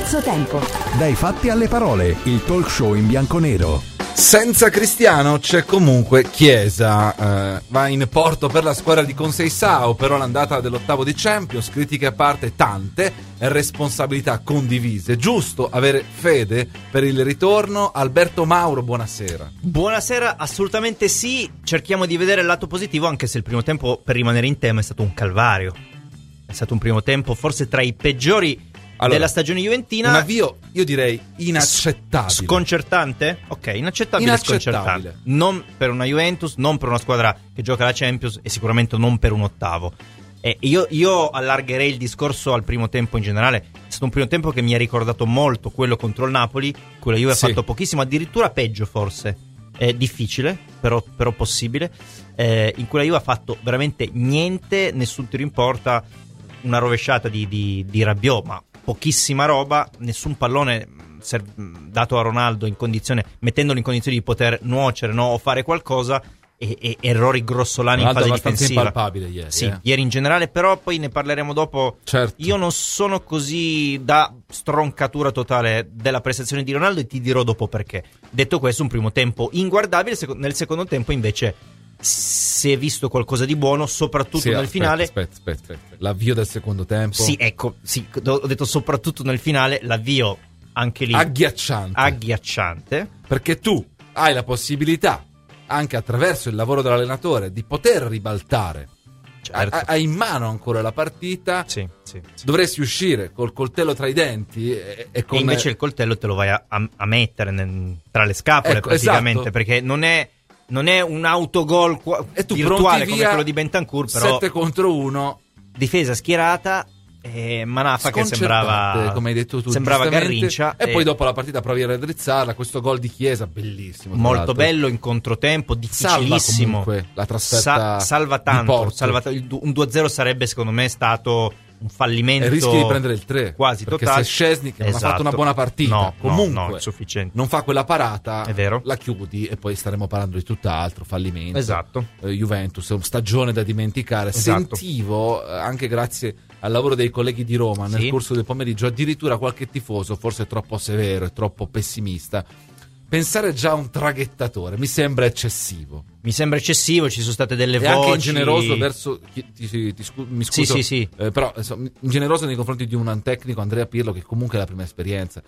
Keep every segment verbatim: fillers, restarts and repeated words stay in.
Terzo tempo. Dai fatti alle parole, il talk show in bianconero. Senza Cristiano c'è comunque Chiesa, eh, va in porto per la squadra di Conceição, però l'andata dell'ottavo di Champions, critiche a parte tante, responsabilità condivise, giusto avere fede per il ritorno. Alberto Mauro, buonasera. Buonasera, assolutamente sì, cerchiamo di vedere il lato positivo, anche se il primo tempo, per rimanere in tema, è stato un calvario, è stato un primo tempo forse tra i peggiori allora, della stagione juventina. Un avvio, io direi, inaccettabile. Sconcertante? Ok, inaccettabile, inaccettabile. Sconcertante. Non per una Juventus, non per una squadra che gioca la Champions e sicuramente non per un ottavo. E io, io allargherei il discorso al primo tempo in generale. È stato un primo tempo che mi ha ricordato molto quello contro il Napoli, quello Juve sì. ha fatto pochissimo, addirittura peggio forse. È difficile, però, però possibile. Eh, in cui la Juve ha fatto veramente niente, nessun tiro in porta, una rovesciata di, di, di Rabiot, ma pochissima roba, nessun pallone dato a Ronaldo in condizione, mettendolo in condizione di poter nuocere, no, o fare qualcosa, e, e errori grossolani Ronaldo in fase difensiva. Impalpabile ieri. Sì, eh. ieri in generale, però poi ne parleremo dopo. Certo. Io non sono così da stroncatura totale della prestazione di Ronaldo e ti dirò dopo perché. Detto questo, un primo tempo inguardabile, nel secondo tempo invece si è visto qualcosa di buono, soprattutto sì, nel aspetta, finale. Aspetta, aspetta, aspetta. L'avvio del secondo tempo. Sì, ecco, sì, ho detto soprattutto nel finale, l'avvio anche lì agghiacciante. Agghiacciante. Perché tu hai la possibilità, anche attraverso il lavoro dell'allenatore, di poter ribaltare. Certo. Hai in mano ancora la partita. Sì, sì, sì. Dovresti uscire col coltello tra i denti e, e, con... e invece il coltello te lo vai a, a, a mettere nel, tra le scapole, ecco, praticamente, esatto. Perché non è Non è un autogol qua- e tu virtuale come via quello di Bentancur, però sette contro uno, difesa schierata e Manafa che sembrava, come hai detto tu, sembrava Garrincia, e, e poi dopo la partita provi a raddrizzarla. Questo gol di Chiesa bellissimo, molto bello in controtempo, difficilissimo. Salva comunque la trasferta, Sa- salva tanto, salva t- un due a zero sarebbe secondo me stato un fallimento, e rischi di prendere il tre quasi perché totale. Se Szczesny che esatto. non ha fatto una buona partita, no, comunque no, no, è sufficiente. Non fa quella parata, è vero. La chiudi e poi staremo parlando di tutt'altro, fallimento, esatto. eh, Juventus, stagione da dimenticare. Esatto. Sentivo eh, anche grazie al lavoro dei colleghi di Roma nel sì. corso del pomeriggio addirittura qualche tifoso, forse troppo severo e troppo pessimista, pensare già a un traghettatore mi sembra eccessivo. Mi sembra eccessivo, ci sono state delle e voci. Anche ingeneroso verso ti, ti, ti, ti scu- mi scuso, sì, sì, sì. Eh, però insomma, ingeneroso nei confronti di un tecnico, Andrea Pirlo, che comunque è la prima esperienza,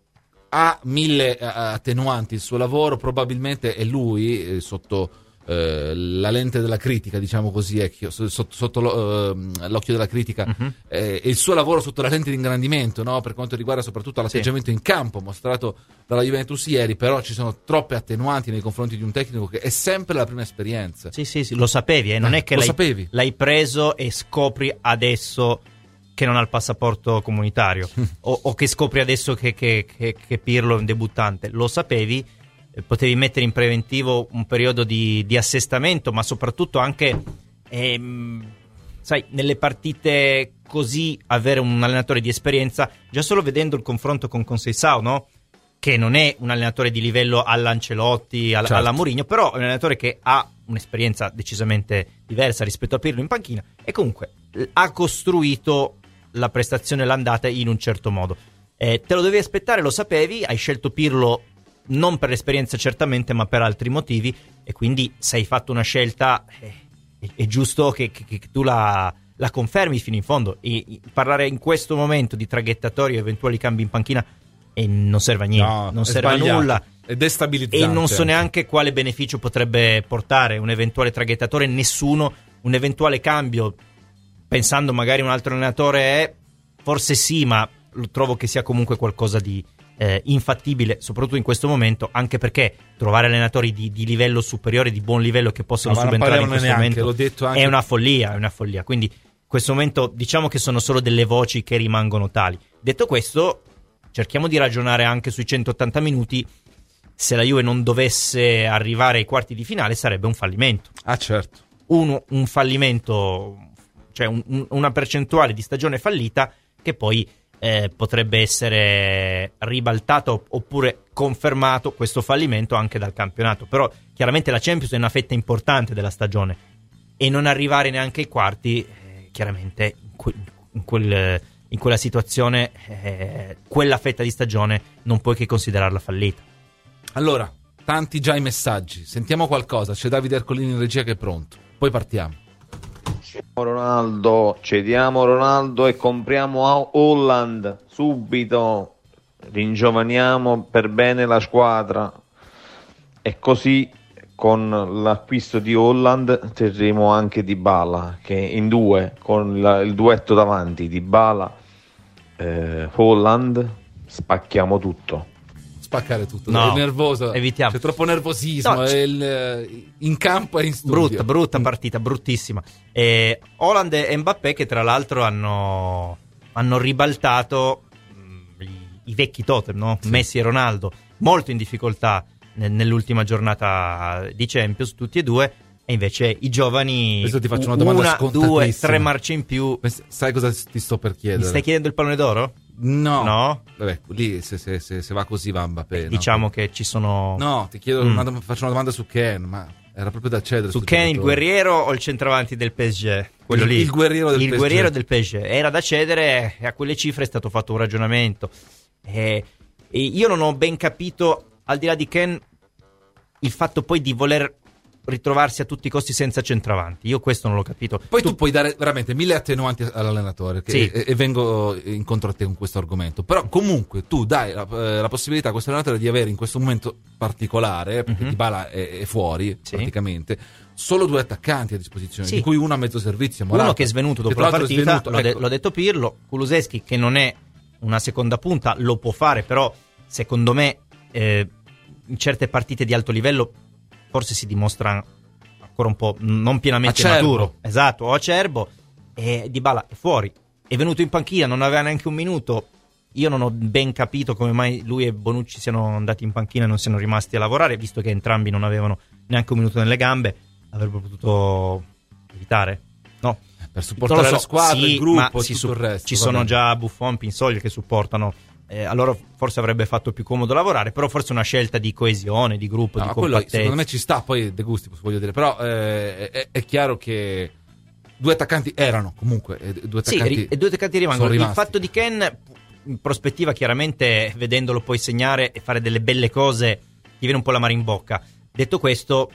ha mille uh, attenuanti il suo lavoro, probabilmente è lui eh, sotto Uh, la lente della critica, diciamo così, è sotto, sotto lo, uh, l'occhio della critica, uh-huh. eh, e il suo lavoro sotto la lente di ingrandimento, no? Per quanto riguarda soprattutto l'atteggiamento sì. in campo mostrato dalla Juventus ieri. Però ci sono troppe attenuanti nei confronti di un tecnico che è sempre la prima esperienza. Sì, sì, sì, lo sapevi, eh? non eh, è che l'hai, sapevi. l'hai preso e scopri adesso che non ha il passaporto comunitario o, o che scopri adesso che, che, che, che Pirlo è un debuttante. Lo sapevi. Potevi mettere in preventivo un periodo di, di assestamento, ma soprattutto anche ehm, sai, nelle partite così avere un allenatore di esperienza, già solo vedendo il confronto con Conceição, no? Che non è un allenatore di livello all'Ancelotti, alla, certo. alla Mourinho, però è un allenatore che ha un'esperienza decisamente diversa rispetto a Pirlo in panchina e comunque ha costruito la prestazione, l'andata in un certo modo. Eh, te lo dovevi aspettare, lo sapevi, hai scelto Pirlo non per l'esperienza certamente, ma per altri motivi, e quindi se hai fatto una scelta eh, è, è giusto che, che, che tu la, la confermi fino in fondo. E, e parlare in questo momento di traghettatori e eventuali cambi in panchina e non serve a niente, no, non serve a nulla, è destabilizzante, e non so anche. neanche quale beneficio potrebbe portare un eventuale traghettatore, nessuno. Un eventuale cambio, pensando magari a un altro allenatore, è forse sì, ma lo trovo che sia comunque qualcosa di Eh, infattibile, soprattutto in questo momento, anche perché trovare allenatori di, di livello superiore, di buon livello, che possono no, subentrare in questo neanche, momento detto anche... è una follia, è una follia. Quindi in questo momento diciamo che sono solo delle voci che rimangono tali. Detto questo, cerchiamo di ragionare anche sui centottanta minuti. Se la Juve non dovesse arrivare ai quarti di finale sarebbe un fallimento. Ah, certo. Uno, un fallimento, cioè un, un, una percentuale di stagione fallita che poi Eh, potrebbe essere ribaltato oppure confermato questo fallimento anche dal campionato. Però chiaramente la Champions è una fetta importante della stagione e non arrivare neanche ai quarti eh, chiaramente in quel, in, quel, in quella situazione eh, quella fetta di stagione non puoi che considerarla fallita. Allora, tanti già i messaggi, sentiamo qualcosa, c'è Davide Ercolini in regia che è pronto, poi partiamo. Ronaldo, cediamo Ronaldo e compriamo Haaland subito, ringiovaniamo per bene la squadra e così con l'acquisto di Haaland terremo anche Dybala, che in due con la, il duetto davanti Dybala eh, Haaland spacchiamo tutto. Spaccare tutto, no, è nervoso, evitiamo. C'è troppo nervosismo, no, è il, in campo e in studio. Brutta, brutta partita, bruttissima. E Haaland e Mbappé che tra l'altro hanno, hanno ribaltato mh, i, i vecchi totem, no? Sì. Messi e Ronaldo, molto in difficoltà nel, nell'ultima giornata di Champions, tutti e due, e invece i giovani, adesso ti faccio una domanda una, due, tre marce in più. Sai cosa ti sto per chiedere? Mi stai chiedendo il pallone d'oro? No, no? Vabbè, lì se, se, se, se va così va Mbappé. Diciamo no? che ci sono. No, ti chiedo, mm. una, faccio una domanda su Ken, ma era proprio da cedere. Su Ken, il guerriero o il centravanti del P S G? Quello il, lì. Il guerriero del il P S G. guerriero del P S G. Era da cedere e a quelle cifre è stato fatto un ragionamento. E, e io non ho ben capito, al di là di Ken, il fatto poi di voler ritrovarsi a tutti i costi senza centravanti. Io questo non l'ho capito. Poi tu, tu puoi dare veramente mille attenuanti all'allenatore che, sì. e, e vengo incontro a te con questo argomento, però comunque tu dai la, la possibilità a questo allenatore di avere in questo momento particolare, perché mm-hmm. Dybala è, è fuori sì. praticamente, solo due attaccanti a disposizione, sì. di cui uno a mezzo servizio, Morata, uno che è svenuto dopo la partita, svenuto, l'ho, ecco. de- l'ho detto Pirlo. Kulusevski, che non è una seconda punta, lo può fare, però secondo me eh, in certe partite di alto livello forse si dimostra ancora un po' non pienamente Acerbo. maturo, esatto, o acerbo, e Dybala è fuori, è venuto in panchina, non aveva neanche un minuto. Io non ho ben capito come mai lui e Bonucci siano andati in panchina e non siano rimasti a lavorare, visto che entrambi non avevano neanche un minuto nelle gambe. Avrebbero potuto evitare, no? Per supportare so. la squadra, sì, il gruppo, ma tutto si su- il resto. ci sono bene. già Buffon, Pinsoglio che supportano. Eh, allora forse avrebbe fatto più comodo lavorare, però forse una scelta di coesione, di gruppo, no, di quello, compattezza. secondo me ci sta, poi De Gusti voglio dire, però eh, è, è chiaro che due attaccanti erano comunque e due attaccanti, sì, e due attaccanti rimangono. Il fatto di Ken in prospettiva, chiaramente vedendolo poi segnare e fare delle belle cose, ti viene un po' l'amaro in bocca. Detto questo,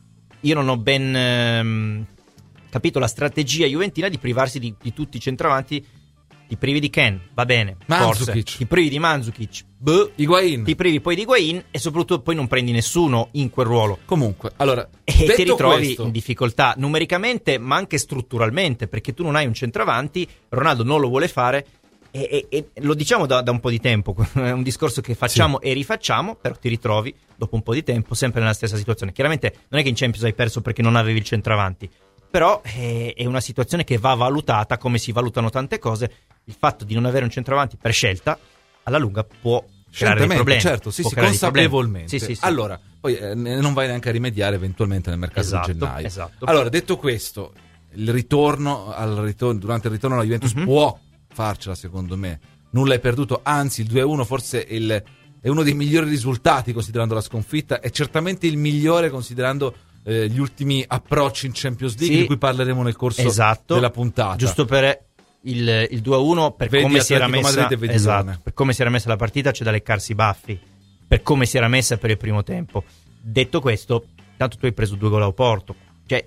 io non ho ben ehm, capito la strategia juventina di privarsi di, di tutti i centravanti. Ti privi di Ken, va bene, Mandzukic. forse. Ti privi di Mandzukic, boh. Higuain. Ti privi poi di Higuain e soprattutto poi non prendi nessuno in quel ruolo. Comunque, allora, e ti ritrovi questo, in difficoltà numericamente, ma anche strutturalmente, perché tu non hai un centravanti, Ronaldo non lo vuole fare e, e, e lo diciamo da, da un po' di tempo, è un discorso che facciamo sì. e rifacciamo, però ti ritrovi dopo un po' di tempo sempre nella stessa situazione. Chiaramente non è che in Champions hai perso perché non avevi il centravanti, però è, è una situazione che va valutata come si valutano tante cose. Il fatto di non avere un centravanti per scelta alla lunga può creare dei problemi, certo, sì, può sì, creare consapevolmente. Sì, sì, sì. Allora, poi eh, non vai neanche a rimediare eventualmente nel mercato esatto, di gennaio. Esatto. Allora, detto questo, il ritorno, al ritorno durante il ritorno alla Juventus mm-hmm. può farcela, secondo me. Nulla è perduto, anzi il due a uno forse il, è uno dei migliori risultati considerando la sconfitta, è certamente il migliore considerando eh, gli ultimi approcci in Champions League, sì, di cui parleremo nel corso esatto. della puntata. Giusto per il, il due a uno, per Vedi come si era messa, esatto, per come si era messa la partita, c'è da leccarsi i baffi per come si era messa per il primo tempo. Detto questo, tanto tu hai preso due gol a Oporto, cioè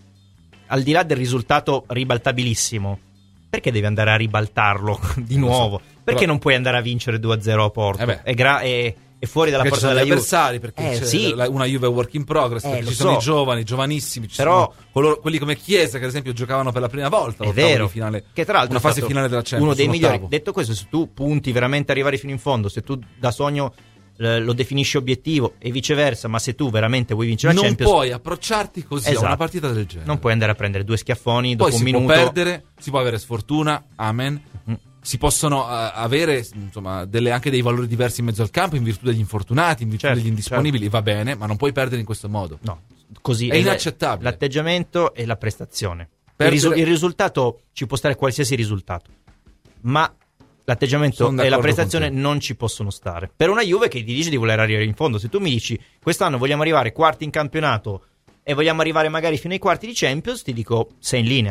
al di là del risultato ribaltabilissimo, perché devi andare a ribaltarlo di non nuovo? So, perché però non puoi andare a vincere due a zero a Porto? Eh è, gra- è, è fuori dalla perché porta della Juve. Avversari, perché eh, c'è sì. una Juve work in progress, eh, perché ci so. sono i giovani, giovanissimi, ci però, sono coloro, quelli come Chiesa che ad esempio giocavano per la prima volta. È vero, finale, che tra l'altro una fase finale della Champions. Uno dei migliori. Ottavo. Detto questo, se tu punti veramente a arrivare fino in fondo, se tu da sogno eh, lo definisci obiettivo e viceversa, ma se tu veramente vuoi vincere la non Champions, non puoi approcciarti così esatto. a una partita del genere. Non puoi andare a prendere due schiaffoni dopo poi un si minuto. Può perdere, si può avere sfortuna, amen. Mm-hmm. Si possono uh, avere insomma delle, anche dei valori diversi in mezzo al campo in virtù degli infortunati, in virtù certo, degli indisponibili, certo. va bene, ma non puoi perdere in questo modo. No, così è inaccettabile. L'atteggiamento e la prestazione. Perdere... Il, risu- il risultato ci può stare qualsiasi risultato, ma l'atteggiamento e la prestazione non ci possono stare. Per una Juve che ti dice di voler arrivare in fondo, se tu mi dici quest'anno vogliamo arrivare quarti in campionato e vogliamo arrivare magari fino ai quarti di Champions, ti dico sei in linea.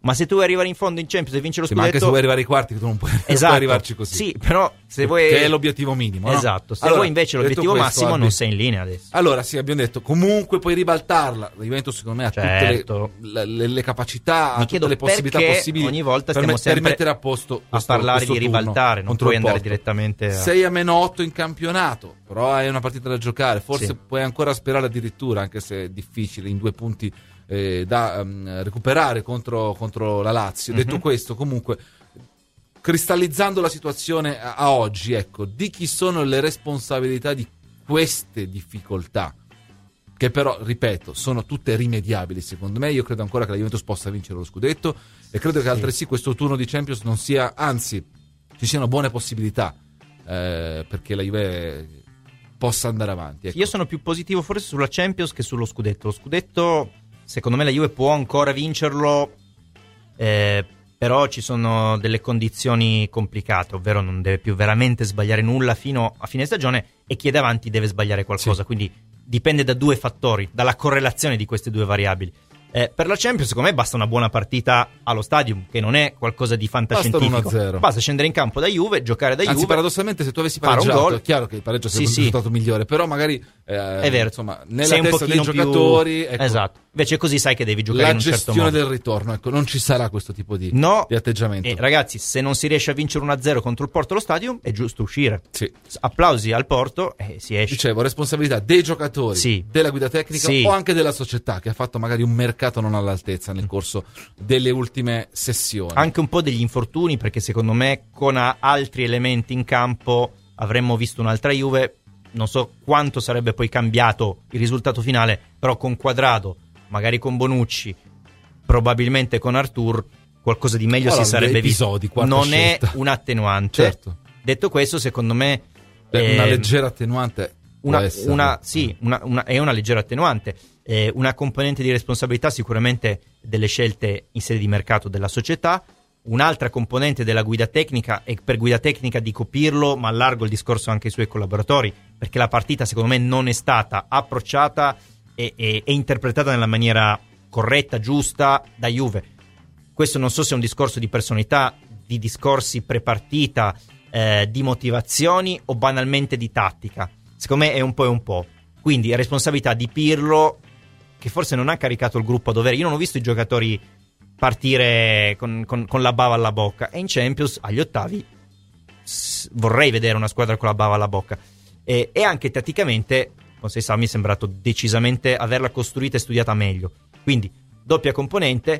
Ma se tu vuoi arrivare in fondo in Champions e vincere lo sì, ma scudetto, anche se vuoi arrivare ai quarti, tu non puoi, esatto, non puoi arrivarci così. Sì, però se vuoi, che è l'obiettivo minimo, no? Esatto. Se allora, vuoi invece l'obiettivo questo, massimo, Albi, non sei in linea adesso. Allora, sì, abbiamo detto, comunque puoi ribaltarla. La Juventus, secondo me, ha certo. tutte le, le, le capacità, Mi ha tutte le possibilità perché possibili. ogni volta per, stiamo me, sempre per mettere a posto questo, a parlare questo di ribaltare, non puoi andare direttamente a... sei a meno otto in campionato, però hai una partita da giocare. Forse sì. puoi ancora sperare addirittura, anche se è difficile, in due punti eh, da um, recuperare contro, contro la Lazio. Mm-hmm. Detto questo, comunque, cristallizzando la situazione a, a oggi, ecco, di chi sono le responsabilità di queste difficoltà, che però, ripeto, sono tutte rimediabili secondo me. Io credo ancora che la Juventus possa vincere lo scudetto e credo che altresì questo turno di Champions non sia, anzi, ci siano buone possibilità eh, perché la Juve possa andare avanti, ecco. Io sono più positivo forse sulla Champions che sullo scudetto. Lo scudetto, secondo me, la Juve può ancora vincerlo, eh, però ci sono delle condizioni complicate, ovvero non deve più veramente sbagliare nulla fino a fine stagione e chi è davanti deve sbagliare qualcosa, sì. Quindi dipende da due fattori, dalla correlazione di queste due variabili. Eh, per la Champions, secondo me, basta una buona partita allo Stadium, che non è qualcosa di fantascientifico. Basta uno a zero. Basta scendere in campo da Juve, giocare da Anzi, Juve. paradossalmente, se tu avessi fare pareggiato, un gol, è chiaro che il pareggio sarebbe sì, un risultato sì. migliore, però magari eh, è vero, insomma, nella sei un testa dei giocatori, più... ecco, esatto. Invece così sai che devi giocare in un certo modo. La gestione del ritorno, ecco, non ci sarà questo tipo di, no, di atteggiamento. E ragazzi, se non si riesce a vincere uno a zero contro il Porto allo Stadium, è giusto uscire. Sì. Applausi al Porto e si esce. Dicevo, responsabilità dei giocatori, sì. della guida tecnica, sì. o anche della società, che ha fatto magari un mercato non all'altezza nel corso delle ultime sessioni. Anche un po' degli infortuni, perché secondo me con altri elementi in campo avremmo visto un'altra Juve. Non so quanto sarebbe poi cambiato il risultato finale, però con Quadrado, magari con Bonucci, probabilmente con Artur, qualcosa di meglio allora, si sarebbe episodi, visto. Non scelta. è un attenuante. Certo. Detto questo, secondo me è una eh, leggera attenuante. Una, una, sì, una, una, è una leggera attenuante. Eh, una componente di responsabilità sicuramente delle scelte in sede di mercato della società. Un'altra componente della guida tecnica, e per guida tecnica dico Pirlo, ma allargo il discorso anche ai suoi collaboratori, perché la partita secondo me non è stata approcciata e, e, e interpretata nella maniera corretta, giusta da Juve. Questo non so se è un discorso di personalità, di discorsi prepartita, eh, di motivazioni o banalmente di tattica. Secondo me è un po' e un po'. Quindi è responsabilità di Pirlo, che forse non ha caricato il gruppo a dovere. Io non ho visto i giocatori partire con, con, con la bava alla bocca, e in Champions agli ottavi s- vorrei vedere una squadra con la bava alla bocca, e, e anche tatticamente con Seisà mi è sembrato decisamente averla costruita e studiata meglio, quindi doppia componente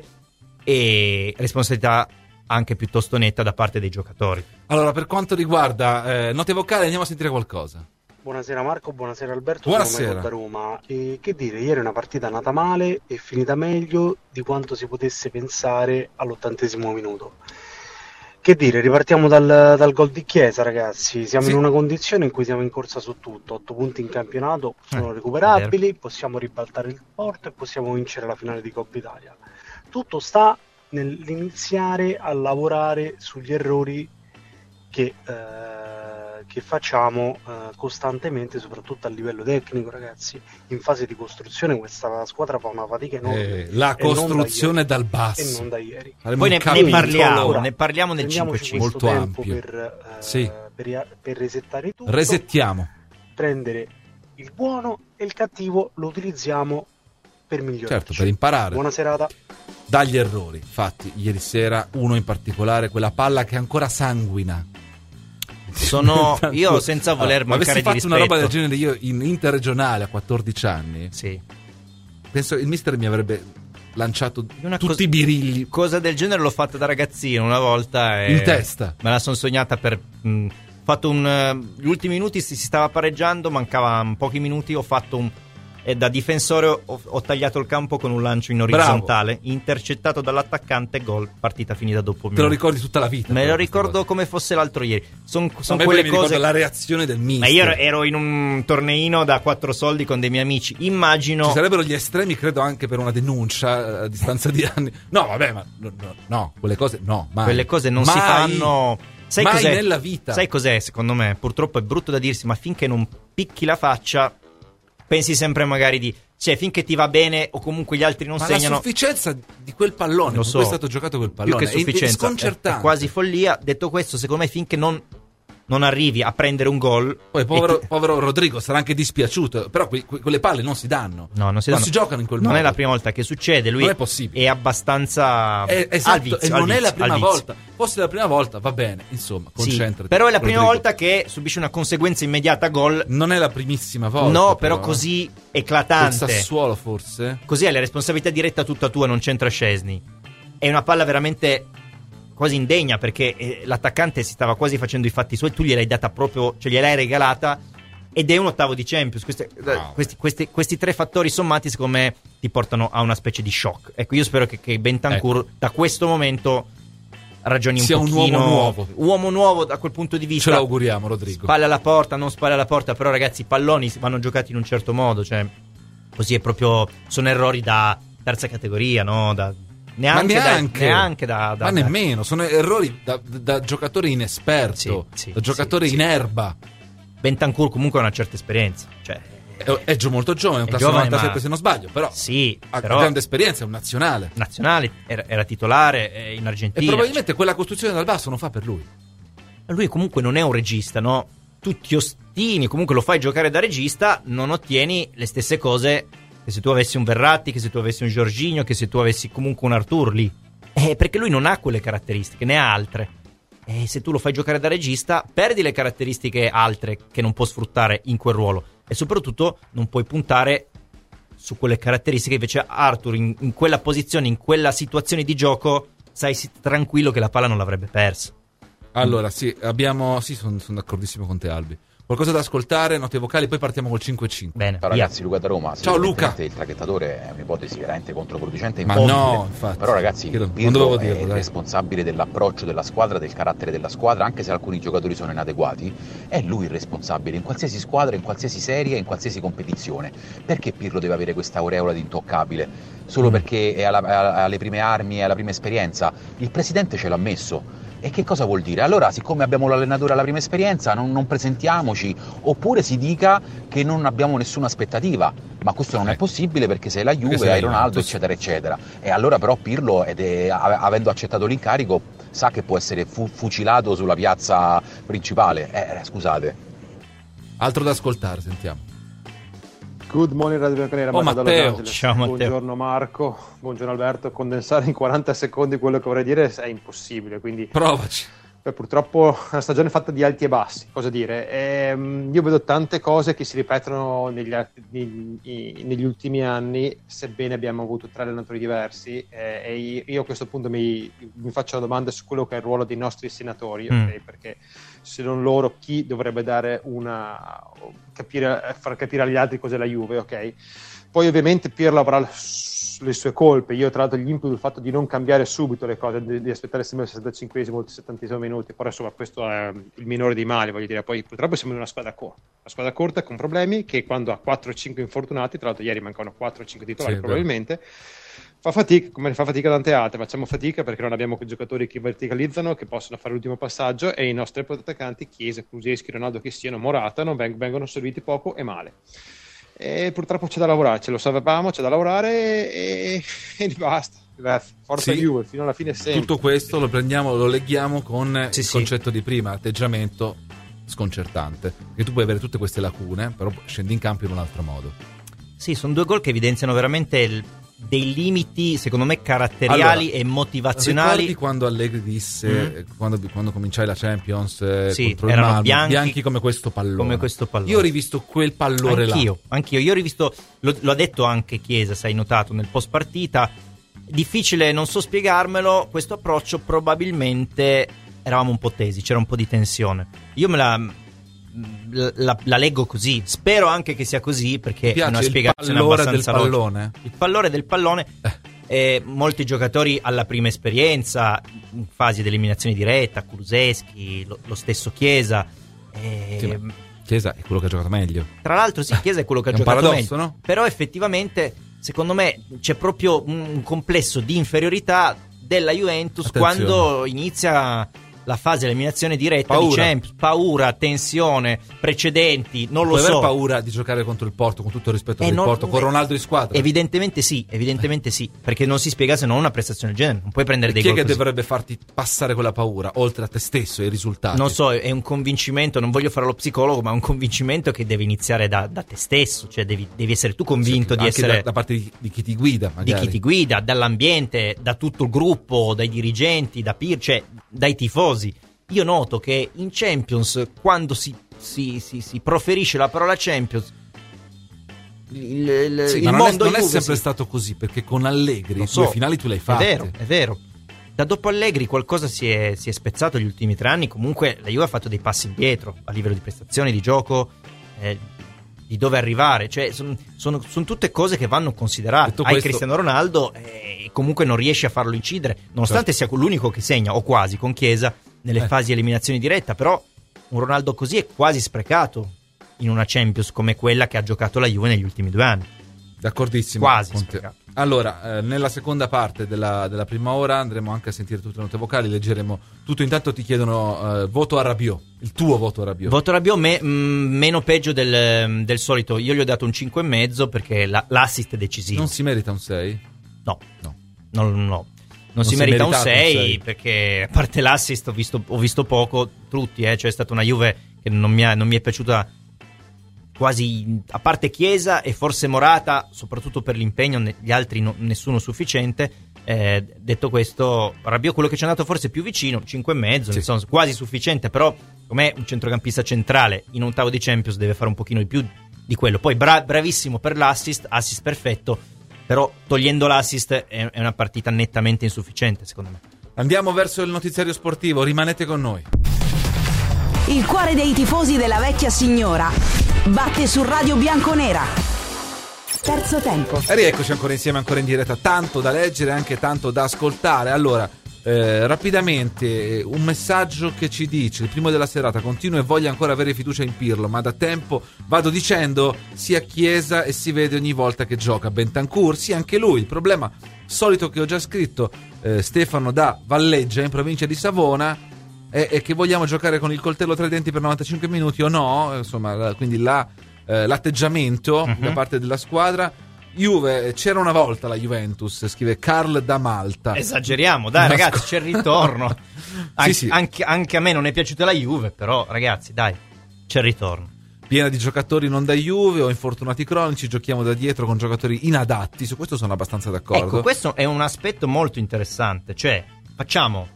e responsabilità anche piuttosto netta da parte dei giocatori. Allora, per quanto riguarda eh, note vocali, andiamo a sentire qualcosa. Buonasera Marco, buonasera Alberto, buonasera. sono Michael da Roma. E che dire, ieri è una partita nata male e finita meglio di quanto si potesse pensare all'ottantesimo minuto. Che dire, ripartiamo dal, dal gol di Chiesa, ragazzi. Siamo sì. in una condizione in cui siamo in corsa su tutto. otto punti in campionato sono eh, recuperabili, possiamo ribaltare il Porto e possiamo vincere la finale di Coppa Italia. Tutto sta nell'iniziare a lavorare sugli errori che... Eh, che facciamo eh, costantemente, soprattutto a livello tecnico, ragazzi. In fase di costruzione questa squadra fa una fatica enorme. Eh, la costruzione da dal basso. E non da ieri. Poi ne, ne parliamo, Ora, ne parliamo nel cinque cinque. Molto ampio. Per, eh, sì. per, per resettare tutto. Resettiamo. Prendere il buono e il cattivo lo utilizziamo per migliorare. Certo, per imparare. Buona serata. Dagli errori. Infatti, ieri sera uno in particolare, quella palla che ancora sanguina. Sono io senza voler allora, mancare di rispetto. Ma avessi fatto una roba del genere io in interregionale a quattordici anni, sì. penso il mister mi avrebbe lanciato una tutti cosa, i birilli. Cosa del genere l'ho fatta da ragazzino una volta e in testa. Me la sono sognata per mh, fatto un uh, gli ultimi minuti si, si stava pareggiando, mancavano pochi minuti, ho fatto un e da difensore ho, ho tagliato il campo con un lancio in orizzontale. Bravo. Intercettato dall'attaccante, gol, partita finita dopo un Te lo ricordi tutta la vita? Me lo ricordo cosa. Come fosse l'altro ieri. Sono son no, quelle cose. La reazione del mister. Ma io ero in un torneino da quattro soldi con dei miei amici. Immagino. Ci sarebbero gli estremi, credo, anche per una denuncia a distanza di anni. No, vabbè, ma no, no, no quelle cose no. Mai. Quelle cose non mai. si fanno. Sai mai cos'è? Nella vita. Sai cos'è? Secondo me, purtroppo è brutto da dirsi, ma finché non picchi la faccia. pensi sempre magari di cioè finché ti va bene o comunque gli altri non Ma segnano. la sufficienza di quel pallone, lo con so, cui è stato giocato quel pallone, più che sufficienza, è, è sconcertante, è quasi follia. Detto questo, secondo me finché non non arrivi a prendere un gol. Poi povero, ti... povero Rodrigo sarà anche dispiaciuto, però que, que, quelle palle non si danno. No, non si, non danno. si giocano in quel non modo. Non è la prima volta che succede, lui non è possibile. È abbastanza è, esatto, al vizio, e al non vizio, è la prima al vizio. volta. Fosse la prima volta, va bene, insomma, concentrati. Sì, però è la prima Rodrigo. volta che subisce una conseguenza immediata gol. Non è la primissima volta. No, però, però così eclatante. Col Sassuolo forse. Così è la responsabilità diretta tutta tua, non c'entra Szczęsny. È una palla veramente quasi indegna, perché eh, l'attaccante si stava quasi facendo i fatti suoi, tu gliel'hai data proprio, cioè gliel'hai regalata, ed è un ottavo di Champions. Queste, no. questi, questi, questi tre fattori sommati secondo me ti portano a una specie di shock. Ecco, io spero che, che Bentancur ecco. da questo momento ragioni un sia pochino, un uomo nuovo. uomo nuovo da quel punto di vista. Ce l'auguriamo, Rodrigo. Spalle alla porta, non spalle alla porta, però ragazzi i palloni vanno giocati in un certo modo, cioè così è proprio, sono errori da terza categoria, no? Da Neanche, ma neanche, da, neanche da, da ma da. nemmeno, sono errori da, da giocatore inesperto, sì, sì, da giocatore sì, in sì. erba. Comunque ha una certa esperienza, cioè È, è gio- molto giovane, è un è classe giovane, novantasette ma- se non sbaglio, però sì, ha però grande esperienza, è un nazionale. nazionale, era, era titolare eh, in E Argentina. probabilmente quella costruzione dal basso non fa per lui. Lui comunque non è un regista, no? Tu ti ostini, comunque lo fai giocare da regista, non ottieni le stesse cose che se tu avessi un Verratti, che se tu avessi un Jorginho, che se tu avessi comunque un Arthur lì. Eh, perché lui non ha quelle caratteristiche, ne ha altre. E se tu lo fai giocare da regista, perdi le caratteristiche altre che non può sfruttare in quel ruolo. E soprattutto non puoi puntare su quelle caratteristiche. Invece Arthur in, in quella posizione, in quella situazione di gioco, sai sì, tranquillo che la palla non l'avrebbe persa. Allora, sì, abbiamo. Sì, sono son d'accordissimo con te, Albi. Qualcosa da ascoltare, note vocali, poi partiamo col cinque cinque. Bene, Ciao via. ragazzi, Luca da Roma. Ciao, Luca. Il traghettatore è un'ipotesi veramente controproducente e Ma impossibile. no, infatti. Però ragazzi, Io non Pirlo dovevo è dirlo, il dai. responsabile dell'approccio della squadra, del carattere della squadra, anche se alcuni giocatori sono inadeguati. È lui il responsabile in qualsiasi squadra, in qualsiasi serie, in qualsiasi competizione. Perché Pirlo deve avere questa aureola di intoccabile? Solo Mm. perché perché è alla- ha alle prime armi, è alla prima esperienza? Il presidente ce l'ha messo. E che cosa vuol dire? Allora, siccome abbiamo l'allenatore alla prima esperienza, non, non presentiamoci, oppure si dica che non abbiamo nessuna aspettativa. Ma questo non è Ecco. possibile perché sei la Perché Juve, sei la hai Ronaldo, Juventus. eccetera, eccetera. E allora però Pirlo, ed è- a- avendo accettato l'incarico, sa che può essere fu- fucilato sulla piazza principale. Eh, scusate. Altro da ascoltare, sentiamo. Good morning Radio Bianconera, Oh, Marco da Matteo. Los Angeles. Ciao, Matteo. Buongiorno Marco, buongiorno Alberto. Condensare in quaranta secondi quello che vorrei dire è impossibile, quindi Provaci. beh, purtroppo è una stagione fatta di alti e bassi, cosa dire. Ehm, io vedo tante cose che si ripetono negli, negli, negli ultimi anni, sebbene abbiamo avuto tre allenatori diversi, eh, e io, io a questo punto mi, mi faccio la domanda su quello che è il ruolo dei nostri senatori, Mm. ok? Perché se non loro, chi dovrebbe dare una capire, far capire agli altri cos'è la Juve, ok? Poi ovviamente Pirlo avrà le sue colpe. Io tra l'altro gli imputo il fatto di non cambiare subito le cose, di, di aspettare sempre il sessantacinquesimo o il settantesimo minuti, però insomma questo è il minore dei mali, voglio dire. Poi purtroppo siamo in una squadra corta, una squadra corta con problemi, che quando ha quattro o cinque infortunati, tra l'altro ieri mancano quattro o cinque titolari Sì, probabilmente, fa fatica, come ne fa fatica tante altre. Facciamo fatica perché non abbiamo quei giocatori che verticalizzano, che possono fare l'ultimo passaggio, e i nostri attaccanti, Chiesa, Kulusevski, Ronaldo che siano, Morata, non veng- vengono serviti poco e male. E purtroppo c'è da lavorare, ce lo sapevamo, c'è da lavorare e, e basta. Grazie. Forza Sì. Juve fino alla fine sempre. Tutto questo lo prendiamo, lo leghiamo con Sì, il sì. concetto di prima, atteggiamento sconcertante. Perché tu puoi avere tutte queste lacune, però scendi in campo in un altro modo. Sì, sono due gol che evidenziano veramente il- dei limiti, secondo me, caratteriali Allora, e motivazionali. Ricordi quando Allegri disse, Mm. eh, quando, quando cominciai la Champions, eh, Sì, contro il erano Malmo, bianchi- come questo pallone. come questo pallone. Io ho rivisto quel pallone Anch'io, là. anch'io. Io ho rivisto, lo, lo ha detto anche Chiesa, se hai notato, nel post partita. Difficile, non so spiegarmelo, questo approccio probabilmente eravamo un po' tesi, c'era un po' di tensione. Io me la, la, la- la leggo così, spero anche che sia così, perché Mi è piace una il spiegazione pallore del abbastanza logica. pallone. Il pallore del pallone, eh, molti giocatori alla prima esperienza, in fasi di eliminazione diretta, Kulusevski, lo, lo stesso Chiesa. eh, Sì, ma Chiesa è quello che ha giocato meglio. Tra l'altro sì, Chiesa è quello che ha È un giocato paradosso, meglio, no? però effettivamente secondo me c'è proprio un complesso di inferiorità della Juventus Attenzione. quando inizia la fase eliminazione diretta Paura. di Champions, paura, tensione, precedenti, non lo Puoi so. aver paura di giocare contro il Porto, con tutto il rispetto Eh, per il non- Porto, con Ronaldo in squadra? Evidentemente sì, evidentemente sì, perché non si spiega se non una prestazione del genere, non puoi prendere E dei chi è gol che così. dovrebbe farti passare quella paura, oltre a te stesso e ai risultati? Non so, è un convincimento, non voglio fare lo psicologo, ma è un convincimento che deve iniziare da, da te stesso, cioè devi, devi essere tu convinto Sì, di anche essere da, da parte di, di chi ti guida, di magari. chi ti guida, dall'ambiente, da tutto il gruppo, dai dirigenti, da peer, cioè dai tifosi. Io noto che in Champions, quando si, si, si, si proferisce la parola Champions, il, il, Sì, il ma non, è, mondo non è Juve sempre si- stato così, perché con Allegri Lo le so, due finali tu le hai fatte. È vero, è vero. Da dopo Allegri qualcosa si è, si è spezzato negli ultimi tre anni. Comunque la Juve ha fatto dei passi indietro a livello di prestazioni, di gioco, eh, di dove arrivare. Cioè, son- sono, sono tutte cose che vanno considerate. Detto Hai questo- Cristiano Ronaldo e comunque non riesci a farlo incidere, nonostante sia l'unico che segna, o quasi, con Chiesa, nelle Eh. fasi eliminazioni diretta. Però un Ronaldo così è quasi sprecato in una Champions come quella che ha giocato la Juve negli ultimi due anni. D'accordissimo. Quasi con te. sprecato. Allora, eh, nella seconda parte della, della prima ora andremo anche a sentire tutte le note vocali, leggeremo tutto. Intanto ti chiedono eh, voto a Rabiot, il tuo voto a Rabiot. Voto Rabiot me- mh, meno peggio del, del solito. Io gli ho dato un cinque e mezzo perché la- l'assist è decisivo. Non si merita un sei? No, No. no, no. Non, Non si, si è merita un meritato un sei sei. perché, a parte l'assist, ho visto, ho visto poco, tutti, eh, cioè è stata una Juve che non mi, ha- non mi è piaciuta quasi, a parte Chiesa e forse Morata, soprattutto per l'impegno, ne- gli altri no- nessuno sufficiente. Eh, detto questo, Rabiot quello che ci è andato forse più vicino, cinque e mezzo, Sì. insomma, quasi sufficiente, però com'è un centrocampista centrale in un ottavo di Champions deve fare un pochino di più di quello. Poi bra- bravissimo per l'assist, assist perfetto, però togliendo l'assist è, è una partita nettamente insufficiente secondo me. Andiamo verso il notiziario sportivo, rimanete con noi. Il cuore dei tifosi della vecchia signora batte su Radio Bianconera. Terzo tempo. E rieccoci ancora insieme, ancora in diretta, tanto da leggere, anche tanto da ascoltare. Allora, eh, rapidamente, eh, un messaggio che ci dice: il primo della serata, continuo e voglio ancora avere fiducia in Pirlo, ma da tempo vado dicendo sia Chiesa e si vede ogni volta che gioca. Bentancur, sì, anche lui. Il problema solito che ho già scritto, eh, Stefano da Valleggia, in provincia di Savona, è, è che vogliamo giocare con il coltello tra i denti per novantacinque minuti o no, insomma, la- quindi la, eh, l'atteggiamento Mhm. da parte della squadra. Juve, c'era una volta la Juventus, scrive Carl da Malta. Esageriamo, dai Una ragazzi, scu- c'è il ritorno. An- sì. Anche, anche a me non è piaciuta la Juve, però ragazzi, dai, c'è il ritorno. Piena di giocatori non da Juve o infortunati cronici, giochiamo da dietro con giocatori inadatti, su questo sono abbastanza d'accordo. Ecco, questo è un aspetto molto interessante, cioè facciamo,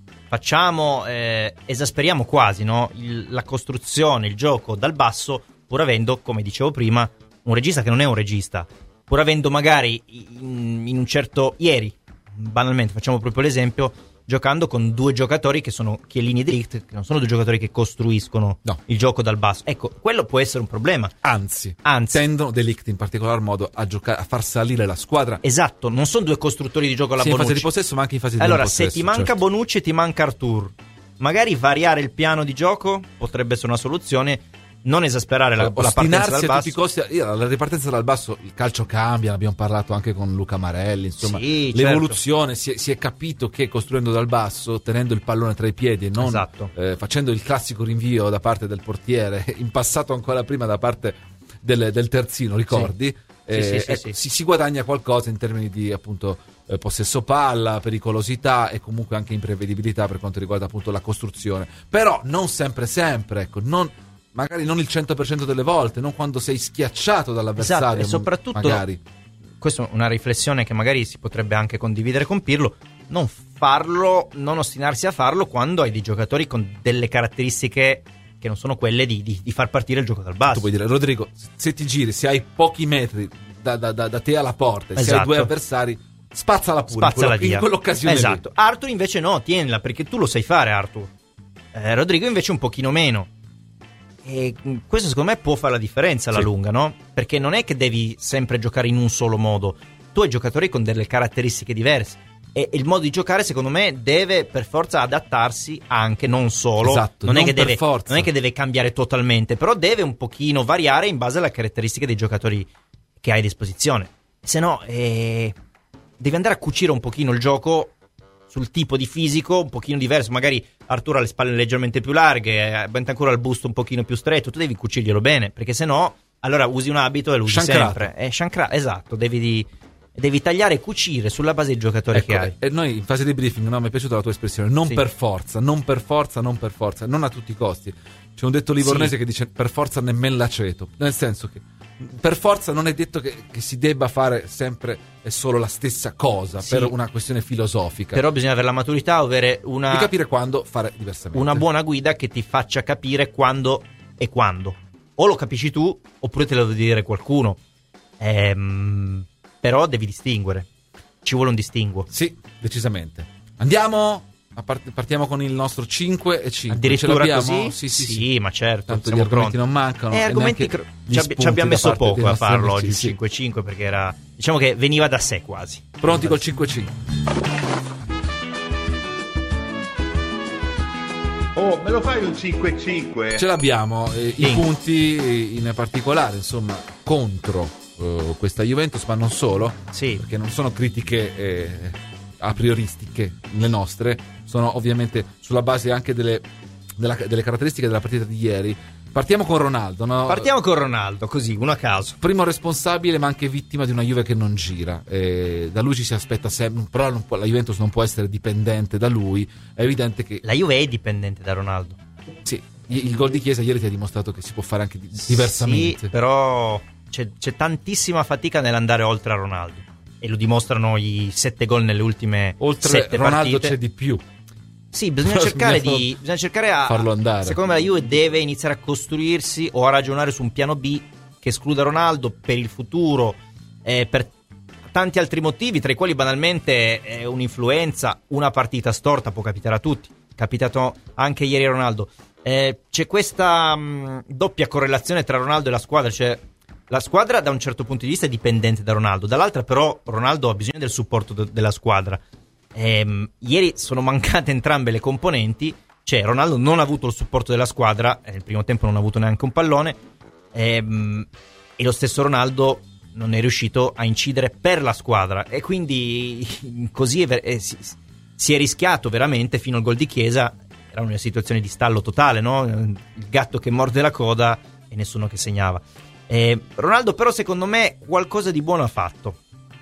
facciamo eh, esasperiamo quasi, no? Il- la costruzione, il gioco dal basso, pur avendo, come dicevo prima, un regista che non è un regista, pur avendo magari in, in un certo, ieri, banalmente, facciamo proprio l'esempio, giocando con due giocatori che sono Chiellini e De Ligt, che non sono due giocatori che costruiscono No. il gioco dal basso. Ecco, quello può essere un problema. Anzi, Anzi. tendono De Ligt in particolar modo a giocare, a far salire la squadra Esatto, non sono due costruttori di gioco alla sia in fase Bonucci. di possesso ma anche in fase di Allora, non se possesso. ti manca certo. Bonucci e ti manca Artur, magari variare il piano di gioco potrebbe essere una soluzione, non esasperare la, la partenza ostinarsi dal a basso. tutti i costi. Io, la ripartenza dal basso, il calcio cambia, ne abbiamo parlato anche con Luca Marelli, insomma, Sì, l'evoluzione si, è, si è capito che costruendo dal basso, tenendo il pallone tra i piedi e non Esatto. eh, facendo il classico rinvio da parte del portiere, in passato ancora prima da parte del, del terzino, ricordi? Sì, Eh, sì, sì, ecco, sì. Si, si guadagna qualcosa in termini di appunto eh, possesso palla, pericolosità e comunque anche imprevedibilità per quanto riguarda appunto la costruzione. Però non sempre sempre, ecco, non, magari non il cento per cento delle volte, non quando sei schiacciato dall'avversario. Esatto, e soprattutto magari. questa è una riflessione che magari si potrebbe anche condividere con Pirlo, non farlo, non ostinarsi a farlo quando hai dei giocatori con delle caratteristiche che non sono quelle di, di, di far partire il gioco dal basso. Tu puoi dire, Rodrigo, se ti giri, se hai pochi metri da, da, da, da te alla porta, e se hai Esatto. due avversari, spazzala pure in Spazzala quello- via. in quell'occasione lì. Esatto. Arthur invece no, tienila, perché tu lo sai fare, Arthur. Eh, Rodrigo invece un pochino meno. E mh, questo secondo me può fare la differenza alla Sì. lunga, no? Perché non è che devi sempre giocare in un solo modo. Tu hai giocatori con delle caratteristiche diverse. E il modo di giocare, secondo me, deve per forza adattarsi anche, non solo. Esatto, non, è non che per deve, forza. non è che deve cambiare totalmente, però deve un pochino variare in base alle caratteristiche dei giocatori che hai a disposizione. Se no, eh, devi andare a cucire un pochino il gioco sul tipo di fisico un pochino diverso. Magari Arturo ha le spalle leggermente più larghe, Bentancur ha il busto un pochino più stretto. Tu devi cucirglielo bene, perché se no allora usi un abito e lo usi Shankarato. sempre. È Shankarato, esatto, devi, di, devi tagliare e cucire sulla base del giocatore Ecco, che hai. e noi in fase di briefing, no, mi è piaciuta la tua espressione, non Sì. per forza, non per forza, non per forza, non a tutti i costi. C'è un detto livornese Sì. che dice per forza nemmeno l'aceto, nel senso che per forza non è detto che, che si debba fare sempre e solo la stessa cosa, Sì. per una questione filosofica. Però bisogna avere la maturità, avere una, di capire quando fare diversamente. una buona guida che ti faccia capire quando e quando. O lo capisci tu, oppure te lo deve dire qualcuno. Ehm, però devi distinguere. Ci vuole un distinguo. Sì, decisamente. Andiamo, a part- partiamo con il nostro cinque e cinque. Addirittura Ce l'abbiamo? così? Sì, sì, sì, sì. ma certo. Tanto gli siamo argomenti pronti. non mancano. Eh, e argomenti neanche cr- gli ci, abbi- spunti ci abbiamo da messo parte poco dei a nostri farlo amici, oggi il sì. cinque cinque, perché era, diciamo che veniva da sé quasi. Pronti col cinque cinque. Oh, me lo fai un cinque cinque? Ce l'abbiamo, eh, i Sì. punti in particolare, insomma, contro eh, questa Juventus, ma non solo, Sì. perché non sono critiche eh, a prioristiche le nostre, sono ovviamente sulla base anche delle, della- delle caratteristiche della partita di ieri. Partiamo con Ronaldo, no? Partiamo con Ronaldo, così, uno a caso. Primo responsabile, ma anche vittima di una Juve che non gira. Eh, da lui ci si aspetta sempre, però non può- la Juventus non può essere dipendente da lui. È evidente che La Juve è dipendente da Ronaldo. sì, il gol di Chiesa ieri ti ha dimostrato che si può fare anche di- diversamente. Sì, però c'è, c'è tantissima fatica nell'andare oltre a Ronaldo. E lo dimostrano i sette gol nelle ultime Oltre sette Ronaldo partite. c'è di più. Sì, bisogna Però cercare bisogna di bisogna cercare a farlo andare. Secondo me la Juve deve iniziare a costruirsi o a ragionare su un piano B che escluda Ronaldo per il futuro, eh, per tanti altri motivi, tra i quali banalmente eh, un'influenza, una partita storta può capitare a tutti. È capitato anche ieri a Ronaldo. Eh, c'è questa mh, doppia correlazione tra Ronaldo e la squadra, cioè la squadra da un certo punto di vista è dipendente da Ronaldo, dall'altra però Ronaldo ha bisogno del supporto de- della squadra. Ehm, ieri sono mancate entrambe le componenti, cioè Ronaldo non ha avuto il supporto della squadra, nel primo tempo non ha avuto neanche un pallone, ehm, e lo stesso Ronaldo non è riuscito a incidere per la squadra, e quindi così è ver- eh, si, si è rischiato veramente fino al gol di Chiesa. Era una situazione di stallo totale, no? Il gatto che morde la coda e nessuno che segnava. Eh, Ronaldo però secondo me qualcosa di buono ha fatto.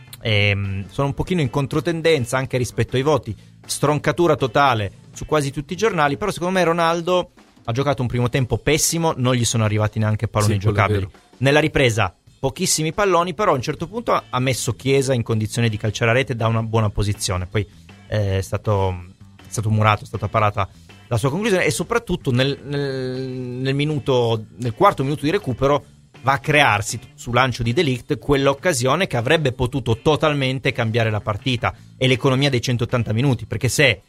Ehm, sono un pochino in controtendenza anche rispetto ai voti, stroncatura totale su quasi tutti i giornali, però secondo me Ronaldo ha giocato un primo tempo pessimo, non gli sono arrivati neanche palloni Sì, quello è giocabili. vero. Nella ripresa pochissimi palloni, però a un certo punto ha messo Chiesa in condizione di calciare a rete da una buona posizione, poi eh, è stato, è stato murato, è stata parata la sua conclusione, e soprattutto nel, nel, nel minuto nel quarto minuto di recupero va a crearsi su lancio di De Ligt quell'occasione che avrebbe potuto totalmente cambiare la partita e l'economia dei centottanta minuti, perché se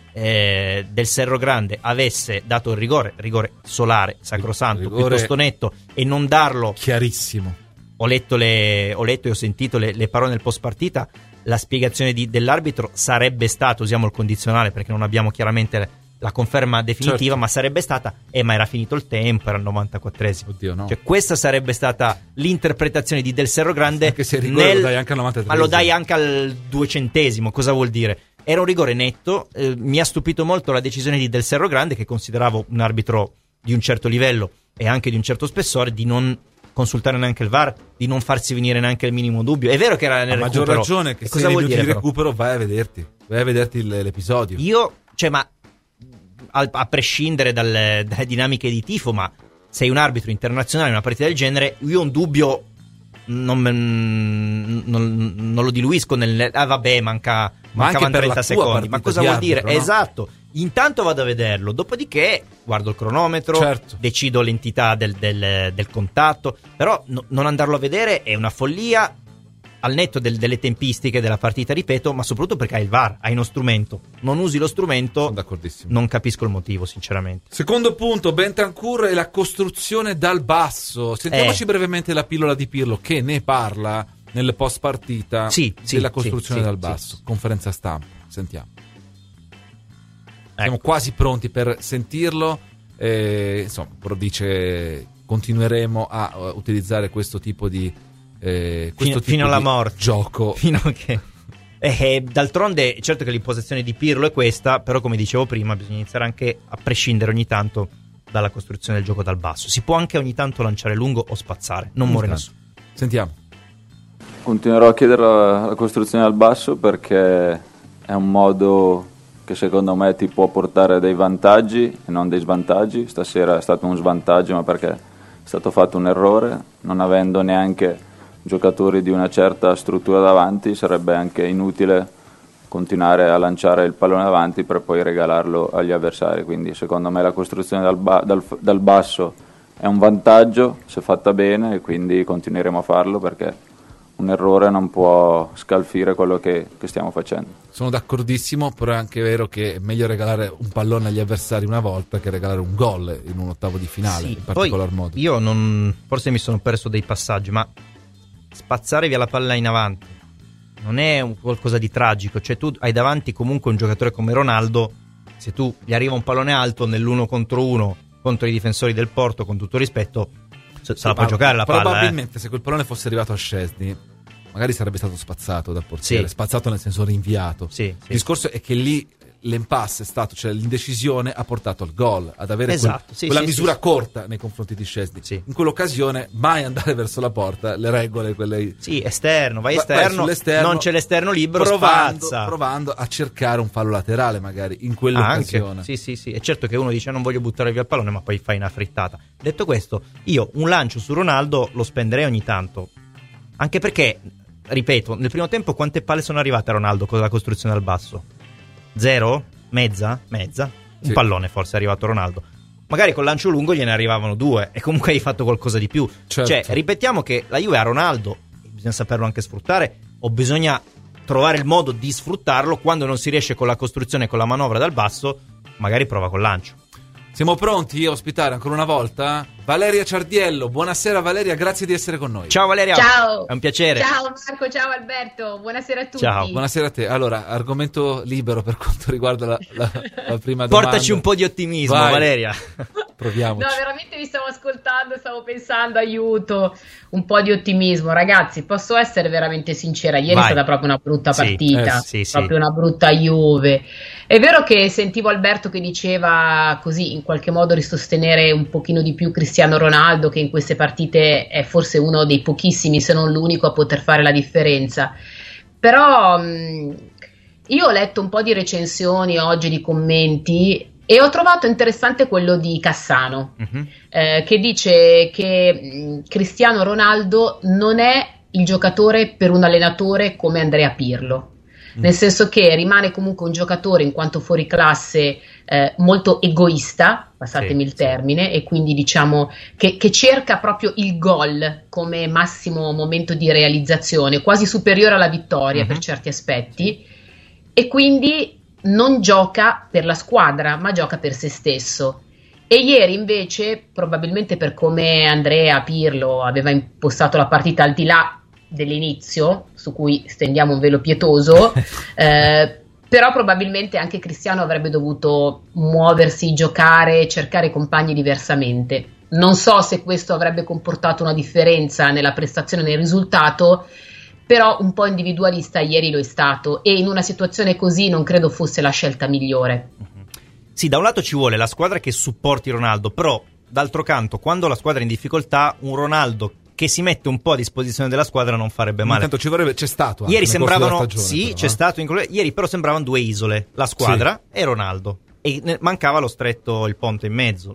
eh, Del Cerro Grande avesse dato il rigore, rigore solare, sacrosanto, Rigore piuttosto netto, e non darlo, Chiarissimo. ho letto, le, ho letto e ho sentito le, le parole nel post partita, la spiegazione di, dell'arbitro sarebbe stata, usiamo il condizionale perché non abbiamo chiaramente la conferma definitiva, Certo. ma sarebbe stata, eh ma era finito il tempo, era il novantaquattresimo. Oddio, no. Cioè questa sarebbe stata l'interpretazione di Del Cerro Grande, Anche se il rigore lo dai anche al novantatreesimo. ma lo dai anche al duecentesimo, cosa vuol dire? Era un rigore netto, eh, mi ha stupito molto la decisione di Del Cerro Grande, che consideravo un arbitro di un certo livello e anche di un certo spessore, di non consultare neanche il V A R, di non farsi venire neanche il minimo dubbio. È vero che era nel A maggior recupero. ragione che E se cosa nei vuol minuti dire di però? recupero vai a vederti, vai a vederti il- l'episodio. Io, cioè, ma al- a prescindere dalle, dalle dinamiche di tifo, ma sei un arbitro internazionale in una partita del genere, io un dubbio non, non, non lo diluisco nel ah vabbè, manca Ma anche mancavano per la trenta tua secondi, ma partita cosa di vuol dire? arbitro, no? Esatto, intanto vado a vederlo, dopodiché guardo il cronometro, Certo. decido l'entità del, del- del contatto, però no- non andarlo a vedere è una follia, al netto del- delle tempistiche della partita, ripeto, ma soprattutto perché hai il V A R, hai uno strumento, non usi lo strumento, Sono d'accordissimo. non capisco il motivo sinceramente. Secondo punto, Bentancur e la costruzione dal basso. Sentiamoci Eh. brevemente la pillola di Pirlo che ne parla nelle post partita Sì, sì, della sì, costruzione sì, dal sì. basso. Conferenza stampa. Sentiamo. Siamo Ecco. quasi pronti per sentirlo. Eh, insomma, però dice continueremo a uh, utilizzare questo tipo di eh, questo Fino- tipo fino alla di morte. gioco Fino a che Eh, d'altronde, certo che l'impostazione di Pirlo è questa, però come dicevo prima bisogna iniziare anche a prescindere ogni tanto dalla costruzione del gioco dal basso. Si può anche ogni tanto lanciare lungo o spazzare, non muore nessuno. Sentiamo. Continuerò a chiedere la, la costruzione dal basso perché è un modo che secondo me ti può portare dei vantaggi e non dei svantaggi. Stasera è stato un svantaggio, ma perché è stato fatto un errore, non avendo neanche giocatori di una certa struttura davanti sarebbe anche inutile continuare a lanciare il pallone davanti per poi regalarlo agli avversari. Quindi secondo me la costruzione dal, ba- dal, dal basso è un vantaggio se fatta bene, e quindi continueremo a farlo perché un errore non può scalfire quello che, che stiamo facendo. Sono d'accordissimo, però è anche vero che è meglio regalare un pallone agli avversari una volta che regalare un gol in un ottavo di finale, sì, in particolar poi modo. Io non, forse mi sono perso dei passaggi, ma spazzare via la palla in avanti non è un qualcosa di tragico. Cioè tu hai davanti comunque un giocatore come Ronaldo, se tu gli arriva un pallone alto nell'uno contro uno contro i difensori del Porto, con tutto rispetto, se, se la può giocare la palla. Probabilmente eh. se quel pallone fosse arrivato a Szczęsny magari sarebbe stato spazzato dal portiere, sì. spazzato nel senso rinviato. Sì, Il sì. discorso è che lì l'impasse è stato, cioè l'indecisione ha portato al gol, ad avere esatto, quel, sì, quella sì, misura sì. corta nei confronti di Szczęsny. Sì. In quell'occasione mai andare verso la porta, le regole quelle. Sì, esterno, vai Va- esterno, vai non c'è l'esterno libero, provando, spazza. provando a cercare un fallo laterale magari in Ah, quell'occasione. anche. Sì, sì, sì. È certo che uno dice non voglio buttare via il pallone, ma poi fai una frittata. Detto questo, io un lancio su Ronaldo lo spenderei ogni tanto. Anche perché, ripeto, nel primo tempo quante palle sono arrivate a Ronaldo con la costruzione dal basso? Zero? Mezza? Mezza? Un Sì. pallone forse è arrivato a Ronaldo. Magari col lancio lungo gliene arrivavano due e comunque hai fatto qualcosa di più. Certo. Cioè, ripetiamo che la Juve ha Ronaldo, bisogna saperlo anche sfruttare, o bisogna trovare il modo di sfruttarlo. Quando non si riesce con la costruzione e con la manovra dal basso, magari prova col lancio. Siamo pronti a ospitare ancora una volta Valeria Ciardiello. Buonasera Valeria, grazie di essere con noi. Ciao Valeria. Ciao. È un piacere. Ciao Marco, ciao Alberto, buonasera a tutti. Ciao. Buonasera a te. Allora, argomento libero per quanto riguarda la, la, la prima domanda. Portaci un po' di ottimismo, Vai. Valeria. Proviamoci. No, veramente vi stavo ascoltando, stavo pensando, aiuto, un po' di ottimismo. Ragazzi, posso essere veramente sincera, ieri Vai. è stata proprio una brutta Sì, partita, eh, sì, sì. proprio una brutta Juve. È vero che sentivo Alberto che diceva così, in qualche modo risostenere un pochino di più Cristiano Ronaldo, che in queste partite è forse uno dei pochissimi, se non l'unico, a poter fare la differenza. Però mh, io ho letto un po' di recensioni oggi, di commenti, e ho trovato interessante quello di Cassano, Mhm. eh, che dice che mh, Cristiano Ronaldo non è il giocatore per un allenatore come Andrea Pirlo, nel senso che rimane comunque un giocatore in quanto fuori classe, eh, molto egoista, passatemi Sì, il termine, e quindi diciamo che, che cerca proprio il gol come massimo momento di realizzazione, quasi superiore alla vittoria Mhm. per certi aspetti, e quindi non gioca per la squadra, ma gioca per se stesso. E ieri invece, probabilmente per come Andrea Pirlo aveva impostato la partita, al di là dell'inizio, su cui stendiamo un velo pietoso, eh, però probabilmente anche Cristiano avrebbe dovuto muoversi, giocare, cercare compagni diversamente. Non so se questo avrebbe comportato una differenza nella prestazione, nel risultato, però un po' individualista ieri lo è stato, e in una situazione così non credo fosse la scelta migliore. Sì, da un lato ci vuole la squadra che supporti Ronaldo, però d'altro canto, quando la squadra è in difficoltà, un Ronaldo che si mette un po' a disposizione della squadra non farebbe male. Intanto ci vorrebbe, c'è stato anche Ieri nel corso della sembravano, stagione, sì, però, c'è eh. stato in- ieri però sembravano due isole, la squadra e Ronaldo, e ne- mancava lo stretto, il ponte in mezzo,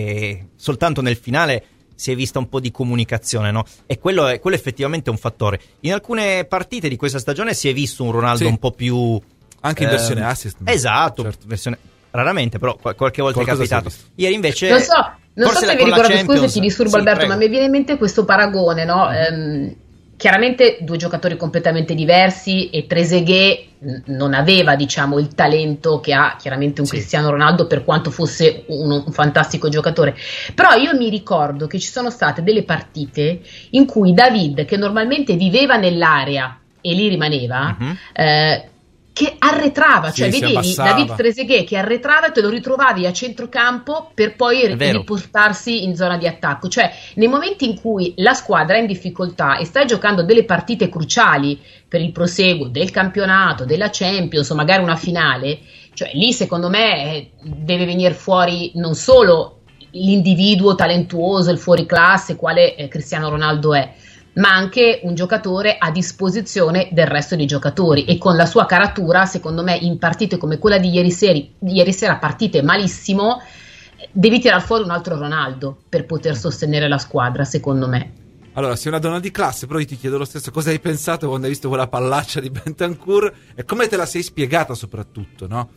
e soltanto nel finale si è vista un po' di comunicazione, no? E quello è quello effettivamente è un fattore. In alcune partite di questa stagione si è visto un Ronaldo Sì. un po' più Anche in ehm, versione assist. esatto, Certo. versione raramente, però qual- qualche volta Qualcosa è si è capitato. visto. Ieri invece Non so, non so forse se la- vi con la ricordo, Champions- scusa, ti disturbo sì, Alberto, prego. ma mi viene in mente questo paragone, no? Ehm, chiaramente due giocatori completamente diversi, e Trezeguet n- non aveva, diciamo, il talento che ha chiaramente un Sì. Cristiano Ronaldo, per quanto fosse uno- un fantastico giocatore. Però io mi ricordo che ci sono state delle partite in cui David, che normalmente viveva nell'area e lì rimaneva, Mhm. eh, che arretrava, Sì, cioè si vedevi abbassava. David Trezeguet che arretrava e te lo ritrovavi a centrocampo per poi È vero. riportarsi in zona di attacco. Cioè nei momenti in cui la squadra è in difficoltà e stai giocando delle partite cruciali per il proseguo del campionato, della Champions o magari una finale, cioè lì secondo me eh, deve venire fuori non solo l'individuo talentuoso, il fuoriclasse quale eh, Cristiano Ronaldo è, ma anche un giocatore a disposizione del resto dei giocatori, e con la sua caratura, secondo me, in partite come quella di ieri sera, di ieri sera partite malissimo, devi tirar fuori un altro Ronaldo per poter sostenere la squadra, secondo me. Allora, sei una donna di classe, però io ti chiedo lo stesso, cosa hai pensato quando hai visto quella pallaccia di Bentancur e come te la sei spiegata soprattutto, no?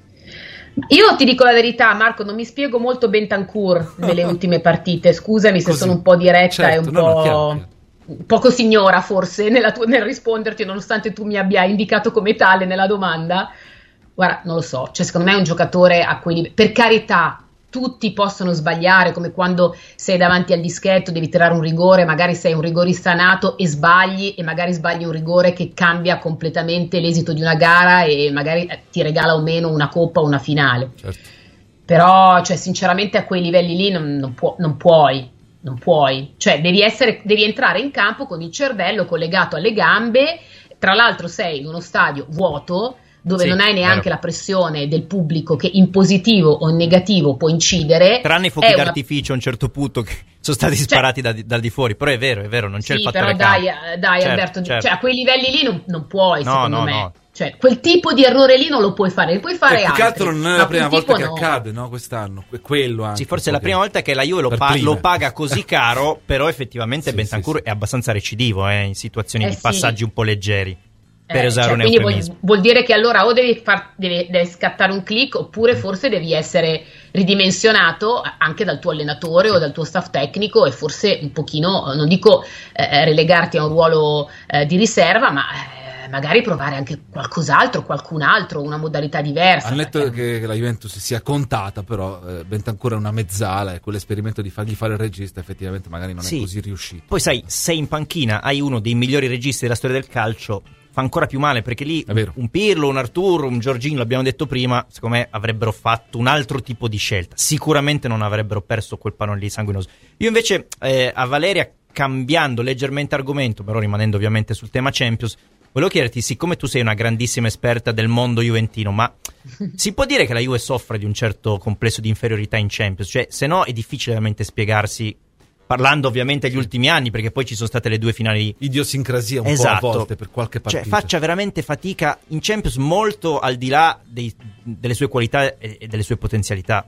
Io ti dico la verità, Marco, non mi spiego molto Bentancur nelle ultime partite, scusami se Così. sono un po' diretta Certo, e un no, no, po'... chiaro, chiaro. poco signora forse nella tua- nel risponderti, nonostante tu mi abbia indicato come tale nella domanda. Guarda, non lo so, cioè secondo me è un giocatore a quei livelli, per carità, tutti possono sbagliare, come quando sei davanti al dischetto, devi tirare un rigore, magari sei un rigorista nato e sbagli, e magari sbagli un rigore che cambia completamente l'esito di una gara e magari ti regala o meno una coppa o una finale. Certo. Però, cioè, sinceramente a quei livelli lì non, non, può, non puoi. Non puoi, cioè devi essere, devi entrare in campo con il cervello collegato alle gambe. Tra l'altro sei in uno stadio vuoto dove Sì, non hai neanche vero. la pressione del pubblico che in positivo o in negativo può incidere. Tranne i fuochi È una- d'artificio a un certo punto che sono stati sparati da, dal di fuori, però è vero, è vero, non c'è Sì, il fattore però dai, campo. eh, dai Certo, Alberto, certo. cioè a quei livelli lì non, non puoi, No, secondo no, me. no. Cioè, quel tipo di errore lì non lo puoi fare, puoi fare Eh, più che altri, altro non è ma la prima quel volta tipo che no. accade, no? Quest'anno, è quello anche. Sì, forse è un la po' prima che- volta che la Juve lo, per pa- prima. lo paga così caro, però effettivamente Sì, Bentancur sì, sì. è abbastanza recidivo eh, in situazioni Eh, di sì. passaggi un po' leggeri, per Eh, usare cioè, un quindi vuol, eufemismo. vuol dire che allora o devi, far, devi, devi scattare un click, oppure forse devi essere ridimensionato anche dal tuo allenatore o dal tuo staff tecnico, e forse un pochino, non dico eh, relegarti a un ruolo eh, di riserva, ma eh, magari provare anche qualcos'altro, qualcun altro, una modalità diversa. Al netto perché- che, che la Juventus sia contata, però eh, Bentancur è una mezzala e quell'esperimento di fargli fare il regista effettivamente magari non Sì. è così riuscito. Poi sai, sei in panchina, hai uno dei migliori registi della storia del calcio, fa ancora più male, perché lì È vero. un Pirlo, un Arturo, un Giorgino, l'abbiamo detto prima, secondo me avrebbero fatto un altro tipo di scelta, sicuramente non avrebbero perso quel pallone lì sanguinoso. Io invece eh, a Valeria, cambiando leggermente argomento, però rimanendo ovviamente sul tema Champions, volevo chiederti, siccome tu sei una grandissima esperta del mondo juventino, ma si può dire che la Juve soffre di un certo complesso di inferiorità in Champions? Cioè, se no è difficile veramente spiegarsi, parlando ovviamente degli ultimi anni, perché poi ci sono state le due finali. Idiosincrasia un Esatto. po' a volte per qualche partita. Cioè, faccia veramente fatica in Champions, molto al di là dei- delle sue qualità e, e delle sue potenzialità.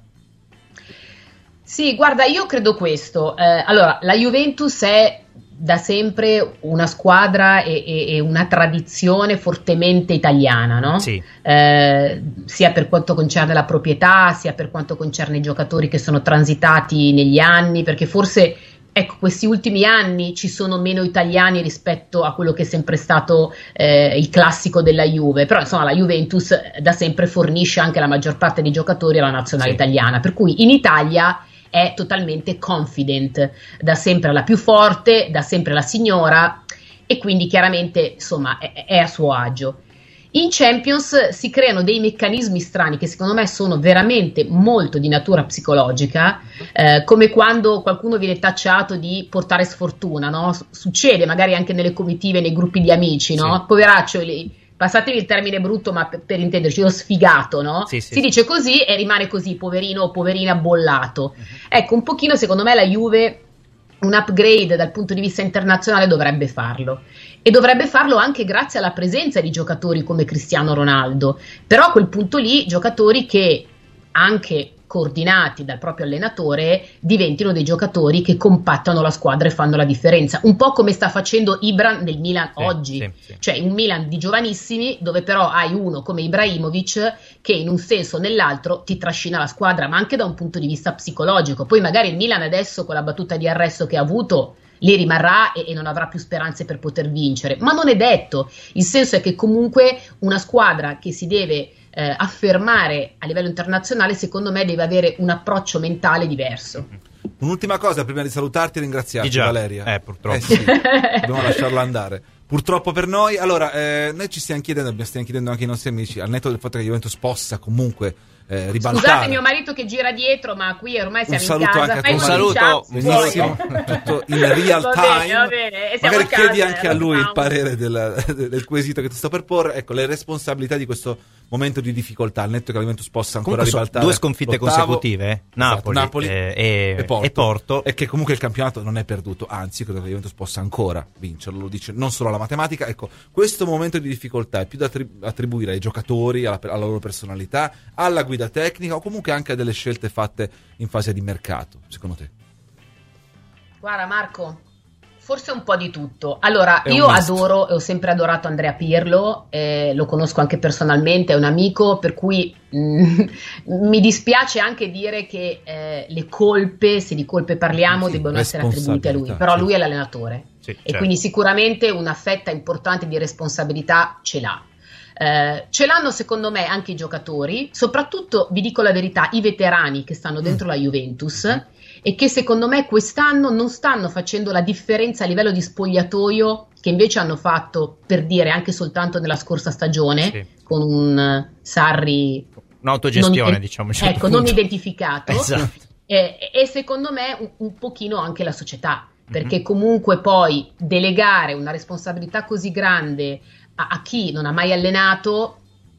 Sì, guarda, io credo questo. Eh, allora, la Juventus è da sempre una squadra e, e- e una tradizione fortemente italiana, no? Sì. Eh, sia per quanto concerne la proprietà, sia per quanto concerne i giocatori che sono transitati negli anni, perché forse, ecco, questi ultimi anni ci sono meno italiani rispetto a quello che è sempre stato eh, il classico della Juve, però insomma la Juventus eh, da sempre fornisce anche la maggior parte dei giocatori alla nazionale Sì. italiana, per cui in Italia è totalmente confident, da sempre la più forte, da sempre la signora, e quindi chiaramente insomma è, è a suo agio. In Champions si creano dei meccanismi strani che secondo me sono veramente molto di natura psicologica, eh, come quando qualcuno viene tacciato di portare sfortuna, no? S- Succede magari anche nelle comitive, nei gruppi di amici, no? Sì. Poveraccio, il- passatemi il termine brutto, ma per, per intenderci, lo sfigato, no? Sì, sì, si sì. dice così e rimane così, poverino o poverina bollato. Ecco, un pochino secondo me la Juve un upgrade dal punto di vista internazionale dovrebbe farlo, e dovrebbe farlo anche grazie alla presenza di giocatori come Cristiano Ronaldo, però a quel punto lì giocatori che anche coordinati dal proprio allenatore diventino dei giocatori che compattano la squadra e fanno la differenza, un po' come sta facendo Ibra nel Milan Sì, oggi, sì, sì. cioè un Milan di giovanissimi dove però hai uno come Ibrahimovic che in un senso o nell'altro ti trascina la squadra, ma anche da un punto di vista psicologico. Poi magari il Milan adesso con la battuta di arresto che ha avuto lì rimarrà e, e non avrà più speranze per poter vincere, ma non è detto. Il senso è che comunque una squadra che si deve eh, affermare a livello internazionale, secondo me deve avere un approccio mentale diverso. Un'ultima cosa prima di salutarti e ringraziarti, Di già. Valeria. Eh, purtroppo. Eh sì, dobbiamo lasciarla andare. Purtroppo per noi. Allora, eh, noi ci stiamo chiedendo, stiamo chiedendo anche ai nostri amici, al netto del fatto che Juventus possa comunque eh, ribaltare. Scusate mio marito che gira dietro, ma qui ormai siamo un in casa. Anche un saluto, benissimo, tutto in real va time. Bene, va bene. E magari casa, chiedi anche eh, a lui no. il parere del, del quesito che ti sto per porre. Ecco, le responsabilità di questo momento di difficoltà, al netto che la Juventus possa ancora Comunque ribaltare due sconfitte l'ottavo. consecutive, eh? Napoli, esatto, Napoli eh, e, e, Porto. e Porto, e che comunque il campionato non è perduto, anzi credo che la Juventus possa ancora vincerlo, lo dice non solo la matematica. Ecco, questo momento di difficoltà è più da attrib- attribuire ai giocatori, alla, alla loro personalità, alla guida tecnica o comunque anche a delle scelte fatte in fase di mercato, secondo te? Guarda Marco, forse un po' di tutto. Allora, È io onesto. adoro e ho sempre adorato Andrea Pirlo, eh, lo conosco anche personalmente, è un amico, per cui mm, mi dispiace anche dire che eh, le colpe, se di colpe parliamo, Sì, debbano essere attribuite a lui, però certo. lui è l'allenatore Sì, e certo. quindi sicuramente una fetta importante di responsabilità ce l'ha. Eh, ce l'hanno secondo me anche i giocatori, soprattutto vi dico la verità, i veterani che stanno dentro la Juventus e che secondo me quest'anno non stanno facendo la differenza a livello di spogliatoio che invece hanno fatto, per dire, anche soltanto nella scorsa stagione, Sì. con un eh, Sarri un'autogestione, non- diciamo. a un certo ecco, non punto. identificato. Esatto. E, e secondo me un, un pochino anche la società, perché comunque poi delegare una responsabilità così grande a, a chi non ha mai allenato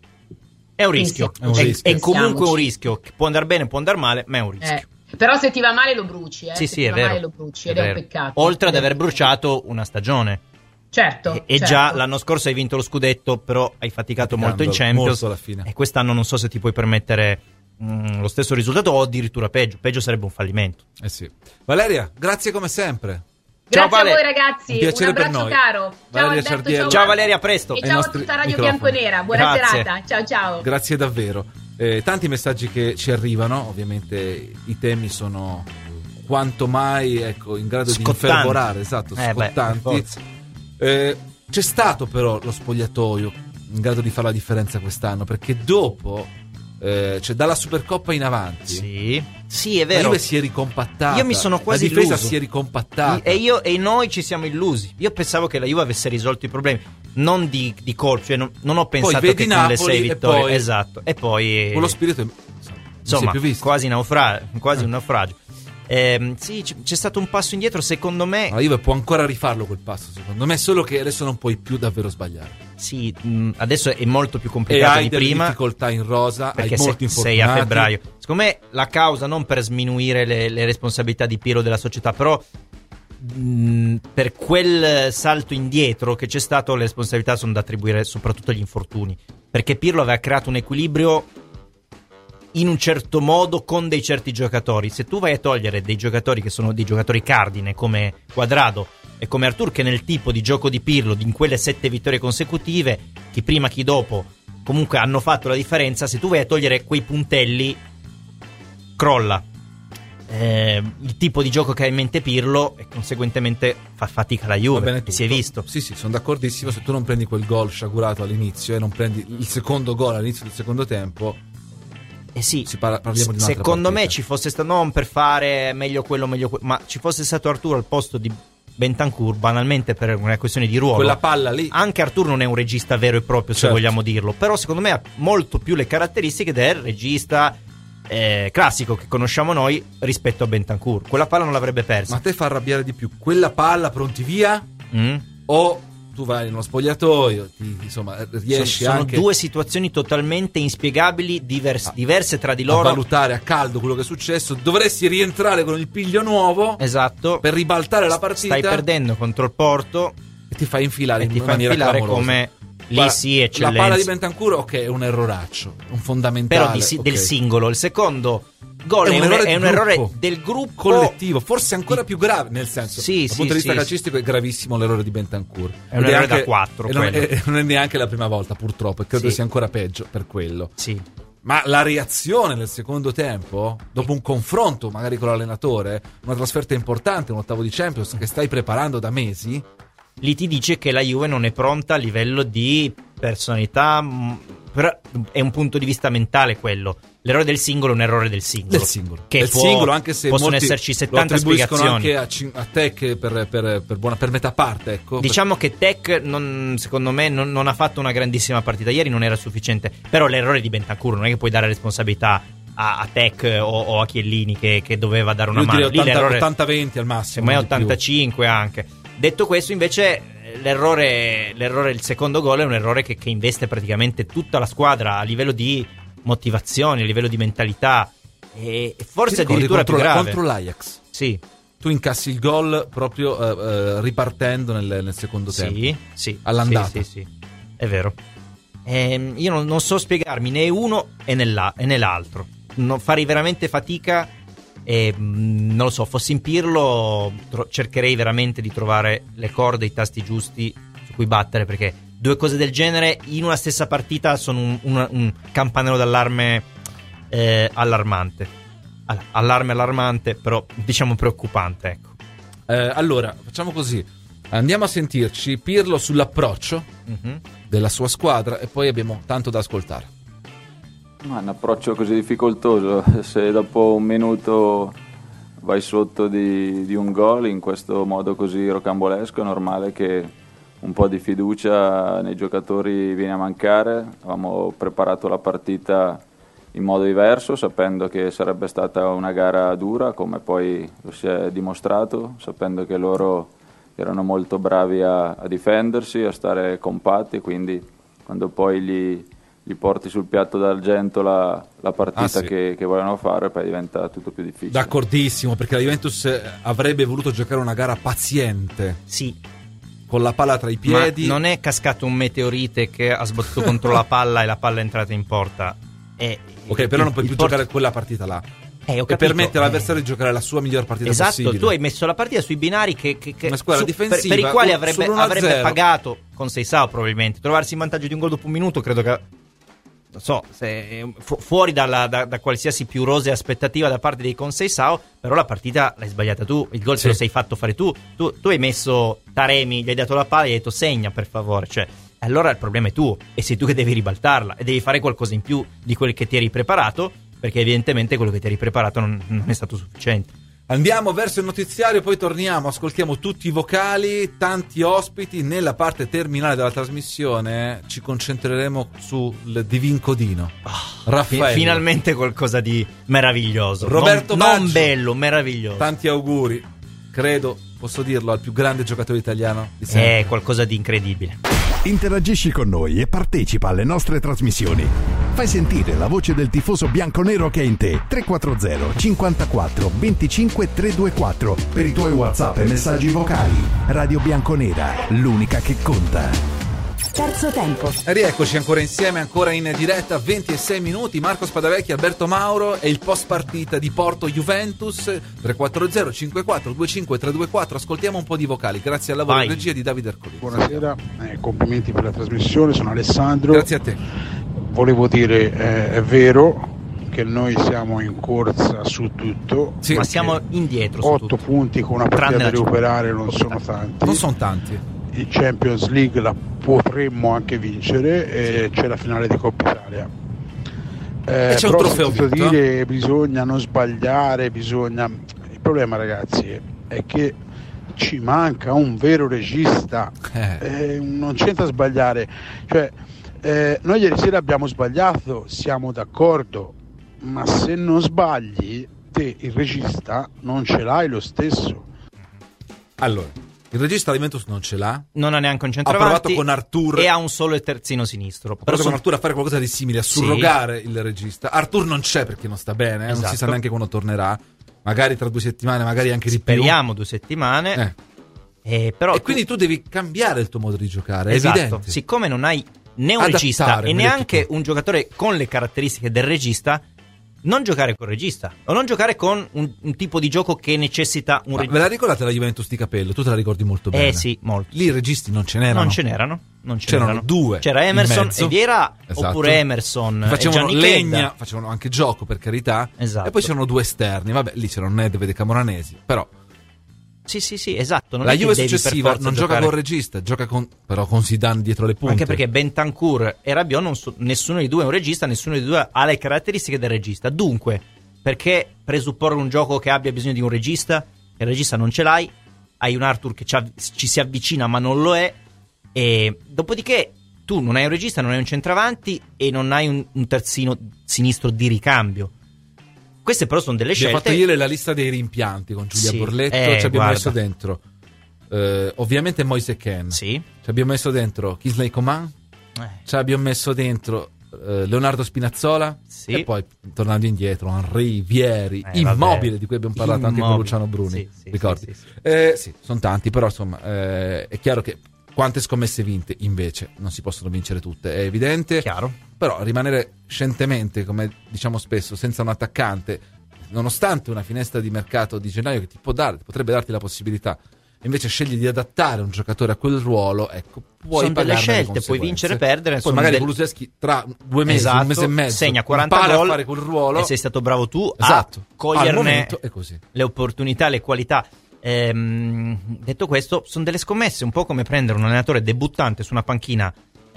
È un rischio, Pensiamo- È un è, rischio. è comunque un pensiamoci. rischio, che può andare bene, può andare male, ma è un rischio. eh, però se ti va male lo bruci, eh? Sì, se sì, ti è va vero. male lo bruci È ed è, un vero. peccato. Oltre ad Ed è un aver peccato. bruciato una stagione. Certo, E, e certo. già l'anno scorso hai vinto lo scudetto, però hai faticato molto in Faticando Champions. molto alla fine. E quest'anno non so se ti puoi permettere mm, lo stesso risultato o addirittura peggio. Peggio sarebbe un fallimento. Eh sì. Valeria, grazie come sempre. Grazie Ciao, Vale. a voi ragazzi, Un piacere per abbraccio noi. caro. Ciao Valeria Alberto, Ciardiello. ciao, Ciao Marco. Valeria, a presto. E Ai ciao a nostri tutta Radio microfoni. Bianconera, buona Grazie. serata. Ciao ciao. Grazie davvero. Eh, tanti messaggi che ci arrivano, ovviamente i temi sono quanto mai ecco, in grado Scottanti. di infervorare, esatto, Eh, beh, scottanti. forza. Eh, c'è stato però lo spogliatoio in grado di fare la differenza quest'anno, perché dopo, eh, cioè dalla Supercoppa in avanti, Sì, sì, è la vero. Juve si è ricompattata. Io mi sono quasi la difesa illuso. si è ricompattata. E io e noi ci siamo illusi. Io pensavo che la Juve avesse risolto i problemi, non di, di colpo, cioè non, non ho pensato vedi che con le Napoli sei e vittorie, poi- esatto. E poi Con lo spirito non insomma, si è più visto. quasi naufra- quasi Eh. un naufragio. Ehm, sì, c- c'è stato un passo indietro, secondo me. La Juve può ancora rifarlo quel passo, secondo me, solo che adesso non puoi più davvero sbagliare. Sì, mh, adesso è molto più E complicato hai di delle prima. difficoltà in rosa, hai Perché molti se- sei infortunati. a febbraio. Secondo me la causa non per sminuire le, le responsabilità di Pirlo della società, però mh, per quel salto indietro che c'è stato, le responsabilità sono da attribuire soprattutto agli infortuni. Perché Pirlo aveva creato un equilibrio in un certo modo con dei certi giocatori. Se tu vai a togliere dei giocatori che sono dei giocatori cardine come Quadrado e come Artur, che nel tipo di gioco di Pirlo, in quelle sette vittorie consecutive, chi prima chi dopo comunque hanno fatto la differenza, se tu vai a togliere quei puntelli crolla eh, il tipo di gioco che ha in mente Pirlo e conseguentemente fa fatica la Va Juve, bene e tutto. si è visto. Sì, sì, sono d'accordissimo. Se tu non prendi quel gol sciagurato all'inizio e non prendi il secondo gol all'inizio del secondo tempo, Eh sì, si parla- parliamo di un'altra secondo me partita. ci fosse stato, non per fare meglio quello, meglio quello, ma ci fosse stato Arturo al posto di Bentancur, banalmente per una questione di ruolo. Quella palla lì. Anche Arturo non è un regista vero e proprio, se Certo. vogliamo dirlo, però secondo me ha molto più le caratteristiche del regista eh, classico che conosciamo noi rispetto a Bentancur. Quella palla non l'avrebbe Ma persa. a te fa arrabbiare di più quella palla pronti via Mm? o tu vai nello spogliatoio, ti- insomma, riesci sono anche due situazioni totalmente inspiegabili, divers- Ah. diverse tra di a loro. valutare a caldo quello che è successo. Dovresti rientrare con il piglio nuovo Esatto. per ribaltare la partita Stai perdendo contro il Porto e ti fai infilare e in ti una fa maniera infilare clamorosa. come lì Guarda, sì, la eccellenza. palla di Bentancur, ok, è un erroraccio, un fondamentale, Però di si- ok. del singolo. Il secondo gol È è un un, errore è di un errore gruppo. del gruppo collettivo, forse ancora più grave, nel senso, Sì, dal sì, punto di vista sì. calcistico è gravissimo l'errore di Bentancur. È un Ed errore da anche- quattro, e non, quello. e non è neanche la prima volta, purtroppo, e credo Sì. sia ancora peggio per quello. Sì. Ma la reazione nel secondo tempo, dopo un confronto magari con l'allenatore, una trasferta importante, un ottavo di Champions che stai preparando da mesi, Lì ti dice che la Juve non è pronta a livello di personalità, mh, però è un punto di vista mentale quello. L'errore del singolo è un errore del singolo. Del singolo. Che del può, singolo, anche se possono molti esserci lo settanta attribuiscono spiegazioni. anche a, a Tech per, per, per, buona, per metà parte, ecco. Diciamo che Tech, non, secondo me, non, non ha fatto una grandissima partita ieri, non era sufficiente. Però l'errore di Bentancur non è che puoi dare responsabilità a, a Tech o, o a Chiellini che, che doveva dare una Io mano. direi Lì ottanta venti al massimo. Secondo me ottantacinque anche. Detto questo, invece, l'errore, l'errore il secondo gol è un errore che, che investe praticamente tutta la squadra a livello di motivazione, a livello di mentalità, e forse addirittura contro, più grave. contro l'Ajax. Sì. Tu incassi il gol proprio uh, uh, ripartendo nel, nel secondo sì, tempo. Sì, all'andata. Sì, sì, sì. È vero. Ehm, io non, non so spiegarmi né uno e, nell'a, e nell'altro. Non, farei veramente fatica e non lo so, fossi in Pirlo tro- cercherei veramente di trovare le corde, i tasti giusti su cui battere, perché due cose del genere in una stessa partita sono un, un, un campanello d'allarme eh, allarmante. Allarme allarmante, però diciamo preoccupante, ecco. Eh, allora, facciamo così. Andiamo a sentirci Pirlo sull'approccio mm-hmm. della sua squadra e poi abbiamo tanto da ascoltare. Ma un approccio così difficoltoso, se dopo un minuto vai sotto di, di un gol in questo modo così rocambolesco, è normale che un po' di fiducia nei giocatori viene a mancare. Avevamo preparato la partita in modo diverso, sapendo che sarebbe stata una gara dura, come poi lo si è dimostrato, sapendo che loro erano molto bravi a, a difendersi, a stare compatti, quindi quando poi gli, gli porti sul piatto d'argento la, la partita ah, sì. che, che vogliono fare, poi diventa tutto più difficile. D'accordissimo, perché la Juventus avrebbe voluto giocare una gara paziente. Sì. Con la palla tra i piedi. Ma non è cascato un meteorite che ha sbattuto contro la palla e la palla è entrata in porta. È, ok, però il, non puoi più port- giocare quella partita là. Eh, ho e capito, permette all'avversario eh. di giocare la sua miglior partita esatto, possibile. Esatto, tu hai messo la partita sui binari che, che, che una squadra su, difensiva per, per i quali avrebbe, avrebbe zero pagato con Seisao probabilmente. Trovarsi in vantaggio di un gol dopo un minuto, credo che, non so, se, fu- fuori dalla, da, da qualsiasi più rosea aspettativa da parte dei con Seisao, però la partita l'hai sbagliata tu, il gol sì. te lo sei fatto fare tu. tu. Tu hai messo Taremi, gli hai dato la palla e gli hai detto segna per favore, cioè allora il problema è tuo e sei tu che devi ribaltarla e devi fare qualcosa in più di quel che ti eri preparato, perché evidentemente quello che ti eri preparato non, non è stato sufficiente. Andiamo verso il notiziario, poi torniamo, ascoltiamo tutti i vocali, tanti ospiti. Nella parte terminale della trasmissione ci concentreremo sul Divin Codino. Oh, Raffaele. Finalmente qualcosa di meraviglioso. Roberto non, Baggio. Non bello, meraviglioso. Tanti auguri, credo, posso dirlo, al più grande giocatore italiano di sempre. È qualcosa di incredibile. Interagisci con noi e partecipa alle nostre trasmissioni. Fai sentire la voce del tifoso bianconero che è in te. tre quattro zero cinquantaquattro venticinque trecentoventiquattro per i tuoi WhatsApp e messaggi vocali. Radio Bianconera, l'unica che conta. Terzo tempo. E rieccoci ancora insieme, ancora in diretta, ventisei minuti. Marco Spadavecchi, Alberto Mauro e il post partita di Porto Juventus. Tre quattro zero cinquantaquattro venticinque trecentoventiquattro. Ascoltiamo un po' di vocali, grazie al lavoro di regia di Davide Ercolini. Buonasera, eh, complimenti per la trasmissione, sono Alessandro. Grazie a te. Volevo dire, eh, è vero che noi siamo in corsa su tutto, sì, ma siamo indietro su otto tutto. punti con una partita da recuperare non sono tanti. Non sono tanti. Il Champions League la potremmo anche vincere e c'è la finale di Coppa Italia. Eh, e c'è un trofeo vinto. Dire bisogna non sbagliare, bisogna. Il problema, ragazzi, è che ci manca un vero regista. Eh. Eh, non c'entra sbagliare, cioè. Eh, noi ieri sera abbiamo sbagliato, siamo d'accordo, ma se non sbagli, te il regista non ce l'hai lo stesso. Allora, il regista di Juventus non ce l'ha. Non ha neanche un Ha centravanti. provato con Artur. E ha un solo terzino sinistro. Ha provato con Artur a fare qualcosa di simile, a surrogare sì. il regista. Artur non c'è perché non sta bene, eh? Esatto. Non si sa neanche quando tornerà. Magari tra due settimane, magari anche di più. Speriamo due settimane. Eh. Eh, però e tu... quindi tu devi cambiare il tuo modo di giocare, esatto. è evidente. Siccome non hai né un Adattare, regista e neanche detto. un giocatore con le caratteristiche del regista, non giocare col regista o non giocare con un, un tipo di gioco che necessita un regista. Ve la ricordate la Juventus di Capello? Tu te la ricordi molto bene. Eh sì, molto. Lì i registi non ce n'erano. Non ce n'erano. Non ce C'erano n'erano. due. C'era Emerson e Viera, esatto. oppure Emerson facevano e Gianni legna, Chedda. facevano anche gioco per carità. Esatto. E poi c'erano due esterni. Vabbè, lì c'erano Nedved e Camoranesi, però Sì, sì, sì, esatto. Non la è che Juve devi successiva per forza non gioca giocare... con il regista, gioca con, però con Zidane dietro le punte. Anche perché Bentancur e Rabiot, non so, nessuno dei due è un regista, nessuno dei due ha le caratteristiche del regista. Dunque, perché presupporre un gioco che abbia bisogno di un regista? Il regista non ce l'hai, hai un Arthur che ci, av- ci si avvicina ma non lo è, e dopodiché tu non hai un regista, non hai un centravanti e non hai un, un terzino sinistro di ricambio. Queste però sono delle Abbiamo scelte. fatto ieri la lista dei rimpianti con Giulia Sì, Borletto, eh, ci abbiamo guarda. messo dentro eh, ovviamente Moise Kean, sì. ci abbiamo messo dentro Kingsley Coman, Eh. ci abbiamo messo dentro eh, Leonardo Spinazzola, Sì. e poi tornando indietro Henry, Vieri, Eh, Immobile, vabbè. di cui abbiamo parlato anche con Immobile. Luciano Bruni, Sì, sì, ricordi? sì, sì, sì. Eh, sì, sono tanti, però insomma eh, è chiaro che quante scommesse vinte invece non si possono vincere tutte, è evidente. Chiaro. Però rimanere scientemente, come diciamo spesso, senza un attaccante, nonostante una finestra di mercato di gennaio che ti può dare, potrebbe darti la possibilità, invece scegli di adattare un giocatore a quel ruolo, ecco, puoi Sono delle pagarne le scelte, puoi conseguenze. vincere e perdere. Poi sono magari del- Kulusevski tra due mesi, Esatto, un mese e mezzo, segna quaranta impara gol a fare quel ruolo e sei stato bravo tu esatto, a coglierne al momento è così. le opportunità, le qualità. Ehm, detto questo, sono delle scommesse, un po' come prendere un allenatore debuttante su una panchina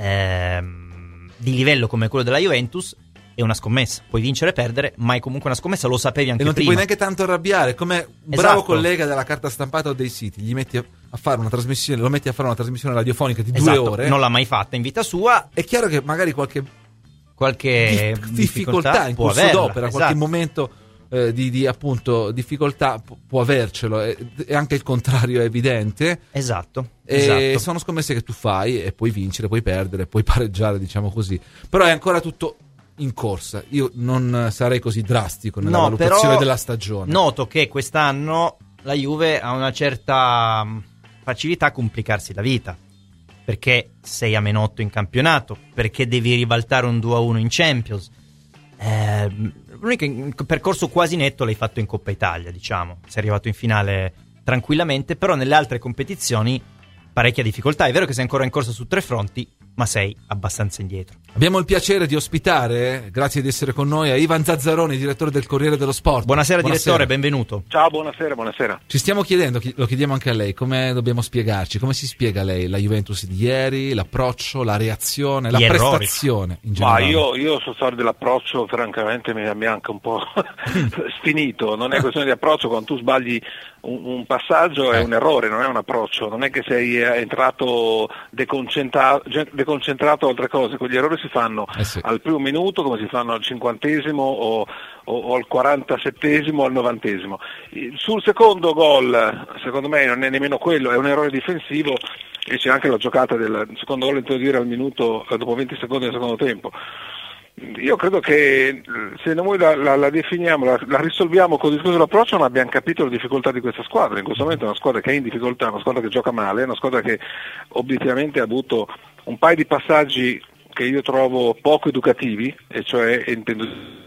ehm, di livello come quello della Juventus. È una scommessa, puoi vincere e perdere, ma è comunque una scommessa, lo sapevi anche E non ti prima. puoi neanche tanto arrabbiare, come un Esatto. bravo collega della carta stampata o dei siti, gli metti a, a fare una trasmissione, lo metti a fare una trasmissione radiofonica di Esatto, due ore. non l'ha mai fatta in vita sua. È chiaro che magari qualche qualche dif- difficoltà in può corso averla, d'opera, esatto. qualche momento eh, di, di appunto difficoltà pu- può avercelo, e, e anche il contrario è evidente. Esatto, E esatto. sono scommesse che tu fai e puoi vincere, puoi perdere, puoi pareggiare, diciamo così. Però è ancora tutto in corsa. Io non sarei così drastico nella No, valutazione però della stagione. Noto che quest'anno la Juve ha una certa mh, facilità a complicarsi la vita, perché sei a meno otto in campionato, perché devi ribaltare un due a uno in Champions. Eh, l'unico in- percorso quasi netto l'hai fatto in Coppa Italia, diciamo. Sei arrivato in finale tranquillamente, però nelle altre competizioni parecchia difficoltà. È vero che sei ancora in corsa su tre fronti, ma sei abbastanza indietro. Abbiamo il piacere di ospitare, grazie di essere con noi, a Ivan Zazzaroni, direttore del Corriere dello Sport. Buonasera, direttore, benvenuto. Ciao, buonasera, buonasera. Ci stiamo chiedendo, chi- lo chiediamo anche a lei, come dobbiamo spiegarci, come si spiega lei la Juventus di ieri, l'approccio, la reazione, la Gli errori. prestazione in Ma generale? io, io sul storia dell'approccio francamente mi, mi ha anche un po' sfinito, non è questione di approccio, quando tu sbagli un, un passaggio è un errore, non è un approccio, non è che sei entrato deconcentra- deconcentrato o altre cose, quegli errori si fanno Eh sì. al primo minuto come si fanno al cinquantesimo o, o, o al quarantasettesimo o al novantesimo. Sul secondo gol, secondo me non è nemmeno quello, è un errore difensivo e c'è anche la giocata del secondo gol, intendo dire al minuto, dopo venti secondi del secondo tempo. Io credo che se noi la, la, la definiamo, la, la risolviamo con il discorso dell'approccio, non abbiamo capito le difficoltà di questa squadra. In questo momento è una squadra che è in difficoltà, una squadra che gioca male, è una squadra che obiettivamente ha avuto un paio di passaggi che io trovo poco educativi, e cioè intendo...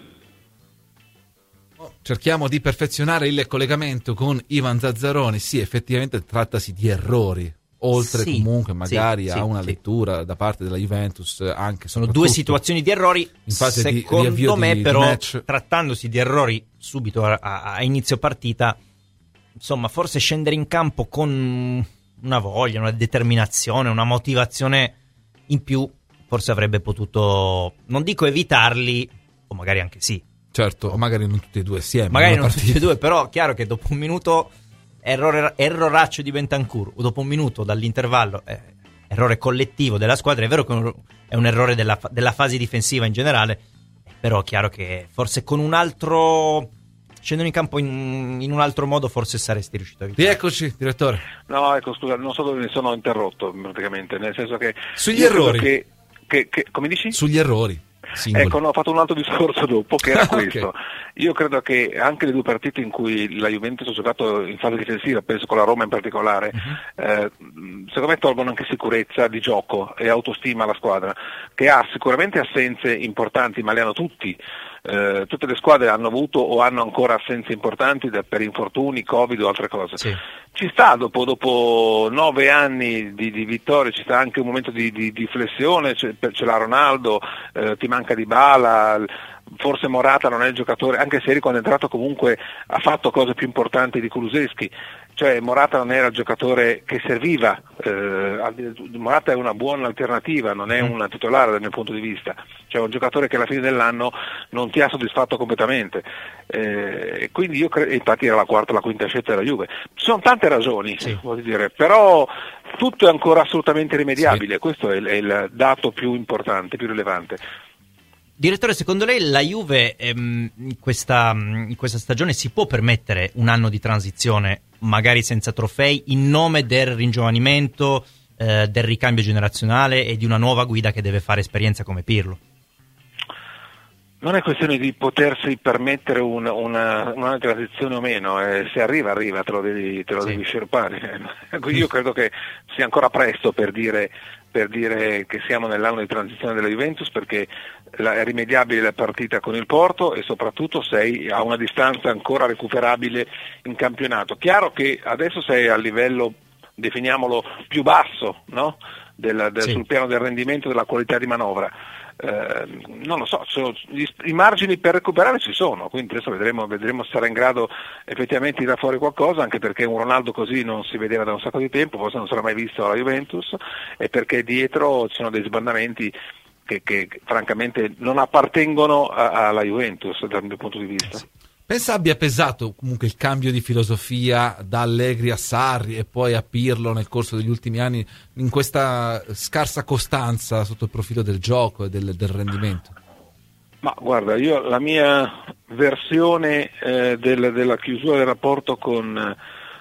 Cerchiamo di perfezionare il collegamento con Ivan Zazzaroni. Sì, effettivamente trattasi di errori, oltre Sì, comunque magari sì, a sì, una sì. lettura da parte della Juventus, anche Sono due soprattutto situazioni di errori, in fase di secondo riavvio me di- di però match. trattandosi di errori subito a, a- a inizio partita, insomma forse scendere in campo con una voglia, una determinazione, una motivazione in più forse avrebbe potuto, non dico evitarli, o magari anche sì, Certo, o magari non tutti e due assieme. magari in una non tutti e due, però chiaro che dopo un minuto errore, erroraccio di Bentancur, o dopo un minuto dall'intervallo eh, errore collettivo della squadra. È vero che è un errore della, fa- della fase difensiva in generale, però è chiaro che forse con un altro, scendendo in campo in, in un altro modo, forse saresti riuscito a evitare. Rieccoci, direttore. No, ecco, scusa, non so dove mi sono interrotto praticamente, nel senso che... Sugli io credo errori. Che, che, che, come dici? Sugli errori singoli. Ecco, no, ho fatto un altro discorso dopo, che era Ok. questo. Io credo che anche le due partite in cui la Juventus ha giocato in fase difensiva, penso con la Roma in particolare, Mhm. eh, secondo me tolgono anche sicurezza di gioco e autostima alla squadra, che ha sicuramente assenze importanti, ma le hanno tutti. Eh, tutte le squadre hanno avuto o hanno ancora assenze importanti da- per infortuni, Covid o altre cose. Sì. Ci sta, dopo, dopo nove anni di, di vittorie, ci sta anche un momento di, di, di flessione, ce, ce l'ha Ronaldo, eh, ti manca Dybala, forse Morata non è il giocatore, anche se quando è entrato comunque ha fatto cose più importanti di Kulusevski, cioè Morata non era il giocatore che serviva, eh, Morata è una buona alternativa, non è una titolare dal mio punto di vista, cioè un giocatore che alla fine dell'anno non ti ha soddisfatto completamente, eh, quindi io credo, infatti era la quarta, la quinta scelta della Juve, ci sono tante ragioni, sì. voglio dire, però tutto è ancora assolutamente rimediabile, sì. questo è il, è il dato più importante, più rilevante. Direttore, secondo lei la Juve ehm, in, questa, in questa stagione si può permettere un anno di transizione, magari senza trofei, in nome del ringiovanimento, eh, del ricambio generazionale e di una nuova guida che deve fare esperienza come Pirlo? Non è questione di potersi permettere un, una, una transizione o meno, eh, se arriva arriva, te lo devi, te lo sì. devi sciropare. Quindi io credo che sia ancora presto per dire, per dire che siamo nell'anno di transizione della Juventus, perché la, è rimediabile la partita con il Porto e soprattutto sei a una distanza ancora recuperabile in campionato. Chiaro che adesso sei a livello, definiamolo, più basso, no? del, del, sì. sul piano del rendimento e della qualità di manovra. Eh, non lo so, so gli, i margini per recuperare ci sono, quindi adesso vedremo, vedremo se sarà in grado effettivamente di dare fuori qualcosa, anche perché un Ronaldo così non si vedeva da un sacco di tempo, forse non sarà mai visto alla Juventus, e perché dietro ci sono dei sbandamenti che, che francamente non appartengono a, alla Juventus dal mio punto di vista. Sì. Pensa abbia pesato comunque il cambio di filosofia da Allegri a Sarri e poi a Pirlo nel corso degli ultimi anni, in questa scarsa costanza sotto il profilo del gioco e del, del rendimento? Ma guarda, io la mia versione eh, del, della chiusura del rapporto con,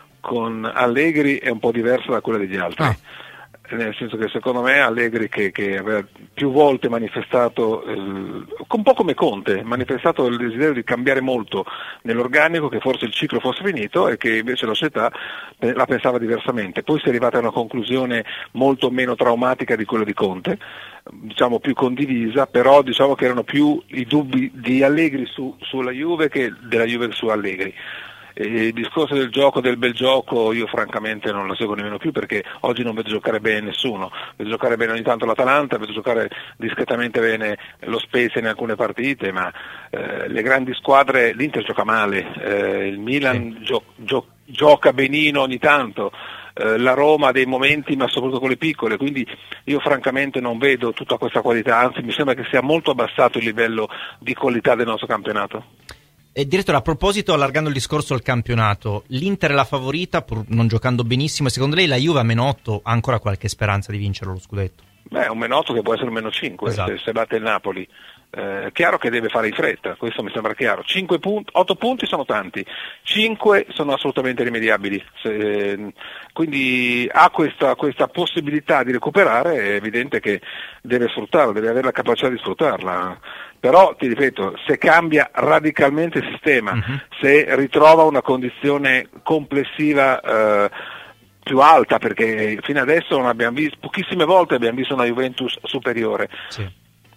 con Allegri è un po' diversa da quella degli altri. Ah. Nel senso che secondo me Allegri, che, che aveva più volte manifestato, eh, un po' come Conte, manifestato il desiderio di cambiare molto nell'organico, che forse il ciclo fosse finito e che invece la società la pensava diversamente. Poi si è arrivata a una conclusione molto meno traumatica di quella di Conte, diciamo più condivisa, però diciamo che erano più i dubbi di Allegri su, sulla Juve che della Juve su Allegri. E il discorso del gioco, del bel gioco, io francamente non lo seguo nemmeno più, perché oggi non vedo giocare bene nessuno, vedo giocare bene ogni tanto l'Atalanta, vedo giocare discretamente bene lo Spezia in alcune partite, ma eh, le grandi squadre, l'Inter gioca male, eh, il Milan sì. gio- gio- gioca benino ogni tanto, eh, la Roma ha dei momenti, ma soprattutto con le piccole, quindi io francamente non vedo tutta questa qualità, anzi mi sembra che sia molto abbassato il livello di qualità del nostro campionato. Eh, direttore, a proposito, allargando il discorso al campionato, l'Inter è la favorita pur non giocando benissimo, e secondo lei la Juve a meno otto ha ancora qualche speranza di vincere lo scudetto? Beh, un meno otto che può essere un meno cinque, esatto. se, se batte il Napoli. Eh, è chiaro che deve fare in fretta, questo mi sembra chiaro. cinque punti, otto punti sono tanti, cinque sono assolutamente rimediabili, se, quindi ha questa, questa possibilità di recuperare, è evidente che deve sfruttarla, deve avere la capacità di sfruttarla. Però ti ripeto, se cambia radicalmente il sistema, uh-huh. se ritrova una condizione complessiva eh, più alta, perché fino adesso non abbiamo visto, pochissime volte abbiamo visto una Juventus superiore. Sì.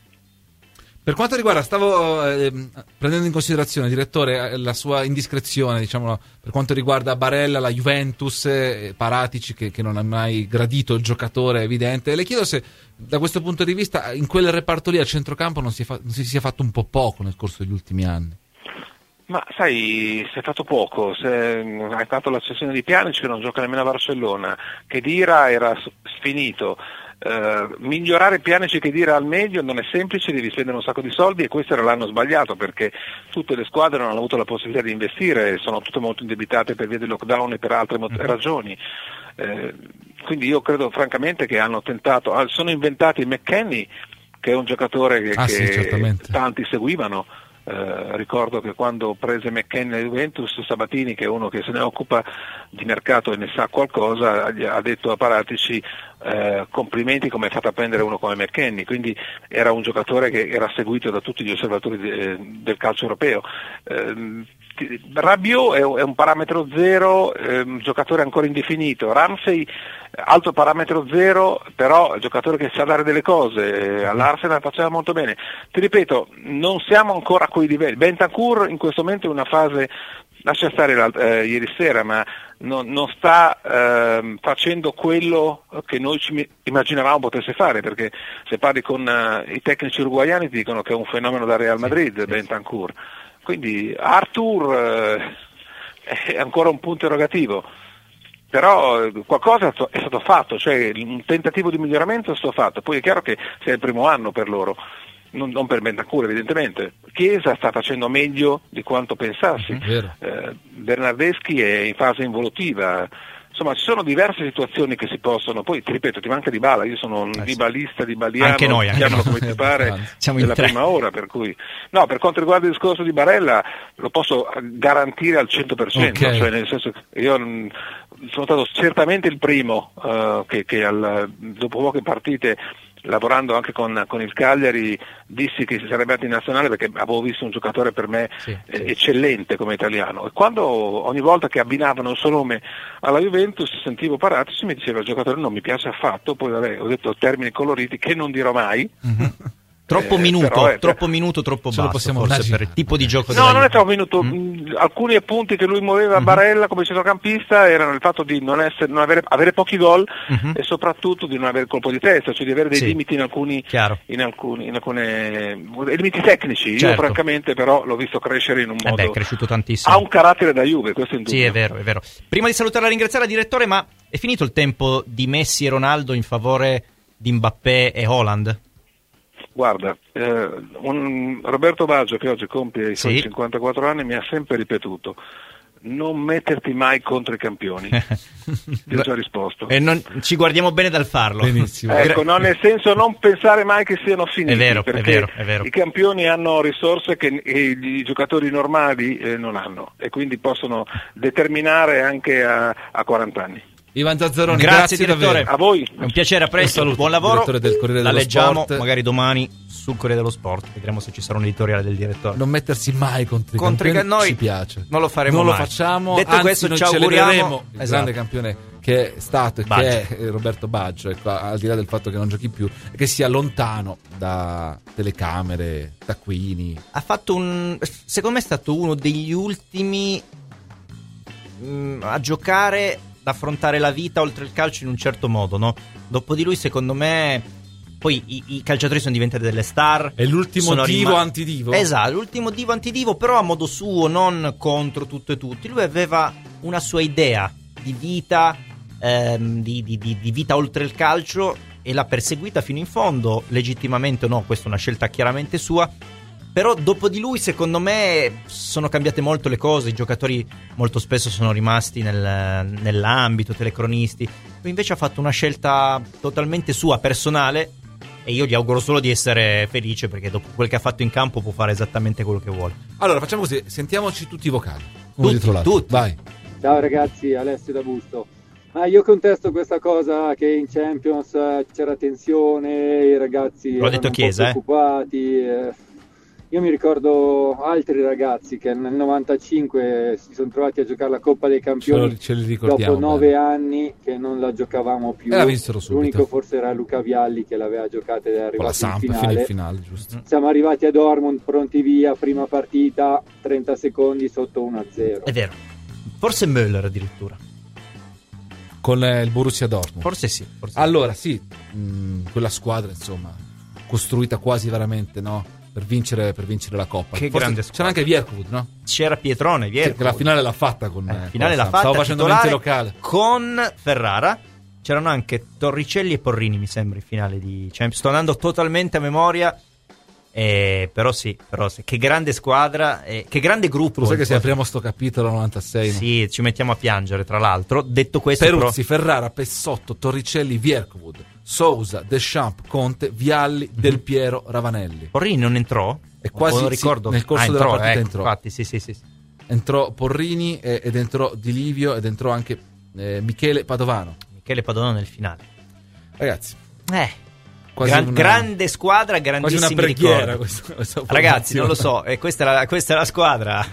Per quanto riguarda, stavo eh, prendendo in considerazione, direttore, la sua indiscrezione, diciamo, per quanto riguarda Barella, la Juventus, eh, Paratici che, che non ha mai gradito il giocatore, è evidente. Le chiedo se da questo punto di vista in quel reparto lì al centrocampo non si, è fa- non si sia fatto un po' poco nel corso degli ultimi anni. Ma sai, si è fatto poco, se hai fatto la cessione di Pjanic che non gioca nemmeno a Barcellona, Khedira era sfinito. Uh, migliorare Pjanic e Khedira al meglio non è semplice, devi spendere un sacco di soldi, e questo era l'anno sbagliato, perché tutte le squadre non hanno avuto la possibilità di investire, sono tutte molto indebitate per via del lockdown e per altre mo- ragioni. Uh, quindi io credo francamente che hanno tentato, ah, sono inventati McKennie, che è un giocatore che, ah, che sì, tanti seguivano. Uh, ricordo che quando prese McKennie alla Juventus, Sabatini, che è uno che se ne occupa di mercato e ne sa qualcosa, ha detto a Paratici uh, complimenti come hai fatto a prendere uno come McKennie, quindi era un giocatore che era seguito da tutti gli osservatori de, del calcio europeo. Uh, Rabiot è un, è un parametro zero, è un giocatore ancora indefinito. Ramsey alto parametro zero, però è un giocatore che sa dare delle cose, all'Arsenal faceva molto bene. Ti ripeto, non siamo ancora a quei livelli. Bentancur in questo momento è una fase, lascia stare eh, ieri sera, ma non, non sta eh, facendo quello che noi ci immaginavamo potesse fare, perché se parli con uh, i tecnici uruguaiani ti dicono che è un fenomeno da Real Madrid, sì, Bentancur. Quindi Arthur eh, è ancora un punto interrogativo. Però qualcosa è stato fatto, cioè un tentativo di miglioramento è stato fatto. Poi è chiaro che sia il primo anno per loro, non, non per Bentancur evidentemente. Chiesa sta facendo meglio di quanto pensassi, mm-hmm. eh, Bernardeschi è in fase involutiva. Insomma, ci sono diverse situazioni che si possono, poi ti ripeto, ti manca Dybala, io sono un eh, dibalista, dybaliano, anche noi, anche chiamalo noi. come ti pare, Siamo della prima ora, per cui no, per quanto riguarda il discorso di Barella lo posso garantire al cento per cento, okay. Cioè nel senso che io mh, sono stato certamente il primo uh, che, che al, dopo poche partite, lavorando anche con, con il Cagliari, dissi che si sarebbe andato in nazionale perché avevo visto un giocatore per me sì, eh, sì. eccellente come italiano, e quando ogni volta che abbinavano il suo nome alla Juventus sentivo Paratici, mi diceva il giocatore non mi piace affatto, poi vabbè, ho detto termini coloriti che non dirò mai. Mm-hmm. Troppo eh, minuto, è, troppo minuto, troppo basso, possiamo forse immaginare. per il tipo di gioco. No, della non è Juve. troppo minuto. Mm. Mm, alcuni appunti che lui muoveva a Mm-hmm. Barella come centrocampista erano il fatto di non essere, non avere, avere pochi gol, Mm-hmm. e soprattutto di non avere colpo di testa, cioè di avere dei Sì. limiti in alcuni, Chiaro. in alcuni, in alcune limiti tecnici. Certo. Io francamente però l'ho visto crescere in un Eh modo. beh, è cresciuto tantissimo. Ha un carattere da Juve, questo è indubbio. Sì, è vero, è vero. Prima di salutarla e ringraziare la direttore, ma è finito il tempo di Messi e Ronaldo in favore di Mbappé e Haaland? Guarda, eh, un Roberto Baggio, che oggi compie i suoi Sì. cinquantaquattro anni, mi ha sempre ripetuto: non metterti mai contro i campioni. Ti ho già risposto. E non, ci guardiamo bene dal farlo. Benissimo. Ecco, no, nel senso non pensare mai che siano finiti, È vero, perché è vero, è vero. i campioni hanno risorse che i giocatori normali eh, non hanno, e quindi possono determinare anche a, a quaranta anni. Ivan Zazzaroni, Grazie, grazie, direttore. davvero. A voi. È un piacere, a presto. Un saluto, Buon lavoro. direttore del Corriere La dello leggiamo Sport. magari domani sul Corriere dello Sport. Vedremo se ci sarà un editoriale del direttore. Non mettersi mai contro i Contro i campioni, ca- noi ci piace. non lo faremo Non mai. lo facciamo. Detto anzi, questo, noi ci auguriamo- celebreremo il Esatto. grande campione che è stato e Baggio. che è Roberto Baggio, ecco, al di là del fatto che non giochi più e che sia lontano da telecamere, taccuini. Ha fatto un. Secondo me è stato uno degli ultimi mh, a giocare, ad affrontare la vita oltre il calcio in un certo modo, no? Dopo di lui, secondo me, poi i, i calciatori sono diventati delle star. È l'ultimo sono divo rima- antidivo. Esatto, l'ultimo divo antidivo, però a modo suo, non contro tutto e tutti. Lui aveva una sua idea di vita, ehm, di, di, di, di vita oltre il calcio, e l'ha perseguita fino in fondo, legittimamente o no, questa è una scelta chiaramente sua. Però dopo di lui, secondo me, sono cambiate molto le cose. I giocatori molto spesso sono rimasti nel, nell'ambito, telecronisti. Lui invece ha fatto una scelta totalmente sua, personale, e io gli auguro solo di essere felice, perché dopo quel che ha fatto in campo può fare esattamente quello che vuole. Allora, facciamo così, sentiamoci tutti i vocali. Uno Tutti, dietro l'altro. tutti. Vai. Ciao ragazzi, Alessio da Busto. Ma io contesto questa cosa che in Champions eh, c'era tensione, i ragazzi L'ho erano detto un Chiesa, po' eh. preoccupati. eh. Io mi ricordo altri ragazzi che nel novantacinque si sono trovati a giocare la Coppa dei Campioni Ce lo- ce li ricordiamo dopo nove anni che non la giocavamo più. E la vinsero subito. L'unico forse era Luca Vialli che l'aveva giocata ed è Con la arrivato in Samp, finale. fino in finale, giusto. Siamo arrivati a Dortmund, pronti via, prima partita, trenta secondi sotto uno a zero. È vero. Forse Müller addirittura. Con eh, il Borussia Dortmund. Forse sì. Forse Allora, sì, mh, quella squadra, insomma, costruita quasi veramente, no? Per vincere, per vincere la Coppa. Che Forse grande c'era squadra. anche Vierkovud, no? C'era Pietrone, Che, Vierkovud. che la finale l'ha fatta con Eh, eh, finale con l'ha Samp. fatta Stavo facendo mente titolare locale. con Ferrara. C'erano anche Torricelli e Porrini, mi sembra, in finale di Champions. Sto andando totalmente a memoria. Eh, però sì, però sì. Che grande squadra, eh, che grande gruppo. Lo sai che se apriamo sto capitolo novantasei, no? Sì, ci mettiamo a piangere, tra l'altro. Detto questo, Peruzzi, però, Ferrara, Pessotto, Torricelli, Vierkovud, Sousa, Deschamps, Conte, Vialli, Del Piero, Ravanelli. Porrini non entrò? E quasi O non sì, ricordo. nel corso Ah, della entrò, partita ecco, entrò. Infatti, sì, sì, sì. Entrò Porrini eh, ed entrò Di Livio ed entrò anche eh, Michele Padovano. Michele Padovano nel finale. Ragazzi, Eh, quasi gran- una- grande squadra, quasi grandissimi una preghiera ricordi. questa, questa Ragazzi, formazione. non lo so, e questa è la, questa è la squadra.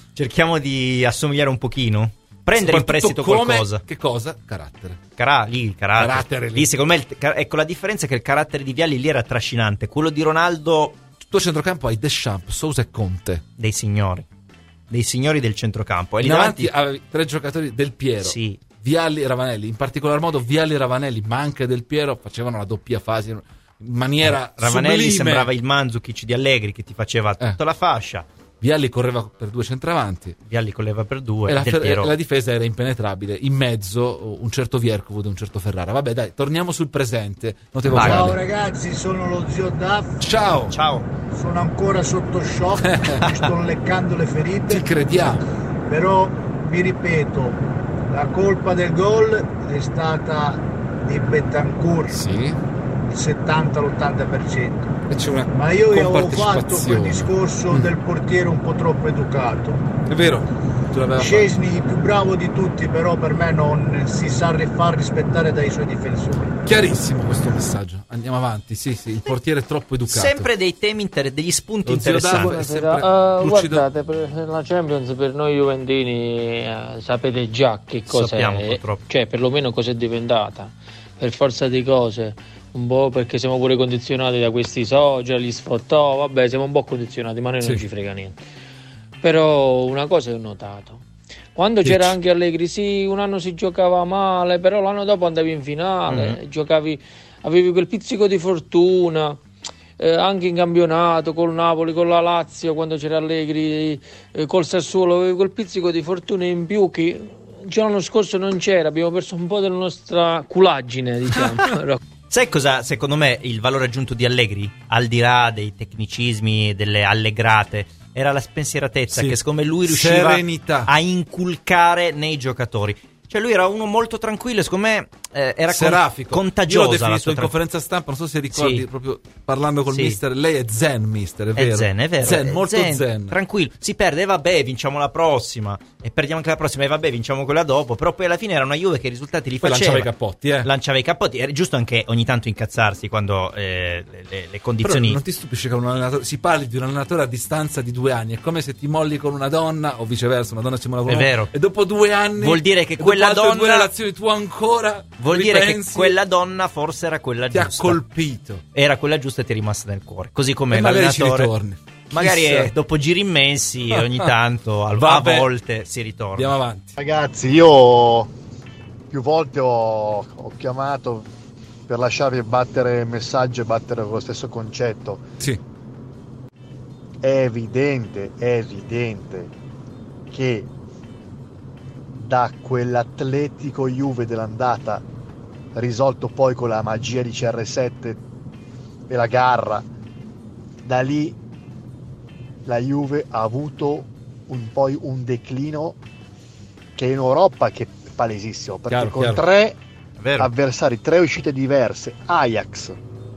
cerchiamo di assomigliare un pochino. Prendere in prestito come, qualcosa. Che cosa? Carattere. Cara- lì il carattere. Carattere lì. Lì, secondo me, il, ecco la differenza è che il carattere di Vialli lì era trascinante. Quello di Ronaldo. Tutto il centrocampo hai Deschamps, Sousa e Conte. Dei signori. Dei signori del centrocampo. E In lì avanti davanti avevi tre giocatori: Del Piero, sì. Vialli e Ravanelli. In particolar modo Vialli e Ravanelli, ma anche Del Piero, facevano la doppia fase in maniera Ravanelli sublime. sembrava il Mandzukic di Allegri che ti faceva tutta Eh. la fascia. Vialli correva per due centravanti. Vialli correva per due. E la, Del fer- Piero. la difesa era impenetrabile. In mezzo un certo Vierkovud e un certo Ferrara. Vabbè, dai, torniamo sul presente. Notevole. Ciao ragazzi, sono lo zio Daff. Ciao. Ciao. Sono ancora sotto shock, mi sto leccando le ferite. Ti crediamo. Però vi ripeto, la colpa del gol è stata di Betancourt. Sì. Il settanta l'ottanta per cento. E c'è una Ma io gli avevo fatto quel compartecipazione. discorso Mm. del portiere un po' troppo educato. È vero. Tu l'avevi Szczesny, il più bravo di tutti, però per me non si sa ri- far rispettare dai suoi difensori. Chiarissimo questo messaggio. Andiamo avanti. Sì, sì, il portiere è troppo educato. Sempre dei temi, inter- degli spunti Lo zio interessanti. Davo è sempre Uh, lucido. guardate, per la Champions per noi juventini eh, sapete già che cos'è, Sappiamo, purtroppo. cioè perlomeno cos'è diventata, per forza di cose, un po' perché siamo pure condizionati da questi social, gli sfottò, vabbè siamo un po' condizionati, ma noi non Sì. ci frega niente. Però una cosa ho notato, quando Dici. c'era anche Allegri, sì, un anno si giocava male, però l'anno dopo andavi in finale, Mm. giocavi, avevi quel pizzico di fortuna. Eh, anche in campionato col Napoli, con la Lazio, quando c'era Allegri, eh, col Sassuolo, avevi quel pizzico di fortuna in più che già l'anno scorso non c'era, abbiamo perso un po' della nostra culaggine, diciamo. Però- Sai cosa, secondo me, il valore aggiunto di Allegri, al di là dei tecnicismi, delle allegrate, era la spensieratezza Sì. che secondo me lui riusciva Serenità. a inculcare nei giocatori. Cioè lui era uno molto tranquillo, secondo me eh, era con- Serafico. contagiosa Io l'ho la definito sua in tra- conferenza stampa, non so se ricordi, Sì. proprio parlando col Sì. mister. Lei è zen, mister, è È vero. zen, è vero. Zen, è molto zen. Tranquillo. Si perde, e vabbè, vinciamo la prossima. E perdiamo anche la prossima, e vabbè, vinciamo quella dopo. Però poi alla fine era una Juve che i risultati li Poi faceva. lanciava i cappotti, eh. Lanciava i cappotti. Era giusto anche ogni tanto incazzarsi quando eh, le, le- le Però condizioni. non ti stupisce che un allenatore, si parli di un allenatore a distanza di due anni? È come se ti molli con una donna, o viceversa, una donna si molla con È un uomo, vero. e dopo due anni Vuol dire che e dopo quella altre donna- due relazioni tu ancora Vuol dire che ripensi, quella donna forse era quella ti ha giusta. colpito. Era quella giusta e ti è rimasta nel cuore. Così come E magari ci l'allenatore. ritorni. Magari Chissà. eh, dopo giri immensi, ogni tanto, al- a Vabbè. volte si ritorna. Andiamo avanti. Ragazzi, io più volte ho, ho chiamato per lasciarvi battere il messaggio e battere con lo stesso concetto. Sì. È evidente, è evidente che da quell'Atletico Juve dell'andata, risolto poi con la magia di C R sette e la garra, da lì la Juve ha avuto un, poi un declino che in Europa che è palesissimo, perché Chiaro, con chiaro. tre Vero. avversari, tre uscite diverse, Ajax,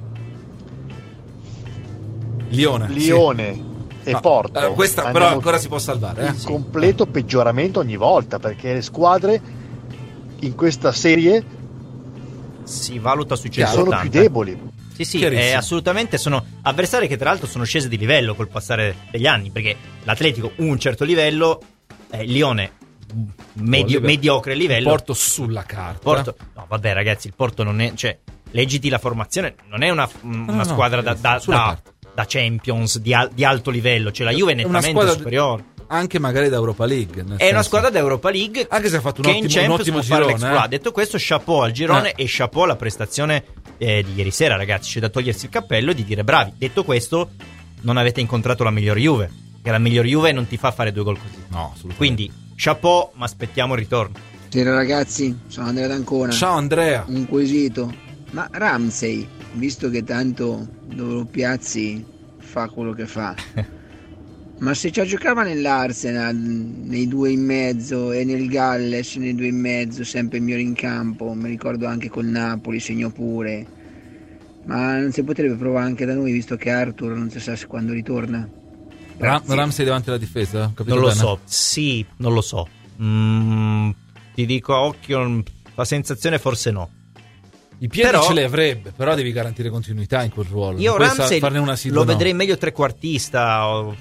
Lione. Lione sì. e No, Porto, eh, questa però andiamo ancora si può salvare, eh? in completo peggioramento ogni volta, perché le squadre in questa serie Si valuta sui sono centottanta. più deboli. Sì, sì, Chiarissimo. eh, assolutamente sono avversari che tra l'altro sono scesi di livello col passare degli anni, perché l'Atletico un certo livello, eh, Lione medio- livello. mediocre livello. Porto sulla carta. Porto, no, vabbè, ragazzi, il Porto non è, cioè, leggiti la formazione, non è una, una no, squadra no, da, da- sulla da- carta. da Champions di, al- di alto livello, cioè la Juve è È una nettamente squadra superiore. Anche magari da Europa League. nel È una senso- squadra da Europa League Anche se ha fatto un che in ottimo, un Champions ottimo può fare girone. l'exploit. eh. Detto questo, chapeau al girone Eh. e chapeau alla prestazione eh, di ieri sera, ragazzi. C'è da togliersi il cappello e di dire bravi. Detto questo, non avete incontrato la miglior Juve, che la miglior Juve non ti fa fare due gol così. No, assolutamente. Quindi chapeau, ma aspettiamo il ritorno. Buonasera ragazzi, sono Andrea D'Ancona. Ciao Andrea. Un quesito, ma Ramsey, visto che tanto dove lo piazzi fa quello che fa, ma se già giocava nell'Arsenal, nei due in mezzo, e nel Galles nei due in mezzo, sempre il migliore in campo, mi ricordo anche col Napoli, segnò pure, ma non si potrebbe provare anche da noi, visto che Arthur non si sa se quando ritorna? Ram- Ramsey davanti alla difesa? Ho capito Non lo bene? so, sì, non lo so. Mm, ti dico a occhio, la sensazione forse no. I piedi Però- ce li avrebbe, però devi garantire continuità in quel ruolo. Io Non puoi Ramsey sa- farne una sì, lo no. vedrei meglio trequartista o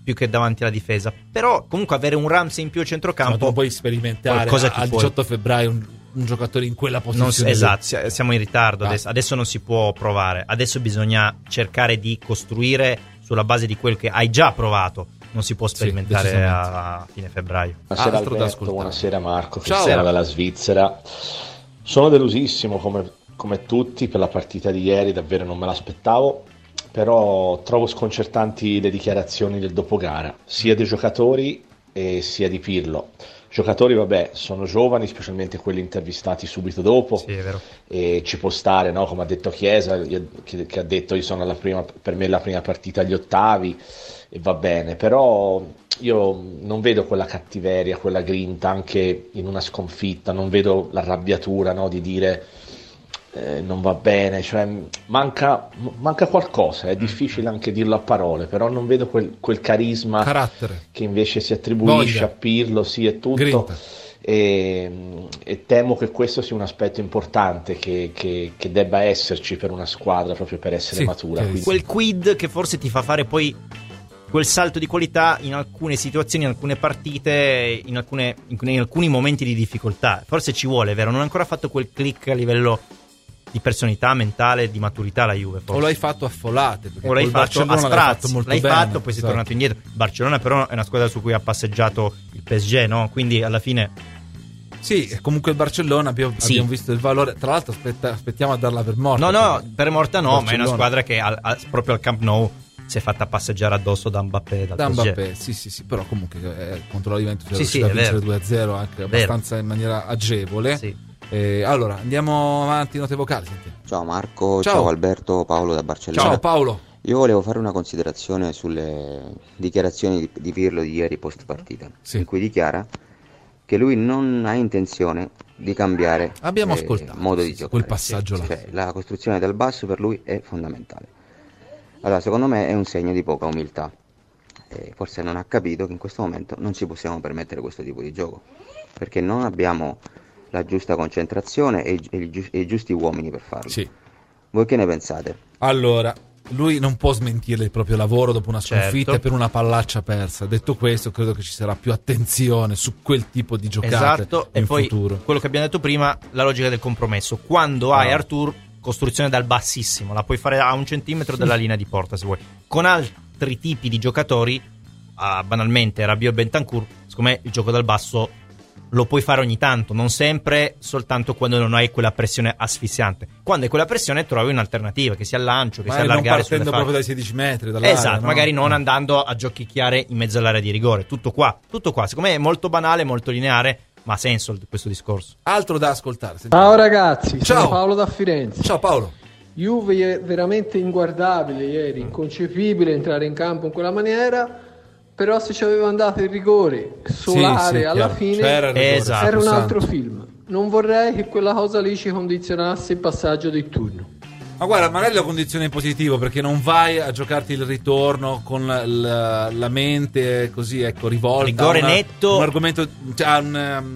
più che davanti alla difesa. Però comunque avere un Ramsey in più a centrocampo, insomma, tu puoi sperimentare cosa al puoi... diciotto febbraio un, un giocatore in quella posizione. Non, esatto, siamo in ritardo, ah. adesso, adesso non si può provare, adesso bisogna cercare di costruire sulla base di quel che hai già provato. Non si può sperimentare sì, a fine febbraio. Buonasera Altro Alberto, buonasera Marco, Ciao. Cristiano dalla Svizzera. Sono delusissimo come, come tutti per la partita di ieri, davvero non me l'aspettavo, però trovo sconcertanti le dichiarazioni del dopogara, sia dei giocatori e sia di Pirlo. Giocatori, vabbè, sono giovani, specialmente quelli intervistati subito dopo, sì, è vero. E ci può stare, no? Come ha detto Chiesa, che, che ha detto io sono alla prima, per me la prima partita agli ottavi, e va bene, però io non vedo quella cattiveria, quella grinta anche in una sconfitta, non vedo l'arrabbiatura, no? Di dire eh, non va bene, cioè manca, manca qualcosa, è difficile anche dirlo a parole, però non vedo quel, quel carisma, carattere che invece si attribuisce Voglia. a Pirlo, sì, è tutto. E, e temo che questo sia un aspetto importante che, che, che debba esserci per una squadra, proprio per essere Sì, matura. Quindi... quel quid che forse ti fa fare poi quel salto di qualità in alcune situazioni, in alcune partite, in, alcune, in, in alcuni momenti di difficoltà. Forse ci vuole, vero? Non ha ancora fatto quel click a livello di personalità mentale, di maturità la Juve, forse. O l'hai fatto a folate, o l'hai fatto a sprazzi, l'hai fatto, l'hai bene, fatto poi esatto. sei tornato indietro. Barcellona però è una squadra su cui ha passeggiato il P S G, no? Quindi alla fine sì, comunque il Barcellona abbiamo, sì. abbiamo visto il valore. Tra l'altro aspetta, aspettiamo a darla per morta. No, no, per morta no, Barcellona. ma è una squadra che al, al, proprio al Camp Nou si è fatta passeggiare addosso da Mbappé, dal da P S G. Mbappé, sì, sì, sì, però comunque eh, contro la Juventus sì, sì, a vincere vero. due a zero anche abbastanza vero. In maniera agevole. Sì. Eh, allora, andiamo avanti, note vocali. Senti. Ciao Marco, ciao. ciao Alberto, Paolo da Barcellona. Ciao Paolo. Io volevo fare una considerazione sulle dichiarazioni di, di Pirlo di ieri post partita, sì. in cui dichiara che lui non ha intenzione di cambiare Abbiamo eh, ascoltato modo sì, di giocare. Quel passaggio là. Cioè, la costruzione dal basso per lui è fondamentale. Allora, secondo me è un segno di poca umiltà. Eh, forse non ha capito che in questo momento non ci possiamo permettere questo tipo di gioco, perché non abbiamo la giusta concentrazione e, e, i, giu- e i giusti uomini per farlo. Sì. Voi che ne pensate? Allora, lui non può smentire il proprio lavoro dopo una sconfitta certo. per una pallaccia persa. Detto questo, credo che ci sarà più attenzione su quel tipo di giocate esatto. in E poi futuro. Quello che abbiamo detto prima, la logica del compromesso. Quando hai Arthur, costruzione dal bassissimo, la puoi fare a un centimetro dalla linea di porta se vuoi. Con altri tipi di giocatori, ah, banalmente Rabiot e Bentancur, secondo me il gioco dal basso lo puoi fare ogni tanto, non sempre, soltanto quando non hai quella pressione asfissiante. Quando hai quella pressione trovi un'alternativa, che sia al lancio, che sia non allargare partendo sulle proprio fasce. dai sedici metri dall'area, esatto, no? magari non no. andando a giochicchiare in mezzo all'area di rigore. Tutto qua, tutto qua. Secondo me è molto banale, molto lineare, ma ha senso questo discorso. Altro da ascoltare. Sentiamo. Ciao ragazzi, Ciao. sono Paolo da Firenze. Ciao Paolo. Juve è veramente inguardabile ieri, inconcepibile entrare in campo in quella maniera. Però se ci aveva andato il rigore solare sì, sì, alla chiaro. fine C'era il rigore, esatto, era un santo. altro film. Non vorrei che quella cosa lì ci condizionasse il passaggio del turno. Ma guarda, magari la condizione è positiva, perché non vai a giocarti il ritorno con la, la, la mente così, ecco, rivolta. Rigore una, netto. Un argomento, cioè, a, un,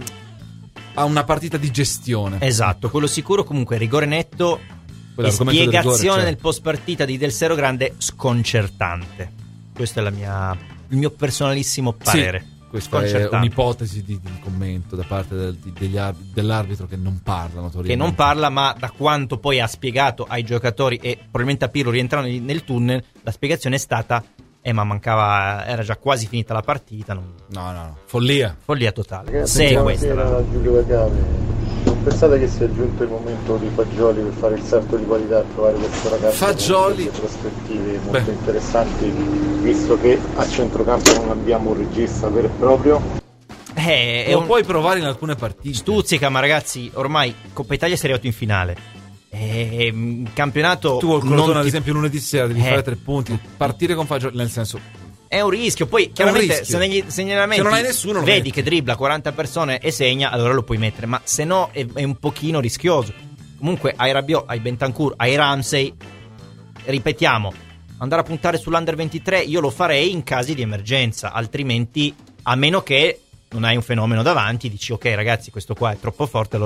a una partita di gestione. Esatto, quello sicuro. Comunque rigore netto Poi e l'argomento del spiegazione rigore, cioè. nel post partita di Del Sero Grande sconcertante. Questa è la mia, il mio personalissimo parere. Sì, questa è un'ipotesi di, di commento da parte del, di, degli ar- dell'arbitro che non parla notoriamente. Che non parla, ma da quanto poi ha spiegato ai giocatori e probabilmente a Pirlo rientrando nel tunnel, la spiegazione è stata eh ma mancava, era già quasi finita la partita. Non... No, no, no, follia. Follia totale. Ragazzi, Se è questa la... Giulio da Cave. Non pensate che sia giunto il momento di Fagioli per fare il salto di qualità e trovare questo ragazzo Fagioli con delle prospettive molto Beh. interessanti, visto che a centrocampo non abbiamo un regista vero e proprio? Eh, Lo un... puoi provare in alcune partite. Stuzzica, ma ragazzi, ormai Coppa Italia sei arrivato in finale. E, in campionato Tu col Crotone, ti... ad esempio, lunedì sera devi eh. fare tre punti. Partire con Fagioli, nel senso... È un rischio, poi chiaramente rischio. se negli segnalamenti Se non hai nessuno, lo vedi metti. che dribbla quaranta persone e segna, allora lo puoi mettere, ma se no è, è un pochino rischioso. Comunque hai Rabiot, hai Bentancur, hai Ramsey, ripetiamo, andare a puntare sull'Under ventitré io lo farei in casi di emergenza, altrimenti a meno che non hai un fenomeno davanti, dici ok ragazzi questo qua è troppo forte, allora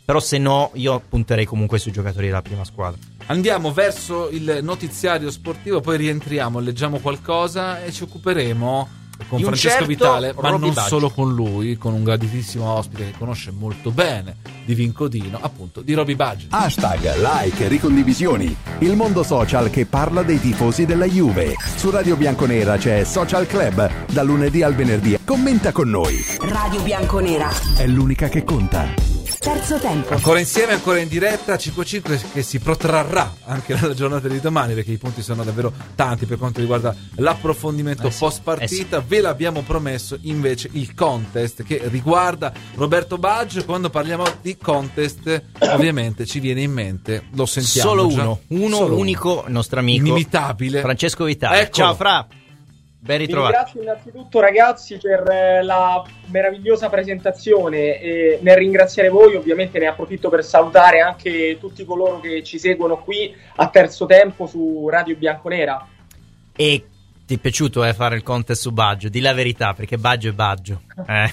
Però se no io punterei comunque sui giocatori della prima squadra. Andiamo verso il notiziario sportivo, poi rientriamo, leggiamo qualcosa e ci occuperemo con Di un Francesco certo Vitale, ma Roby non Baggio. solo con lui, con un graditissimo ospite che conosce molto bene di Vincodino, appunto di Roby Baggio. Hashtag, like, ricondivisioni. Il mondo social che parla dei tifosi della Juve. Su Radio Bianconera c'è Social Club, dal lunedì al venerdì. Commenta con noi. Radio Bianconera. È l'unica che conta. Terzo tempo. Ancora insieme, ancora in diretta, cinque a cinque che si protrarrà anche nella giornata di domani, perché i punti sono davvero tanti per quanto riguarda l'approfondimento eh sì, post partita. eh sì. Ve l'abbiamo promesso invece il contest che riguarda Roberto Baggio. Quando parliamo di contest ovviamente ci viene in mente, lo sentiamo Solo già. uno, uno Solo unico, uno. il nostro amico inimitabile Francesco Vitale. Eccolo. Ciao Fra, ben Vi ritrovato. ringrazio innanzitutto ragazzi per eh, la meravigliosa presentazione e nel ringraziare voi ovviamente ne approfitto per salutare anche tutti coloro che ci seguono qui a Terzo Tempo su Radio Bianconera. E ti è piaciuto eh, fare il contest su Baggio? Di la verità, perché Baggio è Baggio. Eh.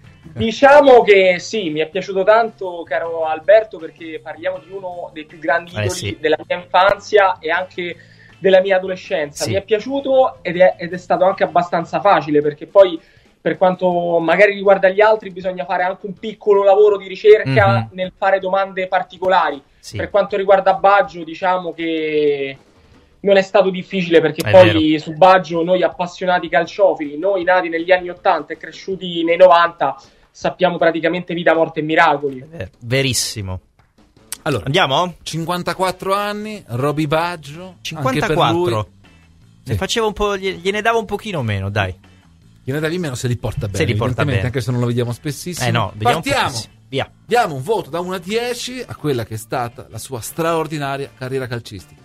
Diciamo che sì, mi è piaciuto tanto, caro Alberto, perché parliamo di uno dei più grandi idoli Eh, sì. della mia infanzia e anche della mia adolescenza. Sì. Mi è piaciuto ed è, ed è stato anche abbastanza facile, perché poi per quanto magari riguarda gli altri bisogna fare anche un piccolo lavoro di ricerca Mhm. nel fare domande particolari. Sì. Per quanto riguarda Baggio, diciamo che non è stato difficile, perché È poi su Baggio noi appassionati calciofili, noi nati negli anni ottanta e cresciuti nei novanta, sappiamo praticamente vita, morte e miracoli. Eh, Verissimo. Allora, andiamo? cinquantaquattro anni, Roby Baggio, cinquantaquattro. anche per lui. Ne faceva un po', gli- gliene dava un pochino meno, dai. Gliene davi meno se li porta bene, Se li porta evidentemente, bene. anche se non lo vediamo spessissimo. Eh no, vediamo Partiamo. pochissimo. Via. Diamo un voto da uno a dieci a quella che è stata la sua straordinaria carriera calcistica.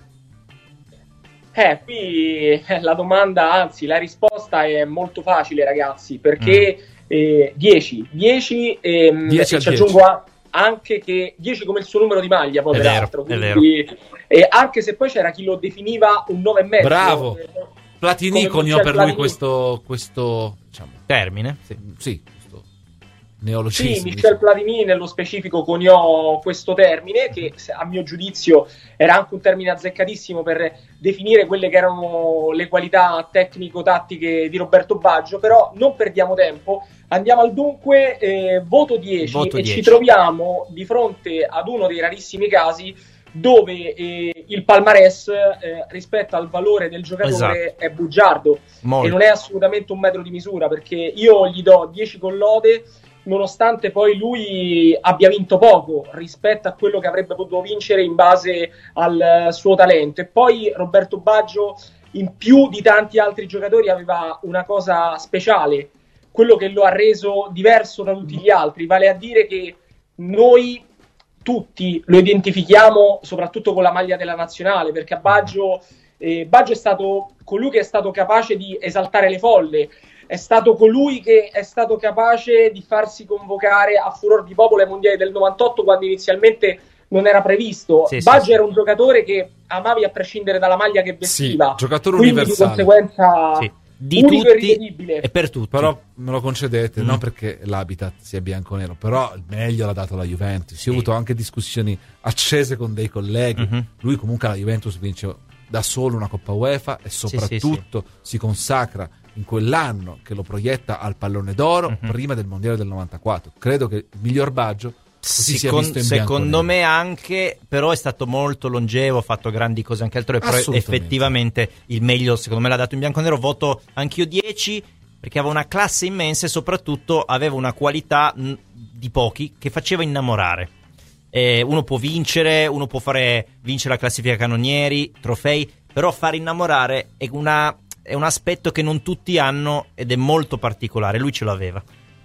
Eh, qui eh, la domanda, anzi la risposta è molto facile ragazzi, perché eh, dieci, dieci ehm, dieci e al ci dieci. aggiungo a- anche che dieci come il suo numero di maglia, poi È peraltro, vero, è quindi, eh, anche se poi c'era chi lo definiva un nove e mezzo. Bravo. eh, Platini come coniò Michel per lui Platini. questo, questo diciamo, termine. Sì. sì, questo Sì, neologismo. Michel Platini nello specifico coniò questo termine, che se- a mio giudizio era anche un termine azzeccatissimo per definire quelle che erano le qualità tecnico-tattiche di Roberto Baggio, però non perdiamo tempo, andiamo al dunque, eh, voto dieci, Voto e dieci. ci troviamo di fronte ad uno dei rarissimi casi dove eh, il palmarès eh, rispetto al valore del giocatore Esatto. è bugiardo Molto. e non è assolutamente un metro di misura, perché io gli do dieci con lode nonostante poi lui abbia vinto poco rispetto a quello che avrebbe potuto vincere in base al suo talento. E poi Roberto Baggio, in più di tanti altri giocatori, aveva una cosa speciale, quello che lo ha reso diverso da tutti gli altri, vale a dire che noi tutti lo identifichiamo soprattutto con la maglia della nazionale, perché a Baggio, eh, Baggio è stato colui che è stato capace di esaltare le folle, è stato colui che è stato capace di farsi convocare a furor di popolo ai mondiali del novantotto quando inizialmente non era previsto. Sì, sì, Baggio sì. era un giocatore che amavi a prescindere dalla maglia che vestiva, Sì, giocatore quindi universale. di conseguenza Sì. Di unico e tutti irripetibile. e per tutti. Però me lo concedete, Mm. non perché l'habitat sia bianco-nero, però il meglio l'ha dato la Juventus. Io ho avuto anche discussioni accese con dei colleghi. Mhm. Lui comunque alla Juventus vince da solo una Coppa UEFA e sì, soprattutto si consacra in quell'anno che lo proietta al pallone d'oro Mhm. prima del mondiale del novantaquattro. Credo che il miglior Baggio così sia Secon- visto in secondo bianco-nero. me anche, però è stato molto longevo, ha fatto grandi cose anche altrove, però Assolutamente. effettivamente il meglio secondo me l'ha dato in bianco-nero. Voto anch'io dieci perché aveva una classe immensa e soprattutto aveva una qualità mh, di pochi che faceva innamorare. Eh, uno può vincere, uno può fare vincere la classifica cannonieri, trofei, però fare innamorare è, una, è un aspetto che non tutti hanno ed è molto particolare. Lui ce l'aveva.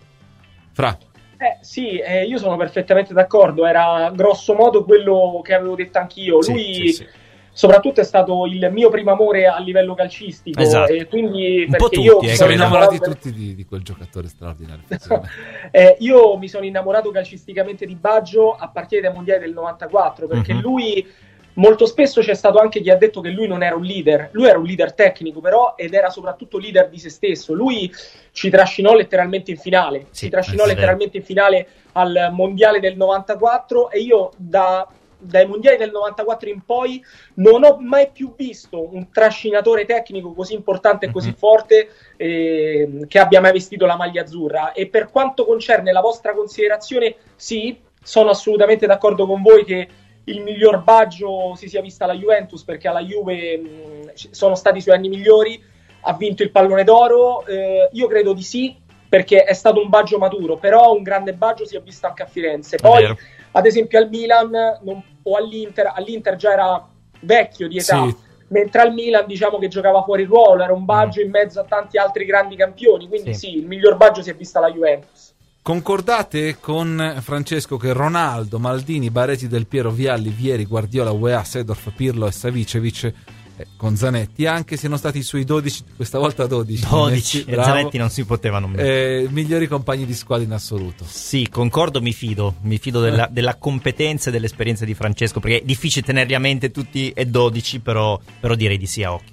Fra. Eh, sì, eh, io sono perfettamente d'accordo, era grosso modo quello che avevo detto anch'io. Sì, Lui sì, sì. soprattutto è stato il mio primo amore a livello calcistico, Esatto. e quindi Un po' perché tutti, io eh, mi Siamo sono innamorati innamorato, tutti di, di quel giocatore straordinario. eh, io mi sono innamorato calcisticamente di Baggio a partire dai mondiali del novantaquattro, perché Mhm. lui molto spesso c'è stato anche chi ha detto che lui non era un leader, lui era un leader tecnico però, ed era soprattutto leader di se stesso. Lui ci trascinò letteralmente in finale, Sì, ci trascinò è letteralmente in finale al mondiale del novantaquattro, e io da, dai mondiali del novantaquattro in poi non ho mai più visto un trascinatore tecnico così importante e così Mhm. forte eh, che abbia mai vestito la maglia azzurra. E per quanto concerne la vostra considerazione, sì, sono assolutamente d'accordo con voi che il miglior Baggio si sia vista la Juventus, perché alla Juve mh, ci- sono stati i suoi anni migliori, ha vinto il pallone d'oro. Eh, io credo di sì, perché è stato un Baggio maturo, però un grande Baggio si è visto anche a Firenze. Poi, vero. ad esempio, al Milan non- o all'Inter, all'Inter già era vecchio di età, Sì. mentre al Milan diciamo che giocava fuori ruolo, era un Baggio in mezzo a tanti altri grandi campioni, quindi Sì. sì, il miglior Baggio si è vista la Juventus. Concordate con Francesco che Ronaldo, Maldini, Baresi, Del Piero, Vialli, Vieri, Guardiola, U E A, Seedorf, Pirlo e Savicevic, eh, con Zanetti, anche se non stati i suoi dodici, questa volta dodici, dodici, Messi, e bravo, Zanetti non si potevano mettere. eh, migliori compagni di squadra in assoluto. Sì, concordo, mi fido, mi fido della, della competenza e dell'esperienza di Francesco, perché è difficile tenerli a mente tutti e dodici, però, però direi di sì a occhio.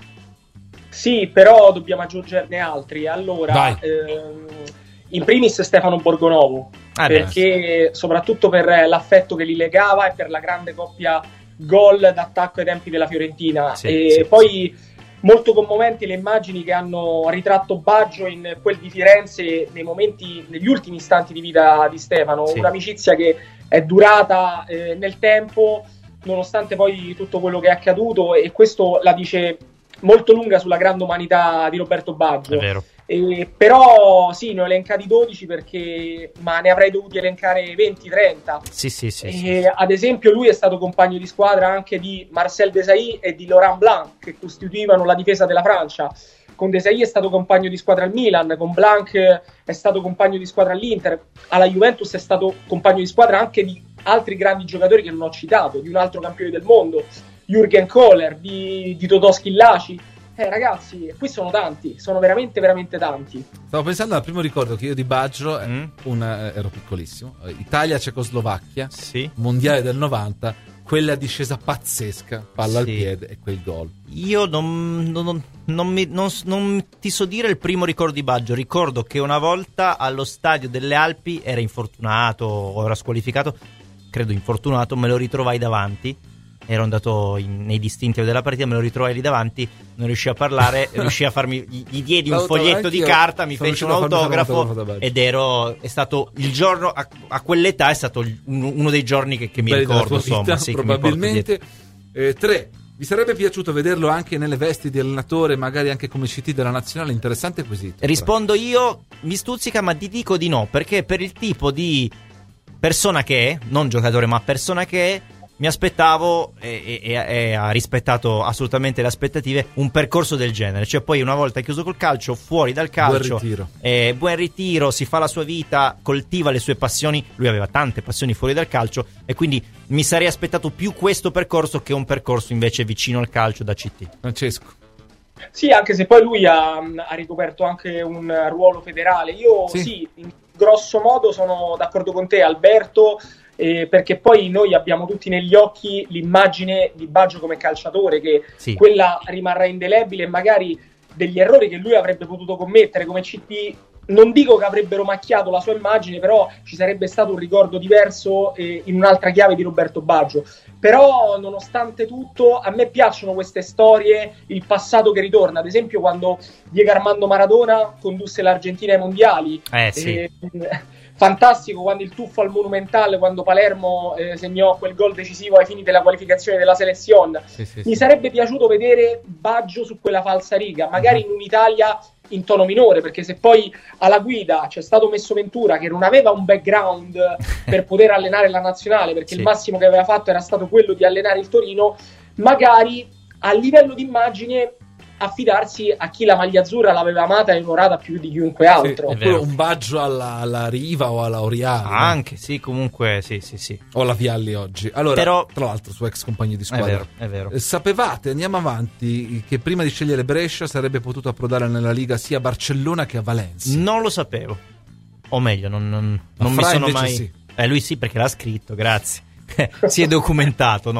Sì, però dobbiamo aggiungerne altri. Allora, Vai. ehm, in primis Stefano Borgonovo, Ah, beh, perché soprattutto per l'affetto che li legava e per la grande coppia gol d'attacco ai tempi della Fiorentina. Sì, e sì, poi molto commoventi le immagini che hanno ritratto Baggio in quel di Firenze nei momenti, negli ultimi istanti di vita di Stefano. Sì. Un'amicizia che è durata eh, nel tempo, nonostante poi tutto quello che è accaduto, e questo la dice molto lunga sulla grande umanità di Roberto Baggio. È vero. E, però sì, ne ho elencati dodici, perché ma ne avrei dovuti elencare venti trenta. Sì, sì, sì. E, sì. ad esempio lui è stato compagno di squadra anche di Marcel Desailly e di Laurent Blanc, che costituivano la difesa della Francia. Con Desailly è stato compagno di squadra al Milan, con Blanc è stato compagno di squadra all'Inter, alla Juventus è stato compagno di squadra anche di altri grandi giocatori che non ho citato, di un altro campione del mondo, Jürgen Kohler, di, di Totò Schillaci. Eh ragazzi, qui sono tanti, sono veramente veramente tanti. Stavo pensando al primo ricordo che io di Baggio, eh, Mm. una, eh, ero piccolissimo, eh, Italia-Cecoslovacchia, Sì. mondiale del novanta, quella discesa pazzesca, palla al Sì. piede e quel gol. Io non, non- non- non mi- non- non ti so dire il primo ricordo di Baggio. Ricordo che una volta allo stadio delle Alpi era infortunato o era squalificato, credo infortunato, me lo ritrovai davanti. Ero andato in- nei distinti della partita, me lo ritrovai lì davanti, non riuscì a parlare, riuscì a farmi, gli, gli diedi un L'autografo, foglietto di anch'io carta, mi sono fece un riuscito a farmi fare un autografo autografo da Baggio. ed ero, è stato il giorno, a, a quell'età è stato il- uno, uno dei giorni che, che mi Belli della ricordo, tua vita, insomma, sì, che mi porto probabilmente. Eh, tre. Vi sarebbe piaciuto vederlo anche nelle vesti di allenatore, magari anche come C T della nazionale? Interessante quesito. Rispondo io, mi stuzzica, ma ti dico di no, perché per il tipo di persona che è, non giocatore ma persona che è, mi aspettavo e, e- e ha rispettato assolutamente le aspettative un percorso del genere, cioè poi una volta chiuso col calcio, fuori dal calcio, Buon ritiro. eh, buon ritiro, si fa la sua vita, coltiva le sue passioni, lui aveva tante passioni fuori dal calcio e quindi mi sarei aspettato più questo percorso che un percorso invece vicino al calcio da C T. Francesco. Sì, anche se poi lui ha, ha ricoperto anche un ruolo federale. Io Sì. sì, in grosso modo sono d'accordo con te, Alberto, eh, perché poi noi abbiamo tutti negli occhi l'immagine di Baggio come calciatore, che Sì. quella rimarrà indelebile, e magari degli errori che lui avrebbe potuto commettere come C T, non dico che avrebbero macchiato la sua immagine, però ci sarebbe stato un ricordo diverso eh, in un'altra chiave di Roberto Baggio. Però nonostante tutto a me piacciono queste storie, il passato che ritorna, ad esempio quando Diego Armando Maradona condusse l'Argentina ai mondiali. Eh, sì. Eh, fantastico quando il tuffo al Monumental, quando Palermo eh, segnò quel gol decisivo ai fini della qualificazione della selezione. Sì, sì, Mi sì. sarebbe piaciuto vedere Baggio su quella falsariga, magari in un'Italia in tono minore, perché se poi alla guida c'è stato messo Ventura, che non aveva un background per poter allenare la nazionale, perché Sì. il massimo che aveva fatto era stato quello di allenare il Torino, magari a livello di immagine affidarsi a chi la maglia azzurra l'aveva amata e onorata più di chiunque altro. Sì, oppure un Baggio alla, alla Riva o alla Oriale, no? Anche, sì, comunque, sì, sì, sì. O alla Vialli oggi. Allora, Però- tra l'altro, suo ex compagno di È squadra. vero, è vero. Eh, Sapevate, andiamo avanti, che prima di scegliere Brescia sarebbe potuto approdare nella Liga sia a Barcellona che a Valencia. Non lo sapevo. O meglio, non, non, non mi Fra sono invece mai... sì. Eh, lui sì, perché l'ha scritto, grazie. Si è documentato, no?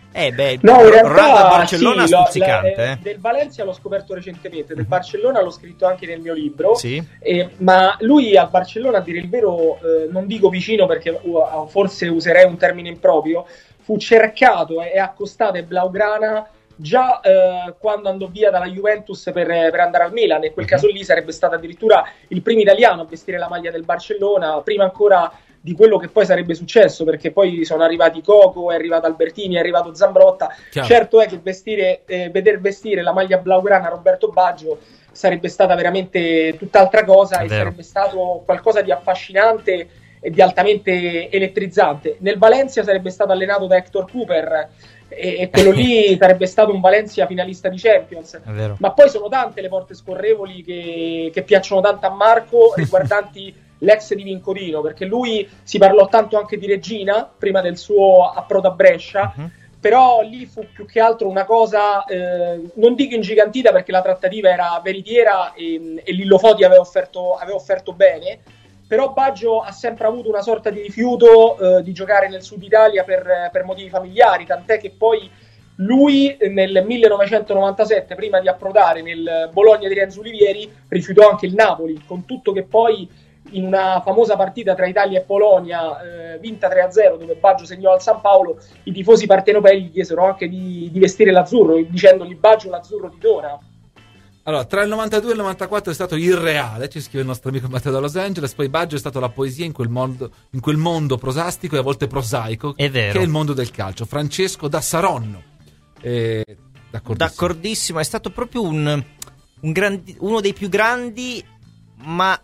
Eh beh, no, in realtà, Ronaldo a Barcellona sì, stuzzicante, lo, la, eh. Del Valencia l'ho scoperto recentemente, del Barcellona l'ho scritto anche nel mio libro, sì. eh, ma lui al Barcellona, a dire il vero, eh, non dico vicino perché uh, forse userei un termine improprio, fu cercato e accostato ai Blaugrana già eh, quando andò via dalla Juventus per, per andare al Milan. In quel caso lì sarebbe stato addirittura il primo italiano a vestire la maglia del Barcellona, prima ancora di quello che poi sarebbe successo, perché poi sono arrivati Coco, è arrivato Albertini, è arrivato Zambrotta. Chiaro. Certo è che vestire, eh, veder vestire la maglia blaugrana a Roberto Baggio sarebbe stata veramente tutt'altra cosa, È e vero. sarebbe stato qualcosa di affascinante e di altamente elettrizzante. Nel Valencia sarebbe stato allenato da Hector Cooper, e, e quello lì sarebbe stato un Valencia finalista di Champions. È vero. Ma poi sono tante le porte scorrevoli che, che piacciono tanto a Marco, riguardanti l'ex di Vincodino, perché lui si parlò tanto anche di Regina prima del suo approdo a Brescia, Uh-huh. però lì fu più che altro una cosa, eh, non dico ingigantita perché la trattativa era veritiera e, e Lillo Foti aveva offerto, aveva offerto bene, però Baggio ha sempre avuto una sorta di rifiuto eh, di giocare nel Sud Italia per, per motivi familiari, tant'è che poi lui nel millenovecentonovantasette, prima di approdare nel Bologna di Renzo Olivieri, rifiutò anche il Napoli, con tutto che poi in una famosa partita tra Italia e Polonia, eh, vinta tre a zero, dove Baggio segnò al San Paolo, i tifosi partenopei gli chiesero anche di, di vestire l'azzurro, dicendogli: Baggio, l'azzurro ti dona. Allora, tra il novantadue e il novantaquattro è stato irreale, ci scrive il nostro amico Matteo da Los Angeles, poi Baggio è stato la poesia in quel mondo, in quel mondo prosastico e a volte prosaico, È vero. che è il mondo del calcio. Francesco da Saronno. Eh, d'accordissimo. D'accordissimo, è stato proprio un, un grandi, uno dei più grandi, ma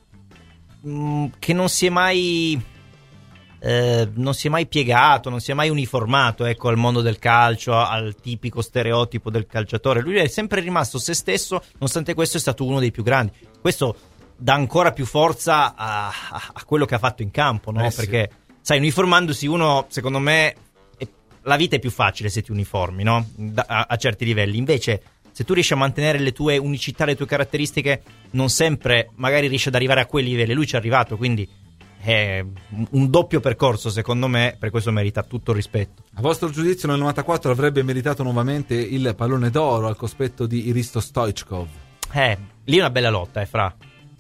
mh, che non si è mai eh, non si è mai piegato, non si è mai uniformato, ecco, al mondo del calcio, al tipico stereotipo del calciatore. Lui è sempre rimasto se stesso, nonostante questo è stato uno dei più grandi. Questo dà ancora più forza a, a, a quello che ha fatto in campo, no? Eh sì. Perché, sai, uniformandosi uno, secondo me, è, la vita è più facile se ti uniformi, no? Da, a, a certi livelli. Invece, se tu riesci a mantenere le tue unicità, le tue caratteristiche, non sempre magari riesci ad arrivare a quei livelli. Lui ci è arrivato, quindi è un doppio percorso, secondo me, per questo merita tutto il rispetto. A vostro giudizio nel novantaquattro avrebbe meritato nuovamente il pallone d'oro al cospetto di Hristo Stoichkov? Eh, lì è una bella lotta, eh, fra.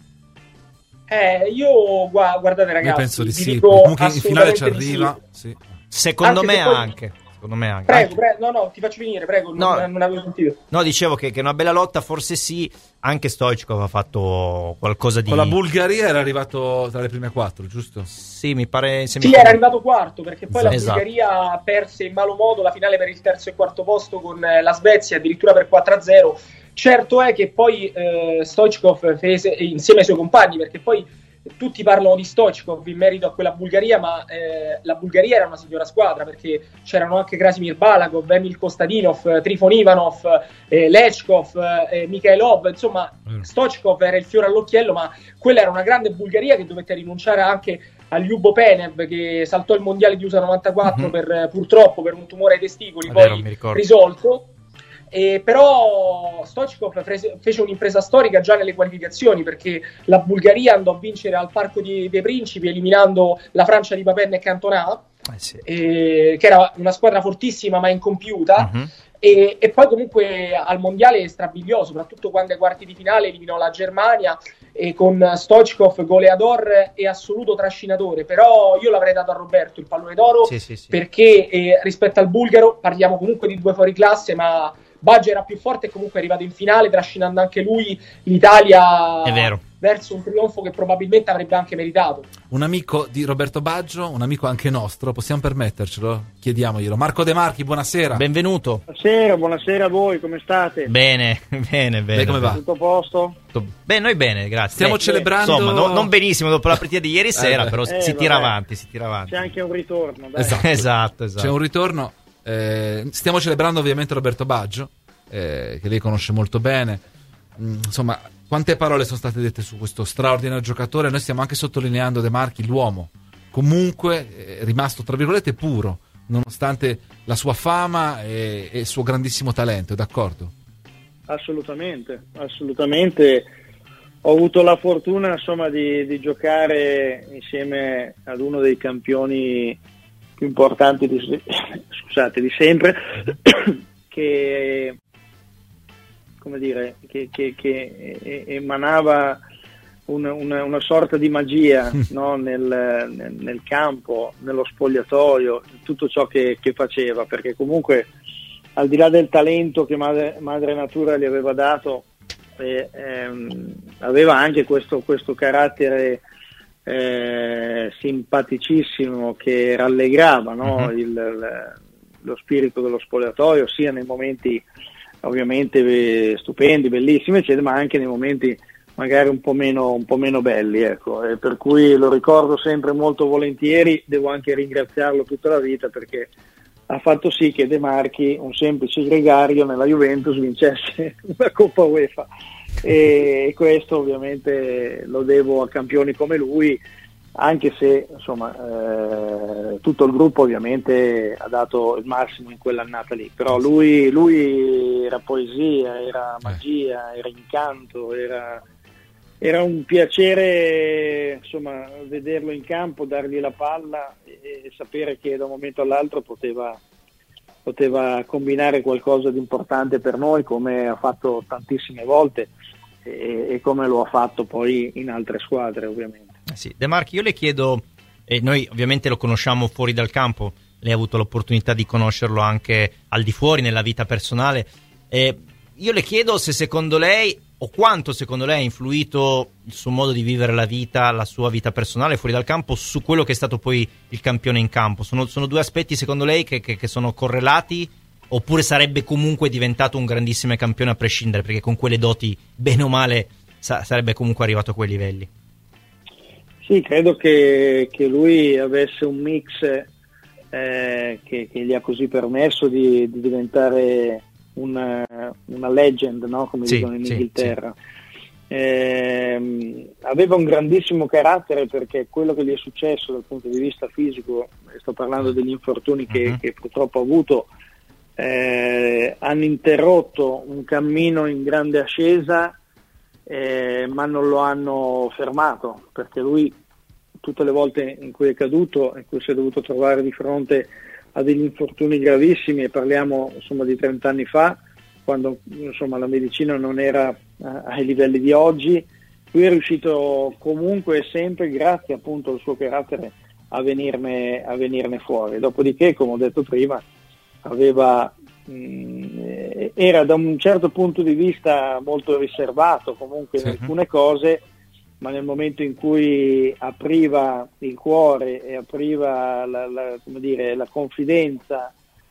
Eh, io gu- guardate ragazzi, Io penso di vi sì, dico comunque in finale ci assolutamente di sì. arriva. Sì. Secondo Anche me se poi- anche. Secondo me anche. Prego, Anche- prego, no, no, ti faccio finire, prego, No. non, non avevo sentito. No, dicevo che, che è una bella lotta, forse sì. Anche Stoichkov ha fatto qualcosa di... Con la Bulgaria era arrivato tra le prime quattro, giusto? Sì, mi pare... se Sì, mi- era arrivato quarto, perché poi la Esatto. Bulgaria perse in malo modo la finale per il terzo e quarto posto con eh, la Svezia, addirittura per quattro a zero. Certo è che poi eh, Stoichkov fece insieme ai suoi compagni, perché poi tutti parlano di Stoichkov in merito a quella Bulgaria, ma eh, la Bulgaria era una signora squadra, perché c'erano anche Krasimir Balakov, Emil Kostadinov, Trifon Ivanov, eh, Lechkov, eh, Mikhailov, insomma Stoichkov era il fiore all'occhiello, ma quella era una grande Bulgaria che dovette rinunciare anche a Ljubo Penev, che saltò il mondiale di U S A novantaquattro Mhm. per, purtroppo per un tumore ai testicoli, È poi vero, mi ricordo. risolto. E però Stoichkov fece, fece un'impresa storica già nelle qualificazioni, perché la Bulgaria andò a vincere al Parco di- dei Principi eliminando la Francia di Papen e Cantona, Eh sì. eh, che era una squadra fortissima ma incompiuta. Mhm. E, e poi comunque al mondiale strabiliò, soprattutto quando ai quarti di finale eliminò la Germania, e con Stoichkov goleador e assoluto trascinatore. Però io l'avrei dato a Roberto il pallone d'oro, Sì, sì, sì. perché eh, rispetto al bulgaro parliamo comunque di due fuoriclasse, ma Baggio era più forte e comunque è arrivato in finale, trascinando anche lui l'Italia È vero. verso un trionfo che probabilmente avrebbe anche meritato. Un amico di Roberto Baggio, un amico anche nostro, possiamo permettercelo? Chiediamoglielo. Marco De Marchi, buonasera. Benvenuto. Buonasera, buonasera a voi, come state? Bene, bene, bene. Beh, come va? Tutto a posto? Beh, noi bene, grazie. Stiamo Beh, celebrando- Insomma, no- non benissimo dopo la partita di ieri sera, beh. però Eh, si tira vabbè. avanti, si tira avanti. C'è anche un ritorno, dai. Esatto. Esatto, esatto. C'è un ritorno. eh, stiamo celebrando ovviamente Roberto Baggio, eh, che lei conosce molto bene. Mm, insomma, quante parole sono state dette su questo straordinario giocatore. Noi stiamo anche sottolineando De Marchi, l'uomo, comunque è rimasto tra virgolette puro, nonostante la sua fama e, e il suo grandissimo talento, è d'accordo? Assolutamente, assolutamente. Ho avuto la fortuna, insomma, di, di giocare insieme ad uno dei campioni più importanti di, scusate, di sempre, che, come dire, che, che, che emanava una, una, una sorta di magia, no? nel, nel, nel campo, nello spogliatoio, tutto ciò che, che faceva, perché comunque al di là del talento che madre, madre natura gli aveva dato, eh, ehm, aveva anche questo, questo carattere eh, simpaticissimo che rallegrava, no? uh-huh. il, il, lo spirito dello spogliatoio, sia nei momenti ovviamente stupendi, bellissimi, eccetera, ma anche nei momenti magari un po' meno, un po' meno belli, ecco. E per cui lo ricordo sempre molto volentieri, devo anche ringraziarlo tutta la vita, perché ha fatto sì che De Marchi, un semplice gregario nella Juventus, vincesse una Coppa UEFA, e questo ovviamente lo devo a campioni come lui, anche se insomma eh, tutto il gruppo ovviamente ha dato il massimo in quell'annata lì, però lui, lui era poesia, era magia, era incanto, era, era un piacere insomma vederlo in campo, dargli la palla e, e sapere che da un momento all'altro poteva, poteva combinare qualcosa di importante per noi, come ha fatto tantissime volte e, e come lo ha fatto poi in altre squadre ovviamente. Eh sì. De Marchi, io le chiedo, e eh, noi ovviamente lo conosciamo fuori dal campo, lei ha avuto l'opportunità di conoscerlo anche al di fuori nella vita personale, eh, io le chiedo se secondo lei, o quanto secondo lei ha influito il suo modo di vivere la vita, la sua vita personale fuori dal campo, su quello che è stato poi il campione in campo. Sono, sono due aspetti secondo lei che, che, che sono correlati, oppure sarebbe comunque diventato un grandissimo campione a prescindere, perché con quelle doti bene o male sa, sarebbe comunque arrivato a quei livelli? Sì, credo che, che lui avesse un mix eh, che, che gli ha così permesso di, di diventare una, una legend, no? Come sì, dicono in Inghilterra. Sì, sì. Eh, aveva un grandissimo carattere, perché quello che gli è successo dal punto di vista fisico, sto parlando degli infortuni che, uh-huh. che purtroppo ha avuto, eh, hanno interrotto un cammino in grande ascesa, Eh, ma non lo hanno fermato, perché lui tutte le volte in cui è caduto, in cui si è dovuto trovare di fronte a degli infortuni gravissimi, e parliamo insomma di trenta anni fa, quando insomma la medicina non era eh, ai livelli di oggi, lui è riuscito comunque sempre, grazie appunto al suo carattere, a venirne, a venirne fuori. Dopodiché, come ho detto prima, aveva era da un certo punto di vista molto riservato comunque in alcune cose, ma nel momento in cui apriva il cuore e apriva la, la, come dire, la confidenza,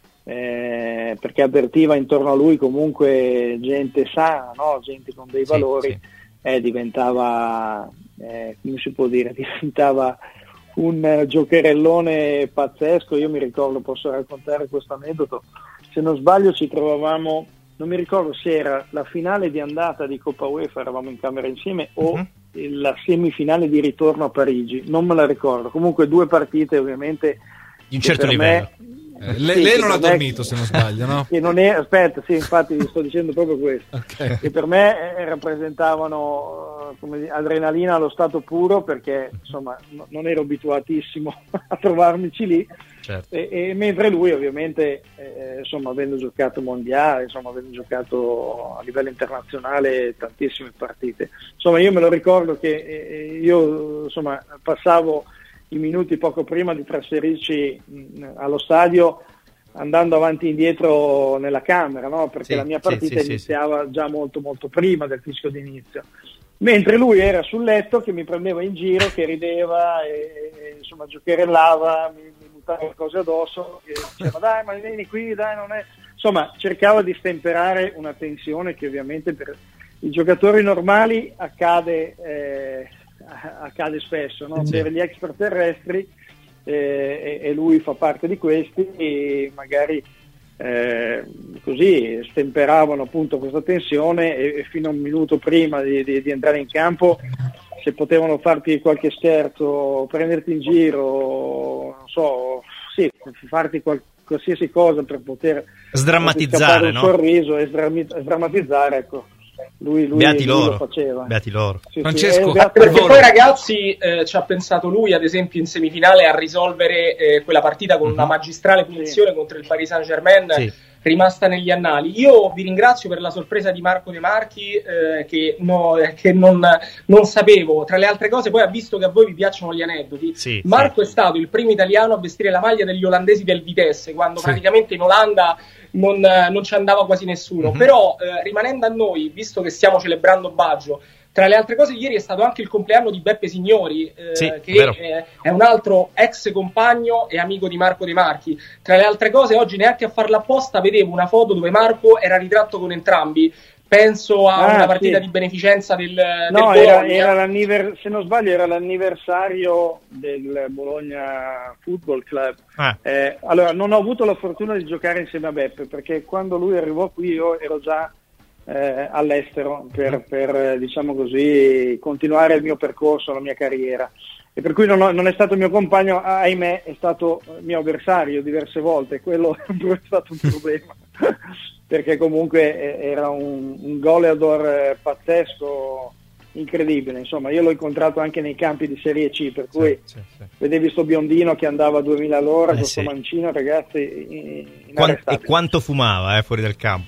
eh, perché avvertiva intorno a lui comunque gente sana, no? Gente con dei valori, sì, sì. Eh, diventava eh, come si può dire, diventava un giocherellone pazzesco. Io mi ricordo, posso raccontare questo aneddoto, se non sbaglio ci trovavamo, non mi ricordo se era la finale di andata di Coppa UEFA, eravamo in camera insieme, o uh-huh. la semifinale di ritorno a Parigi, non me la ricordo, comunque due partite ovviamente di un certo livello. Me, eh, lei, sì, lei non ha dormito, se non sbaglio, no? Che non è, aspetta, sì, infatti sto dicendo proprio questo, okay. Che per me eh, rappresentavano come dire, adrenalina allo stato puro, perché insomma no, non ero abituatissimo a trovarmici lì. Certo. E, e mentre lui ovviamente eh, insomma avendo giocato mondiale, insomma avendo giocato a livello internazionale tantissime partite, insomma io me lo ricordo che eh, io insomma passavo i minuti poco prima di trasferirci mh, allo stadio andando avanti e indietro nella camera, no? Perché sì, la mia partita sì, sì, iniziava sì, sì. già molto molto prima del fischio d'inizio, mentre lui era sul letto che mi prendeva in giro, che rideva e, e insomma giocherellava, mi, mi buttava cose addosso e diceva dai ma vieni qui, dai non è, insomma cercava di stemperare una tensione che ovviamente per i giocatori normali accade eh, accade spesso, no? Sì. Per gli extraterrestri eh, e, e lui fa parte di questi, e magari Eh, così stemperavano appunto questa tensione e, e fino a un minuto prima di, di, di andare in campo, se potevano farti qualche scherzo, prenderti in giro, non so, sì, farti qual- qualsiasi cosa per poter sdrammatizzare, un no? sorriso e sdrammi- sdrammatizzare, ecco, Lui, lui, Beati lui loro. lo faceva. Beati loro. Sì, Francesco, sì, eh, perché poi ragazzi eh, ci ha pensato lui ad esempio in semifinale a risolvere eh, quella partita con mm-hmm. una magistrale punizione sì. contro il Paris Saint-Germain sì. rimasta negli annali. Io vi ringrazio per la sorpresa di Marco De Marchi eh, che, no, che non, non sapevo. Tra le altre cose poi ha visto che a voi vi piacciono gli aneddoti. Sì, Marco sì. è stato il primo italiano a vestire la maglia degli olandesi del Vitesse quando sì. praticamente in Olanda non, non ci andava quasi nessuno. Mm-hmm. Però eh, rimanendo a noi, visto che stiamo celebrando Baggio, tra le altre cose ieri è stato anche il compleanno di Beppe Signori, eh, sì, che eh, è un altro ex compagno e amico di Marco De Marchi. Tra le altre cose oggi neanche a farla apposta vedevo una foto dove Marco era ritratto con entrambi. Penso a ah, una partita sì. di beneficenza del, no, del era, Bologna. Era l'annivers- se non sbaglio era l'anniversario del Bologna Football Club. Ah. Eh, allora non ho avuto la fortuna di giocare insieme a Beppe perché quando lui arrivò qui io ero già Eh, all'estero per, per diciamo così continuare il mio percorso, la mia carriera, e per cui non, ho, non è stato mio compagno, ahimè è stato mio avversario diverse volte. Quello è stato un problema perché comunque era un, un goleador pazzesco, incredibile, insomma. Io l'ho incontrato anche nei campi di Serie C, per cui sì, sì, sì. vedevi sto biondino che andava a duemila all'ora eh, con sto sì. mancino, ragazzi, e quanto fumava eh, fuori dal campo.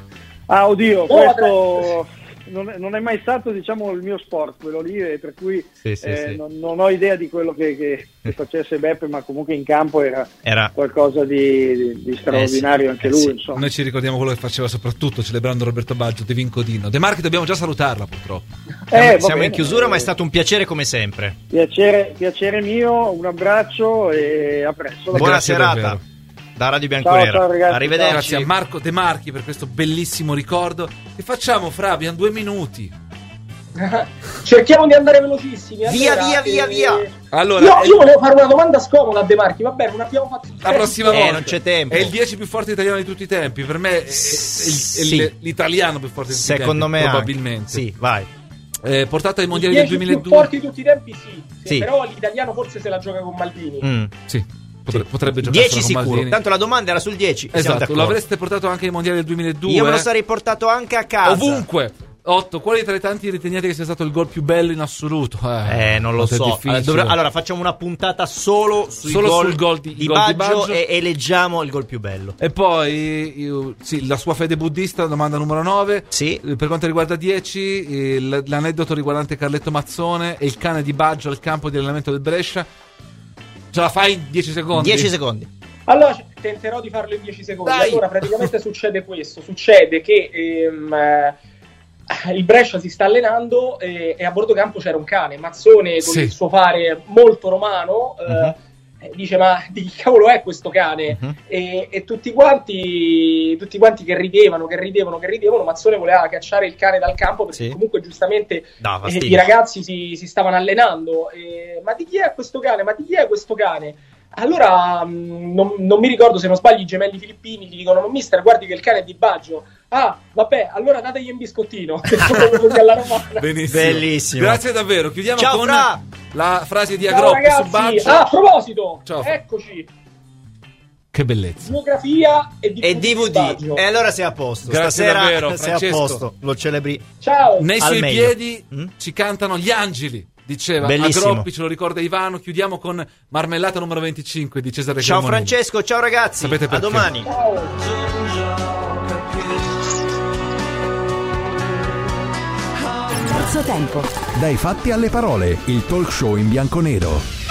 Ah, oddio, questo non è, non è mai stato, diciamo, il mio sport, quello lì, e per cui sì, sì, eh, sì. Non, non ho idea di quello che, che, che facesse Beppe, ma comunque in campo era, era... qualcosa di, di, di straordinario eh, sì, anche eh, lui. Sì. Insomma. Noi ci ricordiamo quello che faceva soprattutto celebrando Roberto Baggio, De Vincodino. De Marchi dobbiamo già salutarla purtroppo. Eh, Siamo bene, in chiusura, eh, ma è stato un piacere come sempre. Piacere, piacere mio, un abbraccio e a presto. Buona serata. Davvero. Da Radio Bianconera. Ciao, ciao, ragazzi, arrivederci. Grazie a Marco De Marchi per questo bellissimo ricordo. Che facciamo, Fra? Abbiamo due minuti. Cerchiamo di andare velocissimi. Via, allora, via, via, eh... via. Allora, io, io volevo fare una domanda scomoda a De Marchi. Va bene, non abbiamo fatto la prossima eh, volta. Non c'è tempo. È il dieci più forte italiano di tutti i tempi. Per me è, è, il, sì. è l'italiano più forte di tutti Secondo i tempi. me probabilmente. Anche. Sì, vai. Eh, portato ai mondiali del duemiladue. I più forti di tutti i tempi, sì. sì. Però l'italiano forse se la gioca con Maldini. Mm, sì. Potrebbe, potrebbe giocare dieci sicuro. Maldini. Tanto la domanda era sul dieci. Esatto, lo avreste portato anche ai mondiali del duemiladue. Io me lo sarei portato anche a casa. Ovunque. otto. Quali tra i tanti riteniate che sia stato il gol più bello in assoluto? Eh, eh non lo so. Allora, dovre- allora facciamo una puntata solo, sui solo gol sul gol di, di, gol Baggio, di Baggio e eleggiamo il gol più bello. E poi io, sì, la sua fede buddista, domanda numero nove. Sì. Per quanto riguarda dieci, il, l'aneddoto riguardante Carletto Mazzone e il cane di Baggio al campo di allenamento del Brescia. Ce la fai in dieci secondi? dieci secondi. Allora tenterò di farlo in dieci secondi. Dai. Allora praticamente succede questo. Succede che ehm, il Brescia si sta allenando e, e a bordo campo c'era un cane. Mazzone con sì. il suo fare molto romano uh-huh. eh, dice ma di che cavolo è questo cane? Uh-huh. E, e tutti quanti tutti quanti che ridevano, che ridevano, che ridevano. Mazzone voleva cacciare il cane dal campo perché sì. comunque giustamente eh, i ragazzi si, si stavano allenando. E, ma di chi è questo cane? Ma di chi è questo cane? Allora mh, non, non mi ricordo, se non sbaglio i gemelli filippini gli dicono: mister, guardi che il cane è di Baggio. Ah, vabbè, allora dategli un biscottino. alla romana. Benissimo. Bellissimo. Grazie davvero. Chiudiamo Ciao, con Fra. la frase di Ciao, Agrop ragazzi. su Baggio. Ah, a proposito, Ciao. eccoci. Che bellezza. Biografia e D V D. E D V D. E allora sei a posto. Grazie Stasera davvero, sei a posto. Lo celebri. Ciao. Nei Al suoi meglio. piedi mm? ci cantano gli angeli. Diceva Bellissimo. Agroppi, ce lo ricorda Ivano. Chiudiamo con Marmellata numero venticinque di Cesare Ciao Cremonini. Francesco, ciao ragazzi. Sapete perché? A domani. Ciao. Terzo tempo. Dai fatti alle parole, il talk show in bianco nero.